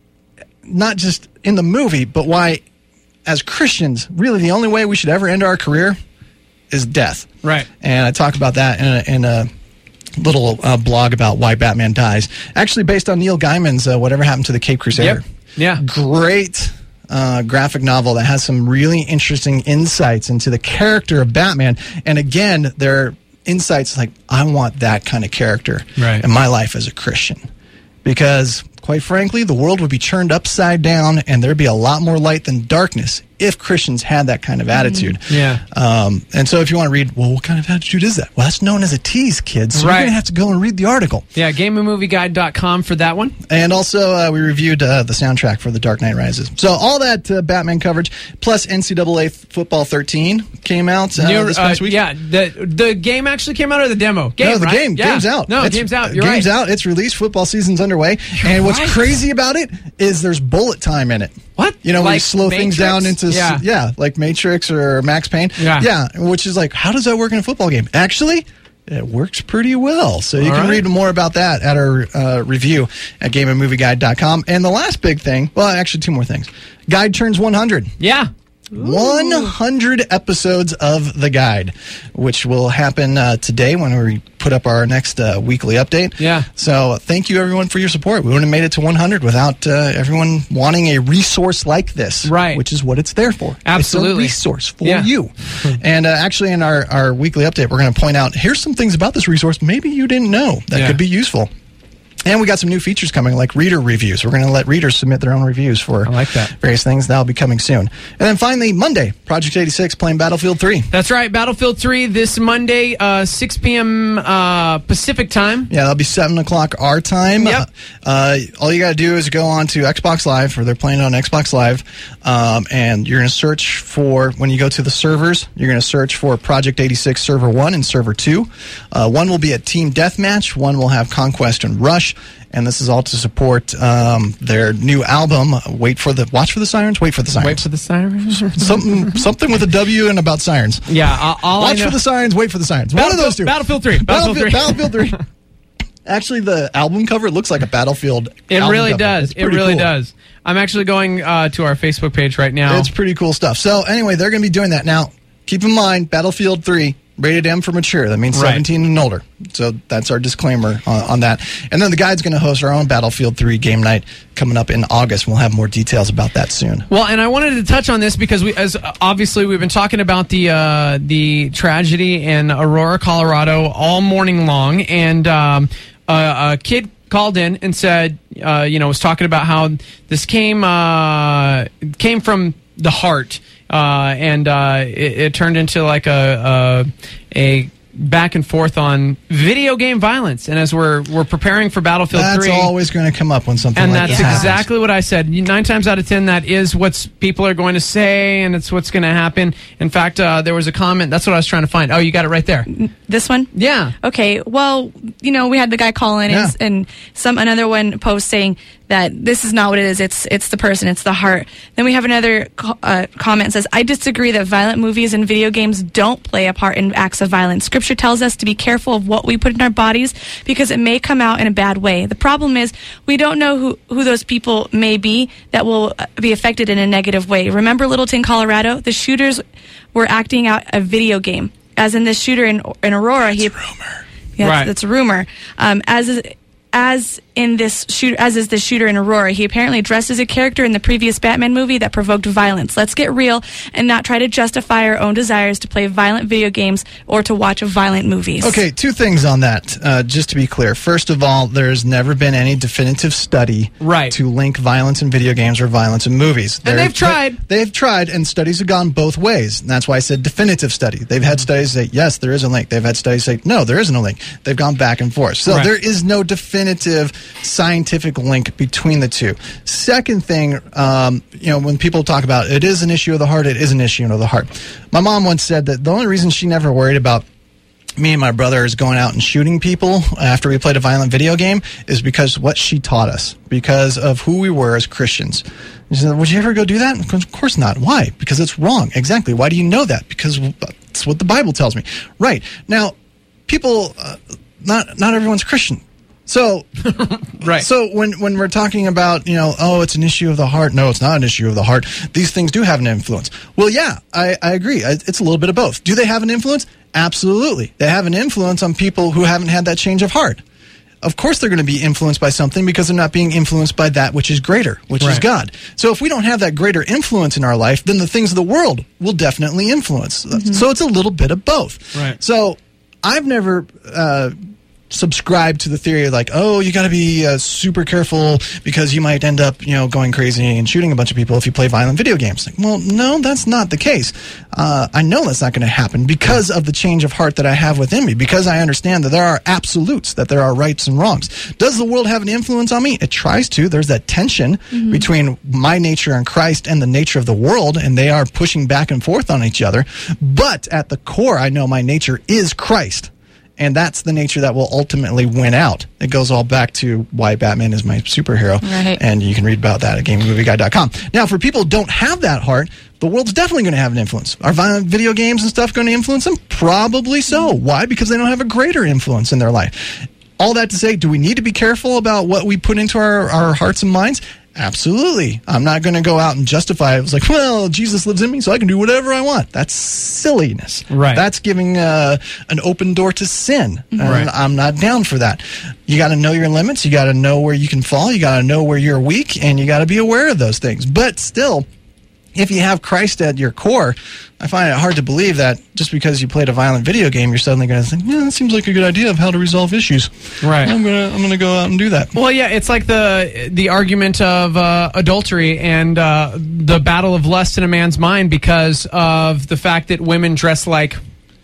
L: not just in the movie, but why, as Christians, really the only way we should ever end our career is death.
A: Right.
L: And I talk about that in a, in a little uh, blog about why Batman dies. Actually, based on Neil Gaiman's uh, Whatever Happened to the Cape Crusader.
A: Yep. Yeah.
L: Great uh, graphic novel that has some really interesting insights into the character of Batman. And again, there are insights like, I want that kind of character
A: Right.
L: in my life as a Christian. Because, quite frankly, the world would be turned upside down and there'd be a lot more light than darkness if Christians had that kind of attitude.
A: Yeah.
L: Um, and so if you want to read, well, what kind of attitude is that? Well, that's known as a tease, kids. So
A: Right.
L: you're going to have to go and read the article.
A: Yeah, game and movie guide dot com for that one.
L: And also, uh, we reviewed uh, the soundtrack for The Dark Knight Rises. So all that uh, Batman coverage, plus N C double A Football thirteen came out uh,
A: New-
L: this
A: uh,
L: past week.
A: Yeah, the the game actually came out, or the demo? Game,
L: no, the
A: right?
L: game.
A: Yeah.
L: Game's out.
A: No,
L: It's-
A: game's out. You're
L: game's
A: right.
L: out. It's released. Football season's underway. and what's
A: right.
L: crazy about it is there's bullet time in it.
A: What?
L: You know, when you
A: Like
L: slow things
A: Matrix?
L: down into, s-
A: Yeah.
L: yeah, like Matrix or Max Payne.
A: Yeah.
L: Yeah, which is like, how does that work in a football game? Actually, it works pretty well. So you
A: All
L: can
A: right.
L: read more about that at our uh, review at game and movie guide dot com. And the last big thing, well, actually, two more things. Guide turns one hundred.
A: Yeah.
L: one hundred episodes of the guide, which will happen uh, today when we put up our next uh, weekly update.
A: Yeah.
L: So thank you, everyone, for your support. We wouldn't have made it to one hundred without uh, everyone wanting a resource like this.
A: Right.
L: Which is what it's there for.
A: Absolutely.
L: It's a resource for
A: Yeah.
L: you. and uh, actually, in our, our weekly update, we're going to point out, here's some things about this resource maybe you didn't know that
A: Yeah.
L: could be useful. And we got some new features coming, like reader reviews. We're going to let readers submit their own reviews for
A: I like that.
L: various things. That'll be coming soon. And then finally, Monday, Project eighty-six playing Battlefield three.
A: That's right. Battlefield three this Monday, uh, six p.m. Uh, Pacific time.
L: Yeah, that'll be seven o'clock our time.
A: Yep.
L: Uh, all you got to do is go on to Xbox Live, or they're playing it on Xbox Live, um, and you're going to search for, when you go to the servers, you're going to search for Project eighty-six Server one and Server two. Uh, one will be a Team Deathmatch, one will have Conquest and Rush, and this is all to support um, their new album, Wait for the, Watch for the Sirens? Wait for the Sirens.
A: Wait for the sirens.
L: something, something with a W and about sirens.
A: Yeah. Uh, all
L: Watch
A: I know,
L: for the Sirens, Wait for the Sirens. One of those two.
A: Battlefield three. Battlefield,
L: Battlefield, Battlefield three. Actually, the album cover looks like a Battlefield.
A: It
L: album
A: really
L: cover.
A: does.
L: It's
A: It
L: pretty
A: really
L: cool.
A: does. I'm actually going uh, to our Facebook page right now.
L: It's pretty cool stuff. So anyway, they're going to be doing that now. Keep in mind, Battlefield three Rated M for mature. That means
A: Right.
L: seventeen and older. So that's our disclaimer on, on that. And then the guide's going to host our own Battlefield three game night coming up in August. We'll have more details about that soon.
A: Well, and I wanted to touch on this because we, as obviously we've been talking about the uh, the tragedy in Aurora, Colorado, all morning long, and um, a, a kid called in and said, uh, you know, was talking about how this came uh, came from the heart, uh, and uh, it, it turned into like a a, a back and forth on video game violence. And as we're we're preparing for Battlefield
L: That's
A: three,
L: always going to come up when something
A: and
L: like
A: that's
L: this happens.
A: exactly what I said. Nine times out of ten, that is what people are going to say, and it's what's going to happen. In fact, uh, there was a comment. That's what I was trying to find. Oh, you got it right there.
B: This one?
A: Yeah.
B: Okay. Well, you know, we had the guy call in
A: Yeah.
B: and, and some another one post saying that this is not what it is. It's it's the person. It's the heart. Then we have another co- uh, comment that says, I disagree that violent movies and video games don't play a part in acts of violence. Scripture tells us to be careful of what we put in our bodies because it may come out in a bad way. The problem is we don't know who, who those people may be that will uh, be affected in a negative way. Remember Littleton, Colorado? The shooters were acting out a video game. As in this shooter in, in Aurora. He,
L: That's a rumor.
B: Yeah,
A: Right.
B: that's, that's a rumor. Um, as is, as in this shooter, as is the shooter in Aurora, he apparently dressed as a character in the previous Batman movie that provoked violence. Let's get real and not try to justify our own desires to play violent video games or to watch violent movies.
L: Okay, two things on that, uh, just to be clear. First of all, there's never been any definitive study
A: Right.
L: to link violence in video games or violence in movies.
A: And they've tried.
L: They've tried, and studies have gone both ways. And that's why I said definitive study. They've had studies say, yes, there is a link. They've had studies say, no, there isn't a link. They've gone back and forth. So
A: Right.
L: there is no definitive scientific link between the two. Second thing, um, you know, when people talk about it is an issue of the heart, it is an issue of the heart. My mom once said that the only reason she never worried about me and my brother is going out and shooting people after we played a violent video game is because what she taught us, because of who we were as Christians. She said, would you ever go do that? Of course not. Why? Because it's wrong. Exactly. Why do you know that? Because it's what the Bible tells me. Right. Now, people, uh, not not everyone's Christian. So,
A: Right.
L: So when, when we're talking about, you know, oh, it's an issue of the heart. No, it's not an issue of the heart. These things do have an influence. Well, yeah, I, I agree. I, it's a little bit of both. Do they have an influence? Absolutely. They have an influence on people who haven't had that change of heart. Of course they're going to be influenced by something because they're not being influenced by that which is greater, which is
A: Right.
L: God. So if we don't have that greater influence in our life, then the things of the world will definitely influence. So it's a little bit of both.
A: Right.
L: So I've never uh, subscribed to the theory of like, oh, you got to be uh, super careful because you might end up, you know, going crazy and shooting a bunch of people if you play violent video games. Like, well, no, that's not the case. Uh, I know that's not going to happen because of the change of heart that I have within me, because I understand that there are absolutes, that there are rights and wrongs. Does the world have an influence on me? It tries to. There's that tension
B: Mhm.
L: between my nature and Christ and the nature of the world, and they are pushing back and forth on each other. But at the core, I know my nature is Christ. And that's the nature that will ultimately win out. It goes all back to why Batman is my superhero.
B: Right.
L: And you can read about that at gaming movie guide dot com. Now, for people who don't have that heart, the world's definitely going to have an influence. Are violent video games and stuff going to influence them? Probably so. Why? Because they don't have a greater influence in their life. All that to say, do we need to be careful about what we put into our, our hearts and minds? Absolutely. I'm not going to go out and justify it. It was like, well, Jesus lives in me, so I can do whatever I want. That's silliness.
A: Right.
L: That's giving uh, an open door to sin. And
A: Right.
L: I'm not down for that. You got to know your limits. You got to know where you can fall. You got to know where you're weak, and you got to be aware of those things. But still, if you have Christ at your core, I find it hard to believe that just because you played a violent video game, you're suddenly going to think, yeah, that seems like a good idea of how to resolve issues.
A: Right.
L: I'm going to I'm going to go out and do that.
A: Well, yeah, it's like the the argument of uh, adultery and uh, the battle of lust in a man's mind because of the fact that women dress like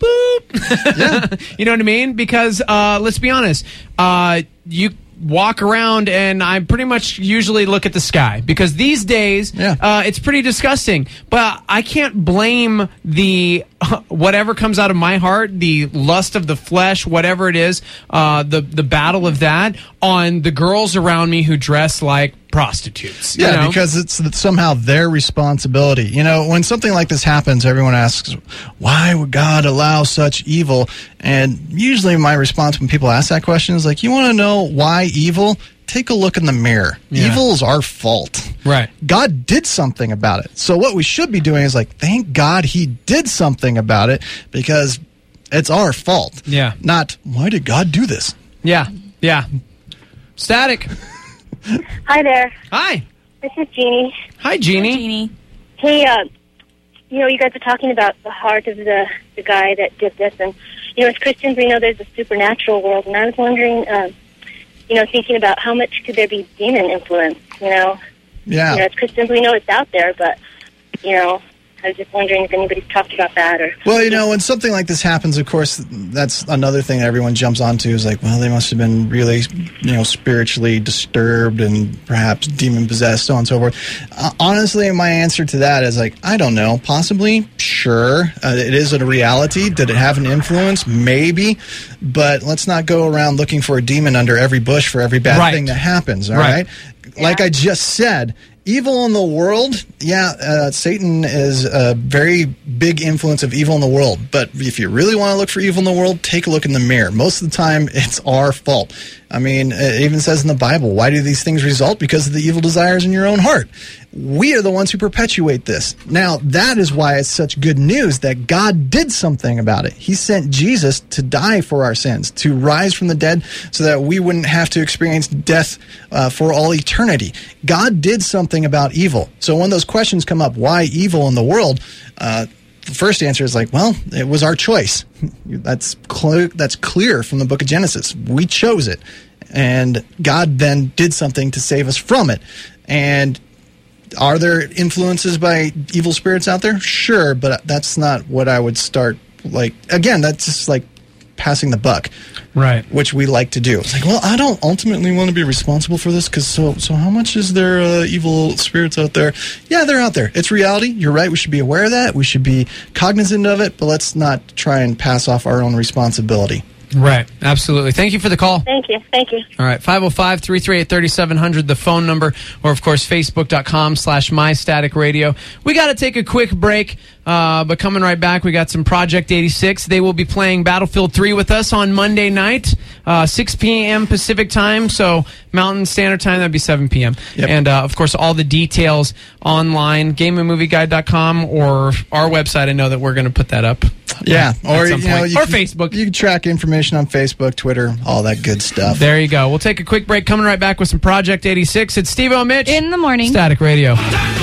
A: boop.
L: Yeah.
A: You know what I mean? Because uh, let's be honest, uh, you walk around and I pretty much usually look at the sky because these days
L: Yeah.
A: uh, it's pretty disgusting. But I can't blame the whatever comes out of my heart, the lust of the flesh, whatever it is, uh, the the battle of that on the girls around me who dress like prostitutes. you
L: Yeah,
A: know?
L: because it's somehow their responsibility. You know, when something like this happens, everyone asks, why would God allow such evil? And usually my response when people ask that question is like, you want to know why evil? Take a look in the mirror.
A: Yeah.
L: Evil is our fault.
A: Right.
L: God did something about it. So what we should be doing is like, thank God he did something about it, because It's our fault.
A: Yeah.
L: Not, why did God do this?
A: Yeah. Yeah. Static.
M: Hi there.
A: Hi.
M: This is Jeannie.
A: Hi, Jeannie.
B: Hi, Jeannie.
M: Hey, uh, you know, you guys are talking about the heart of the, the guy that did this. And, you know, as Christians, we know there's a supernatural world. And I was wondering, uh, you know, thinking about how much could there be demon influence, you know?
L: Yeah.
M: You know, as Christians, we know it's out there, but, you know, I was just wondering if anybody's talked about that. Or
L: Well, you know, when something like this happens, of course, that's another thing that everyone jumps onto is like, well, they must have been really, you know, spiritually disturbed and perhaps demon-possessed, so on and so forth. Uh, honestly, my answer to that is like, I don't know. Possibly, sure. Uh, it is a reality. Did it have an influence? Maybe. But let's not go around looking for a demon under every bush for every bad
A: Right.
L: thing that happens, all
A: Right.
L: right? Like I just said, evil in the world, yeah, uh, Satan is a very big influence of evil in the world. But if you really want to look for evil in the world, take a look in the mirror. Most of the time, it's our fault. I mean, it even says in the Bible, why do these things result? Because of the evil desires in your own heart. We are the ones who perpetuate this. Now, that is why it's such good news that God did something about it. He sent Jesus to die for our sins, to rise from the dead so that we wouldn't have to experience death uh, for all eternity. God did something about evil. So when those questions come up, why evil in the world, uh, the first answer is like, well, it was our choice. That's clear, that's clear from the book of Genesis. We chose it. And God then did something to save us from it. And are there influences by evil spirits out there? Sure, but that's not what I would start, like, again, that's just like passing the buck.
A: Right.
L: Which we like to do. It's like, well, I don't ultimately want to be responsible for this because so, so how much is there uh, evil spirits out there? Yeah, they're out there. It's reality. You're right. We should be aware of that. We should be cognizant of it, but let's not try and pass off our own responsibility.
A: Right. Absolutely. Thank you for the call.
M: Thank you. Thank you.
A: All right. five oh five, three three eight, three seven zero zero, the phone number, or, of course, facebook.com slash mystaticradio. We got to take a quick break, uh, but coming right back, we got some Project eighty-six. They will be playing Battlefield three with us on Monday night, uh, six p.m. Pacific time, so Mountain Standard Time, that'd be seven p.m.
L: Yep.
A: And, uh, of course, all the details online, game and movie guide dot com, or our website. I know that we're going to put that up.
L: Yeah,
A: at
L: or,
A: some
L: you know,
A: point.
L: you
A: or
L: can,
A: Facebook.
L: You can track information on Facebook, Twitter, all that good stuff.
A: There you go. We'll take a quick break. Coming right back with some Project eighty-six. It's Steve-O Mitch.
B: In the morning.
A: Static Radio.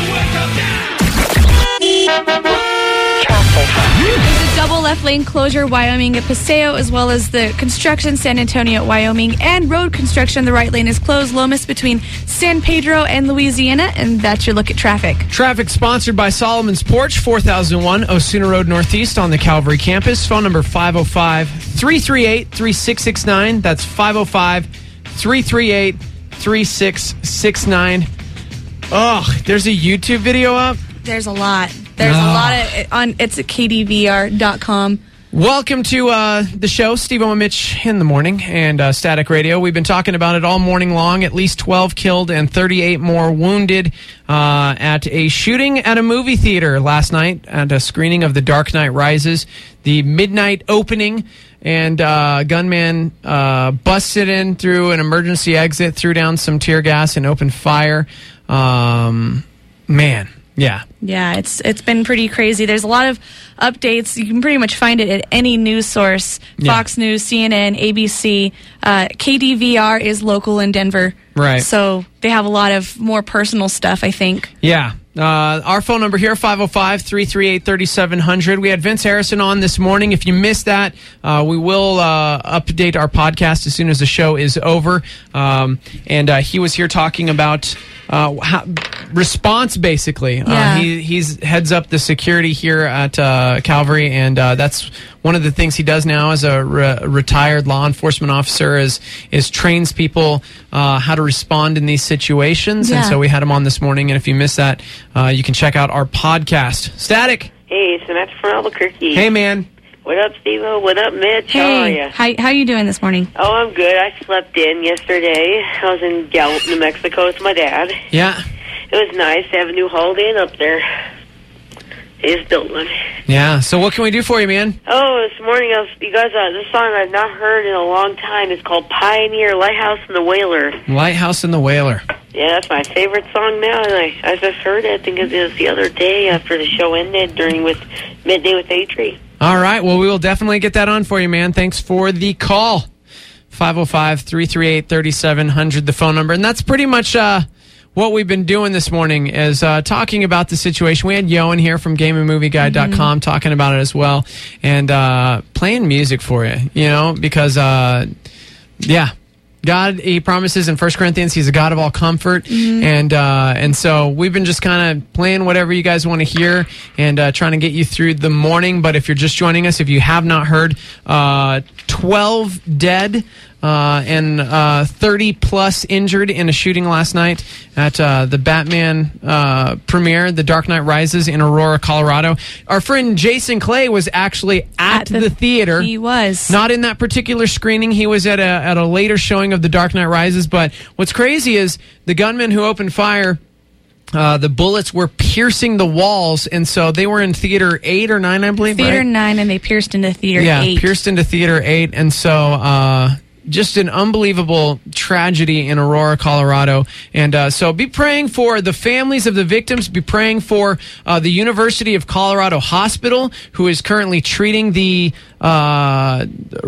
B: There's a double left lane closure, Wyoming at Paseo, as well as the construction San Antonio at Wyoming, and road construction. The right lane is closed. Lomas between San Pedro and Louisiana, and that's your look at traffic.
A: Traffic sponsored by Solomon's Porch, four thousand one Osuna Road Northeast on the Calvary campus. Phone number five oh five, three three eight, three six six nine. That's five oh five, three three eight, three six six nine. Oh, there's a YouTube video up.
B: There's a lot. There's
A: Oh.
B: a lot of on. It's at K D V R dot com.
A: Welcome to uh, the show, Steve-O and Mitch in the morning, and uh, Static Radio. We've been talking about it all morning long. At least twelve killed and thirty-eight more wounded uh, at a shooting at a movie theater last night at a screening of The Dark Knight Rises. The midnight opening, and uh, gunman uh, busted in through an emergency exit, threw down some tear gas, and opened fire. Um, man. Yeah.
B: Yeah, it's it's been pretty crazy. There's a lot of updates. You can pretty much find it at any news source.
A: Yeah.
B: Fox News, C N N, A B C. Uh, K D V R is local in Denver.
A: Right.
B: So they have a lot of more personal stuff, I think.
A: Yeah. Uh, our phone number here, five oh five, three three eight, three seven zero zero. We had Vince Harrison on this morning. If you missed that, uh, we will uh, update our podcast as soon as the show is over. Um, and uh, he was here talking about uh, how, response, basically.
B: Yeah.
A: Uh, he he's heads up the security here at uh, Calvary, and uh, that's one of the things he does now as a re- retired law enforcement officer is is trains people uh, how to respond in these situations.
B: Yeah.
A: And so we had him on this morning, and if you missed that, uh, you can check out our podcast. Static.
N: Hey, it's Matt from Albuquerque.
A: Hey, man.
N: What up, Steve-O? What up, Mitch? How are
B: Hey,
N: you?
B: how how you doing this morning?
N: Oh, I'm good. I slept in yesterday. I was in Gallup, New Mexico with my dad.
A: Yeah.
N: It was nice to have a new Holiday Inn up there. They just built one.
A: Yeah. So what can we do for you, man?
N: Oh, this morning, I was, you guys, uh, this song I've not heard in a long time. It's called Pioneer, Lighthouse, and the Whaler.
A: Lighthouse and the Whaler.
N: Yeah, that's my favorite song now, and I, I just heard it. I think it was the other day after the show ended during with Midday with Atri.
A: All right. Well, we will definitely get that on for you, man. Thanks for the call. five oh five, three three eight, three seven zero zero, the phone number. And that's pretty much uh, what we've been doing this morning is uh, talking about the situation. We had Yo in here from game and movie guide dot com mm-hmm. talking about it as well. And uh, playing music for you, you know, because, uh, yeah. God, he promises in First Corinthians, he's a God of all comfort. Mm-hmm. And uh, and so we've been just kind of playing whatever you guys want to hear and uh, trying to get you through the morning. But if you're just joining us, if you have not heard, uh, twelve dead uh, and uh, thirty plus injured in a shooting last night at uh, the Batman uh, premiere, The Dark Knight Rises in Aurora, Colorado. Our friend Jason Clay was actually at, at the, the theater.
B: He was.
A: Not in that particular screening. He was at a, at a later showing of The Dark Knight Rises. But what's crazy is the gunman who opened fire, Uh, the bullets were piercing the walls, and so they were in theater eight or nine, I believe.
B: Theater
A: right?
B: nine, and they pierced into theater
A: yeah,
B: eight.
A: Yeah, pierced into theater eight, and so uh, just an unbelievable tragedy in Aurora, Colorado. And uh, so be praying for the families of the victims. Be praying for uh, the University of Colorado Hospital, who is currently treating the uh,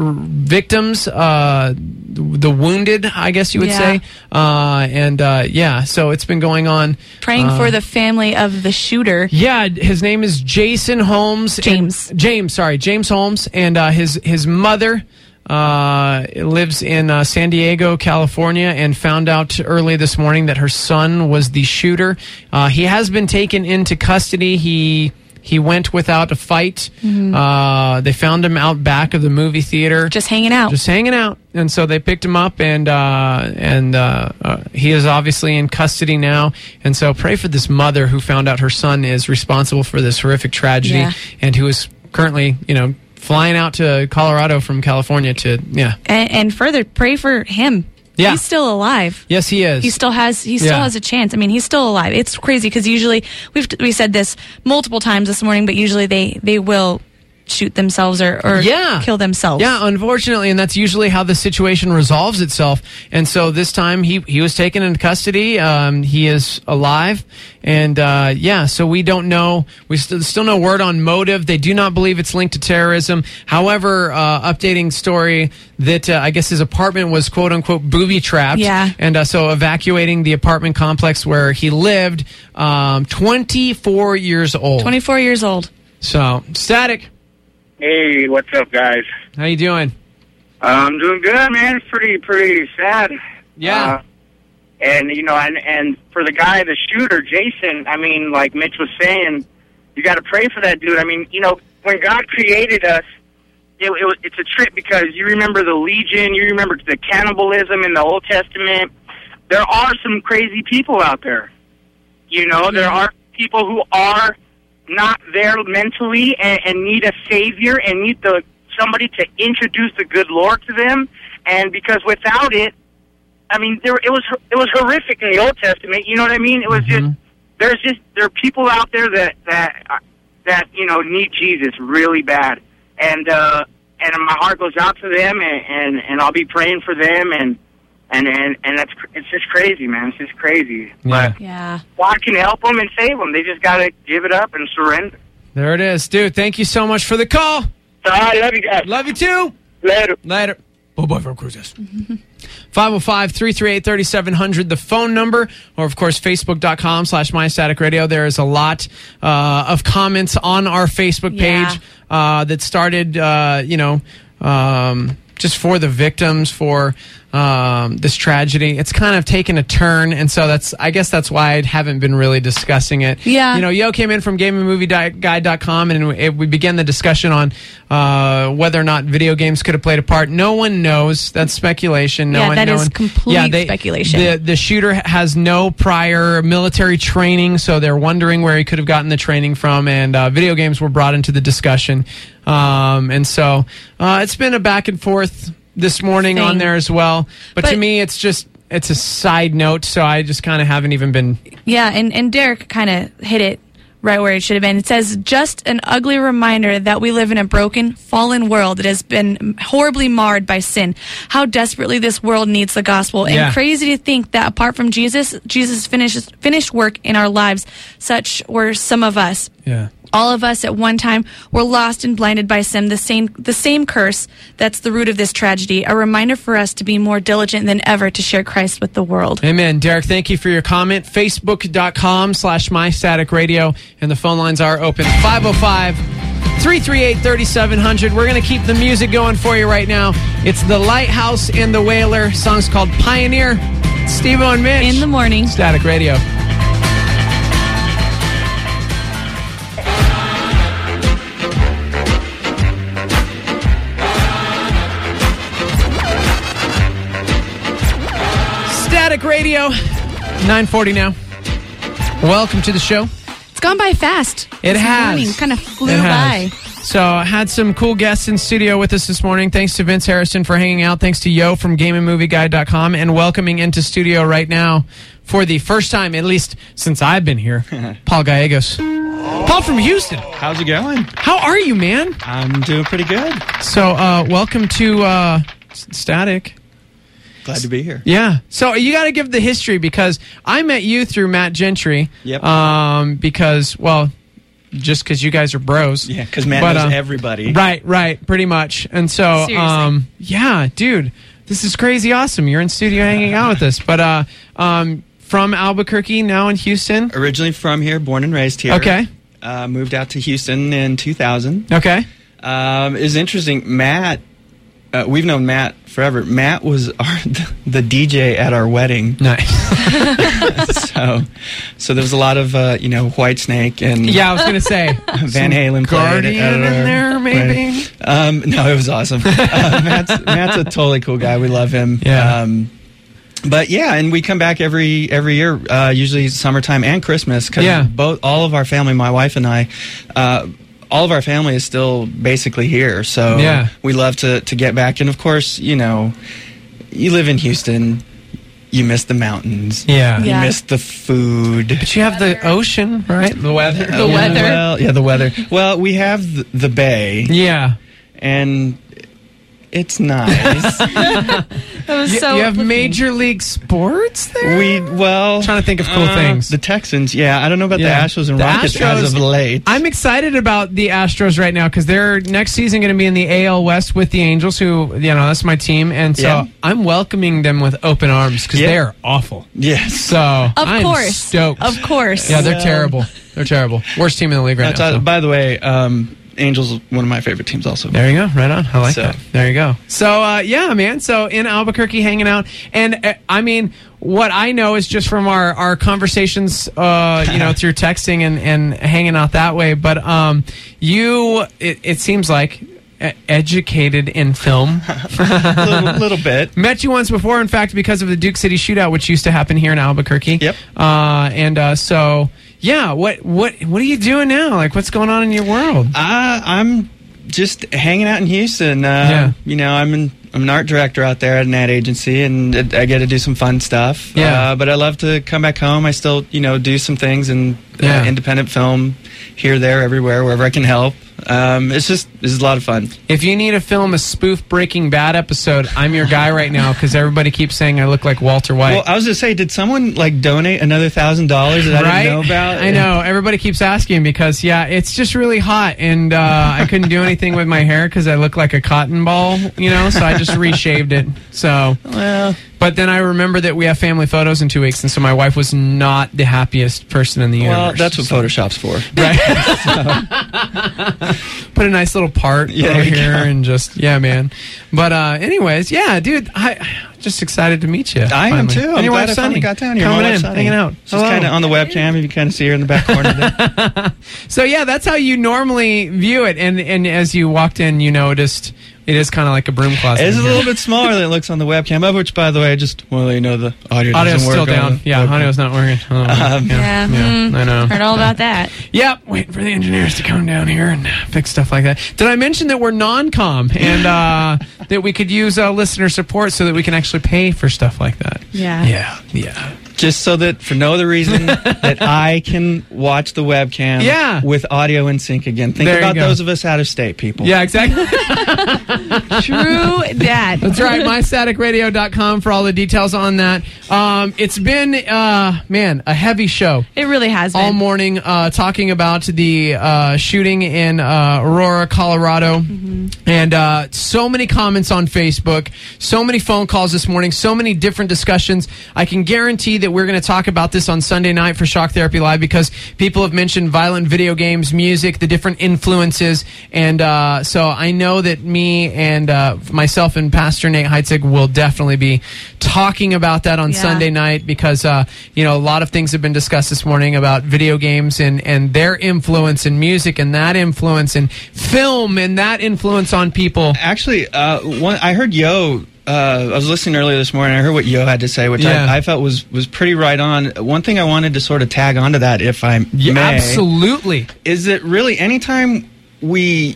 A: victims, uh, the wounded, I guess you would
B: yeah.
A: say. Uh, and uh, yeah, so it's been going on.
B: Praying
A: uh,
B: for the family of the shooter.
A: Yeah, his name is Jason Holmes.
B: James.
A: And, James, sorry, James Holmes. And uh, his, his mother uh, lives in uh, San Diego, California, and found out early this morning that her son was the shooter. Uh, he has been taken into custody. He... He went without a fight. Mm-hmm. Uh, they found him out back of the movie theater,
B: just hanging out,
A: just hanging out. And so they picked him up, and uh, and uh, uh, he is obviously in custody now. And so pray for this mother who found out her son is responsible for this horrific tragedy,
B: yeah.
A: and who is currently, you know, flying out to Colorado from California to yeah.
B: And, and further, pray for him.
A: Yeah.
B: He's still alive.
A: Yes, he is.
B: He still has. He still
A: yeah.
B: has a chance. I mean, he's still alive. It's crazy because usually we've we said this multiple times this morning, but usually they they will shoot themselves or, or
A: yeah.
B: kill themselves.
A: Yeah, unfortunately, and that's usually how the situation resolves itself. And so this time he he was taken into custody. Um, he is alive, and uh, yeah, so we don't know. We st- still no word on motive. They do not believe it's linked to terrorism. However, uh, updating story that uh, I guess his apartment was quote unquote booby trapped.
B: Yeah,
A: and uh, so evacuating the apartment complex where he lived. Um, twenty-four years old.
B: twenty-four years old.
A: So static.
O: Hey, what's up, guys?
A: How you doing?
O: Uh, I'm doing good, man. It's pretty, pretty sad.
A: Yeah.
O: Uh, and, you know, and, and for the guy, the shooter, Jason, I mean, like Mitch was saying, you got to pray for that dude. I mean, you know, when God created us, it, it, it's a trip because you remember the Legion, you remember the cannibalism in the Old Testament. There are some crazy people out there. You know, there are people who are not there mentally and, and need a savior and need the somebody to introduce the good Lord to them. And because without it, I mean, there it was it was horrific in the Old Testament. You know what I mean? It was mm-hmm. just there's just there are people out there that that that you know need Jesus really bad, and uh, and my heart goes out to them, and, and and I'll be praying for them and. And, and and that's it's just crazy, man. It's just crazy.
A: Yeah.
O: But
B: yeah.
O: God can help them and save them. They just got to give it up and surrender.
A: There it is. Dude, thank you so much for the call.
O: I love you guys.
A: Love you too.
O: Later.
A: Later. Bye-bye from Cruises. five oh five, three three eight, three seven zero zero, the phone number, or of course, facebook.com slash mystaticradio. There is a lot uh, of comments on our Facebook page yeah. uh, that started, uh, you know, um, just for the victims, for um, this tragedy. It's kind of taken a turn, and so that's, I guess that's why I haven't been really discussing it.
B: Yeah.
A: You know, Yo came in from game and movie guide dot com, and it, we began the discussion on uh, whether or not video games could have played a part. No one knows. That's speculation. No
B: yeah,
A: one,
B: that
A: no
B: is
A: one,
B: complete
A: yeah, they,
B: speculation.
A: The, the shooter has no prior military training, so they're wondering where he could have gotten the training from, and uh, video games were brought into the discussion. Um, and so uh, it's been a back and forth this morning Thing. on there as well. But, but to me, it's just, it's a side note, so I just kind of haven't even been...
B: Yeah, and, and Derek kind of hit it right where it should have been. It says, just an ugly reminder that we live in a broken, fallen world that has been horribly marred by sin. How desperately this world needs the gospel.
A: Yeah.
B: And crazy to think that apart from Jesus, Jesus' finished, finished work in our lives, such were some of us.
A: Yeah.
B: All of us at one time were lost and blinded by sin, the same the same curse that's the root of this tragedy. A reminder for us to be more diligent than ever to share Christ with the world.
A: Amen. Derek, thank you for your comment. Facebook.com slash MyStaticRadio. And the phone lines are open. five oh five, three three eight, three seven zero zero. We're going to keep the music going for you right now. It's The Lighthouse and the Wailer. Song's called Pioneer. Steve-O and Mitch.
B: In the morning.
A: Static Radio. Static Radio, nine forty now. Welcome to the show.
B: It's gone by fast.
A: It has.
B: Kind of flew
A: It
B: by.
A: has. So I had some cool guests in studio with us this morning. Thanks to Vince Harrison for hanging out. Thanks to Yo from Game and Movie Guide dot com and welcoming into studio right now for the first time, at least since I've been here, Paul Gallegos. Paul from Houston.
P: How's it going?
A: How are you, man?
P: I'm doing pretty good.
A: So uh, welcome to uh, Static.
P: Glad to be here.
A: Yeah. So you got to give the history because I met you through Matt Gentry.
P: Yep.
A: Um, because, well, just because you guys are bros.
P: Yeah, because Matt
A: But,
P: knows
A: uh,
P: everybody.
A: Right, right, pretty much. And so,
P: Seriously.
A: um, yeah, dude, this is crazy awesome. You're in studio hanging out with us. But uh, um, from Albuquerque, now in Houston.
P: Originally from here, born and raised here.
A: Okay.
P: Uh, moved out to Houston in two thousand.
A: Okay.
P: Um, it's interesting. Matt, uh, we've known Matt forever. Matt was our, the D J at our wedding.
A: Nice.
P: so, so there was a lot of uh, you know Whitesnake and
A: Yeah, I was gonna say
P: Van Halen played
A: Guardian
P: at
A: in
P: our
A: there, maybe.
P: wedding. Um, no, it was awesome. uh, Matt's, Matt's a totally cool guy. We love him.
A: Yeah.
P: Um, but yeah, and we come back every every year, uh, usually summertime and Christmas, because
A: Yeah.
P: both all of our family, my wife and I. Uh, all of our family is still basically here, so
A: Yeah.
P: we love to, to get back. And of course, you know, you live in Houston, you miss the mountains,
A: Yeah.
P: you
A: Yeah.
P: miss the food.
A: But you have the ocean, right? The weather.
P: The weather. Well, yeah, the weather. Well, we have the, the bay.
A: Yeah.
P: And it's nice.
B: That was
A: You,
B: so
A: you have
B: uplifting.
A: Major League Sports there?
P: We, well...
A: I'm trying to think of cool
P: uh,
A: things.
P: The Texans, yeah. I don't know about
A: Yeah.
P: the Astros and
A: The
P: Rockets as of late.
A: I'm excited about the Astros right now because they're next season going to be in the A L West with the Angels, who, you know, that's my team. And so
P: Yeah.
A: I'm welcoming them with open arms because
P: Yeah.
A: they're awful.
P: Yes.
A: So
B: Of
A: I'm
B: course.
A: stoked.
B: Of course.
A: Yeah, they're
P: Well-
A: terrible. They're terrible. Worst team in the league right
P: That's
A: now.
P: all-
A: so.
P: By the way, um, Angels is one of my favorite teams also.
A: There you go. Right on. I like
P: So-
A: that. There you go. So, uh, yeah, man. So in Albuquerque hanging out. And, uh, I mean, what I know is just from our, our conversations, uh, you know, through texting and, and hanging out that way. But um, you, it, it seems like, e- educated in film.
P: a little, little bit.
A: Met you once before, in fact, because of the Duke City Shootout, which used to happen here in Albuquerque.
P: Yep.
A: Uh, and uh, so, yeah, what what what are you doing now? Like, what's going on in your world?
P: Uh, I'm just hanging out in Houston. Uh,
A: Yeah.
P: You know, I'm an, I'm an art director out there at an ad agency, and it, I get to do some fun stuff.
A: Yeah.
P: Uh, but I love to come back home. I still, you know, do some things in uh,
A: Yeah.
P: independent film here, there, everywhere, wherever I can help. Um, it's just, this is a lot of fun.
A: If you need to film a spoof Breaking Bad episode, I'm your guy right now because everybody keeps saying I look like Walter White.
P: Well, I was just say, did someone like donate another thousand dollars that I
A: Right?
P: didn't know about?
A: I know. Everybody keeps asking because, yeah, it's just really hot, and uh, I couldn't do anything with my hair because I look like a cotton ball, you know, so I just reshaved it. So,
P: Well,
A: but then I remember that we have family photos in two weeks, and so my wife was not the happiest person in the universe.
P: well, that's what
A: so.
P: Photoshop's for.
A: Put a nice little part
P: Yeah,
A: over
P: there you
A: here
P: go.
A: and just, yeah, man. But uh, anyways, yeah, dude, I just excited to meet you.
P: I am
A: finally.
P: too.
A: And
P: I'm
A: your
P: glad
A: wife
P: I finally
A: Sunny
P: got down here.
A: coming
P: My
A: in,
P: wife's Sunny.
A: hanging out.
P: She's
A: Hello.
P: kind of on the webcam. If you kind of see her in the back corner there.
A: So yeah, that's how you normally view it. And and as you walked in, you noticed it is kind of like a broom closet.
P: It's a
A: in here.
P: little bit smaller than it looks on the webcam, of which, by the way, I just want to let you know the audio
A: Audio's
P: doesn't
A: still
P: work. on
A: down.
P: the
A: Yeah,
P: webcam.
A: audio's not working. Oh,
P: Um,
B: Yeah, hmm.
A: I know.
B: Heard all about that.
A: Yep, waiting for the engineers to come down here and fix stuff like that. Did I mention that we're non-com and uh, that we could use uh, listener support so that we can actually pay for stuff like that?
B: Yeah.
A: Yeah, yeah.
P: Just so that, for no other reason, that I can watch the webcam
A: Yeah.
P: with audio in sync again. Think
A: There you
P: about
A: go.
P: those of us out of state, people.
A: Yeah, exactly.
B: True that.
A: That's right, my static radio dot com for all the details on that. Um, it's been, uh, man, a heavy show.
B: It really has been.
A: All morning, uh, talking about the uh, shooting in uh, Aurora, Colorado.
B: Mm-hmm.
A: And uh, so many comments on Facebook, so many phone calls this morning, so many different discussions. I can guarantee that we're going to talk about this on Sunday night for Shock Therapy Live because people have mentioned violent video games, music, the different influences. And uh, so I know that me and uh, myself and Pastor Nate Heitzig will definitely be talking about that on
B: Yeah.
A: Sunday night because, uh, you know, a lot of things have been discussed this morning about video games and, and their influence in music and that influence in film and that influence on people.
P: Actually, uh, one, I heard Yo. Uh, I was listening earlier this morning. I heard what Yo had to say, which
A: Yeah.
P: I, I felt was was pretty right on. One thing I wanted to sort of tag onto that, if I
A: Yeah,
P: may,
A: absolutely,
P: is that really anytime we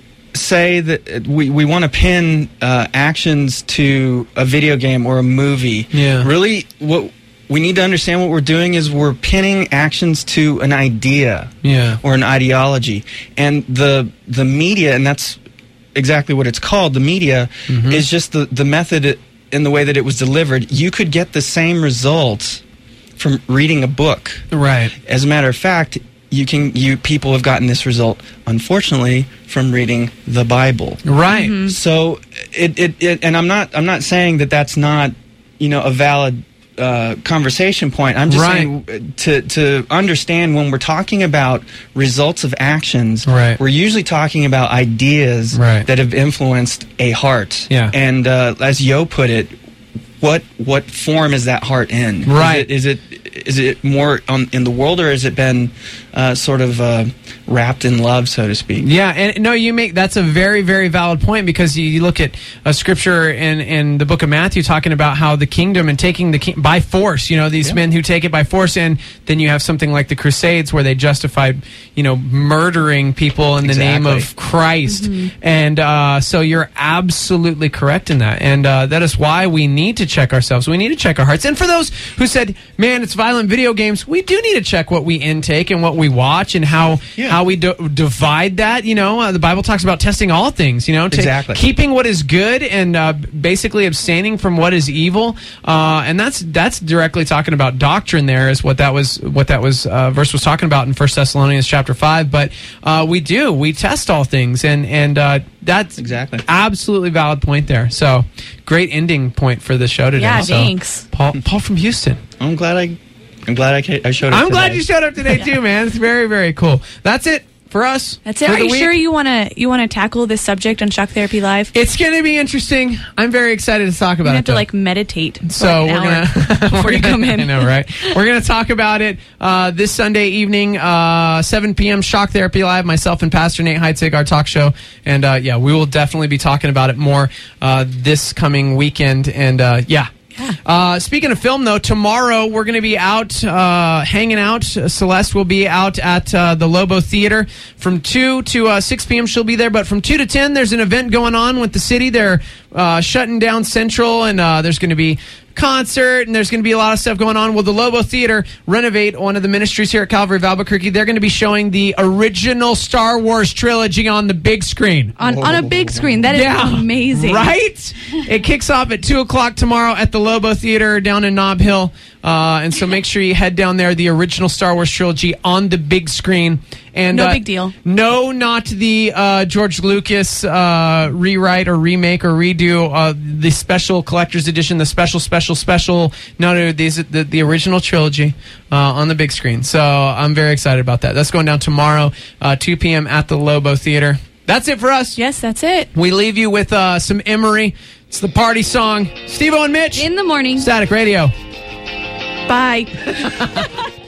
P: say that we, we want to pin uh, actions to a video game or a movie,
A: Yeah.
P: really what we need to understand what we're doing is we're pinning actions to an idea
A: Yeah.
P: or an ideology. And the the media, and that's exactly what it's called, the media,
A: Mhm.
P: is just the, the method in the way that it was delivered. You could get the same results from reading a book.
A: Right.
P: As a matter of fact, you can you people have gotten this result, unfortunately, from reading the Bible.
A: Right.
B: Mm-hmm.
P: So it, it, it and I'm not I'm not saying that that's not, you know, a valid uh, conversation point. I'm just
A: Right.
P: saying uh, to to understand when we're talking about results of actions,
A: Right.
P: we're usually talking about ideas
A: Right.
P: that have influenced a heart.
A: Yeah.
P: And uh, as Yo put it, what what form is that heart in?
A: Right.
P: Is it is it, is it more on, in the world, or has it been uh, sort of uh, wrapped in love, so to speak?
A: Yeah, and no, you make that's a very, very valid point because you, you look at a scripture in, in the book of Matthew talking about how the kingdom and taking the king by force. You know, these
P: Yeah.
A: men who take it by force, and then you have something like the Crusades where they justified, you know, murdering people in the name
P: Exactly.
A: of Christ.
B: Mm-hmm.
A: And uh, so you're absolutely correct in that, and uh, that is why we need to check ourselves. We need to check our hearts. And for those who said, "Man, it's violent video games," we do need to check what we intake and what we watch and how
P: Yeah.
A: how we do, divide that. You know, uh, the Bible talks about testing all things. You know, ta-
P: Exactly.
A: keeping what is good and uh, basically abstaining from what is evil. Uh, and that's that's directly talking about doctrine. There is what that was what that was uh, verse was talking about in First Thessalonians chapter five. But uh, we do we test all things, and and uh, that's
P: Exactly.
A: absolutely valid point there. So great ending point for the show today.
B: Yeah,
A: So,
B: thanks.
A: Paul Paul from Houston.
P: I'm glad I I'm glad I, ca- I showed up.
A: I'm glad
P: today.
A: you showed up today too, man. It's very, very cool. That's it for us.
B: That's it.
A: for
B: Are
A: the
B: you
A: week.
B: sure you want to you want to tackle this subject on Shock Therapy Live?
A: It's going to be interesting. I'm very excited to talk
B: You
A: about
B: have
A: it.
B: to
A: though.
B: like meditate. for
A: So
B: like an
A: we're
B: hour
A: gonna
B: before you come in.
A: I know, right? We're gonna talk about it uh, this Sunday evening, uh, seven p.m. Shock Therapy Live. Myself and Pastor Nate Heitzig, our talk show, and uh, yeah, we will definitely be talking about it more uh, this coming weekend. And uh, yeah. Uh, speaking of film, though, tomorrow we're going to be out uh, hanging out. Celeste will be out at uh, the Lobo Theater from two to uh, six p.m. She'll be there, but from two to ten, there's an event going on with the city. They're uh, shutting down Central, and uh, there's going to be concert, and there's going to be a lot of stuff going on. Will the Lobo Theater renovate one of the ministries here at Calvary of Albuquerque? They're going to be showing the original Star Wars trilogy on the big screen.
B: On, on a big screen. That is
A: Yeah.
B: amazing.
A: Right? It kicks off at two o'clock tomorrow at the Lobo Theater down in Nob Hill. Uh, and so make sure you head down there. The original Star Wars trilogy on the big screen. And
B: No
A: uh,
B: big deal.
A: No, not the uh, George Lucas uh, rewrite or remake or redo. Uh, the special collector's edition, the special, special, special. No, no, these are the, the original trilogy uh, on the big screen. So I'm very excited about that. That's going down tomorrow, uh, two p.m. at the Lobo Theater. That's it for us.
B: Yes, that's it.
A: We leave you with uh, some Emery. It's the party song. Steve-O and Mitch.
B: In the morning.
A: Static Radio.
B: Bye.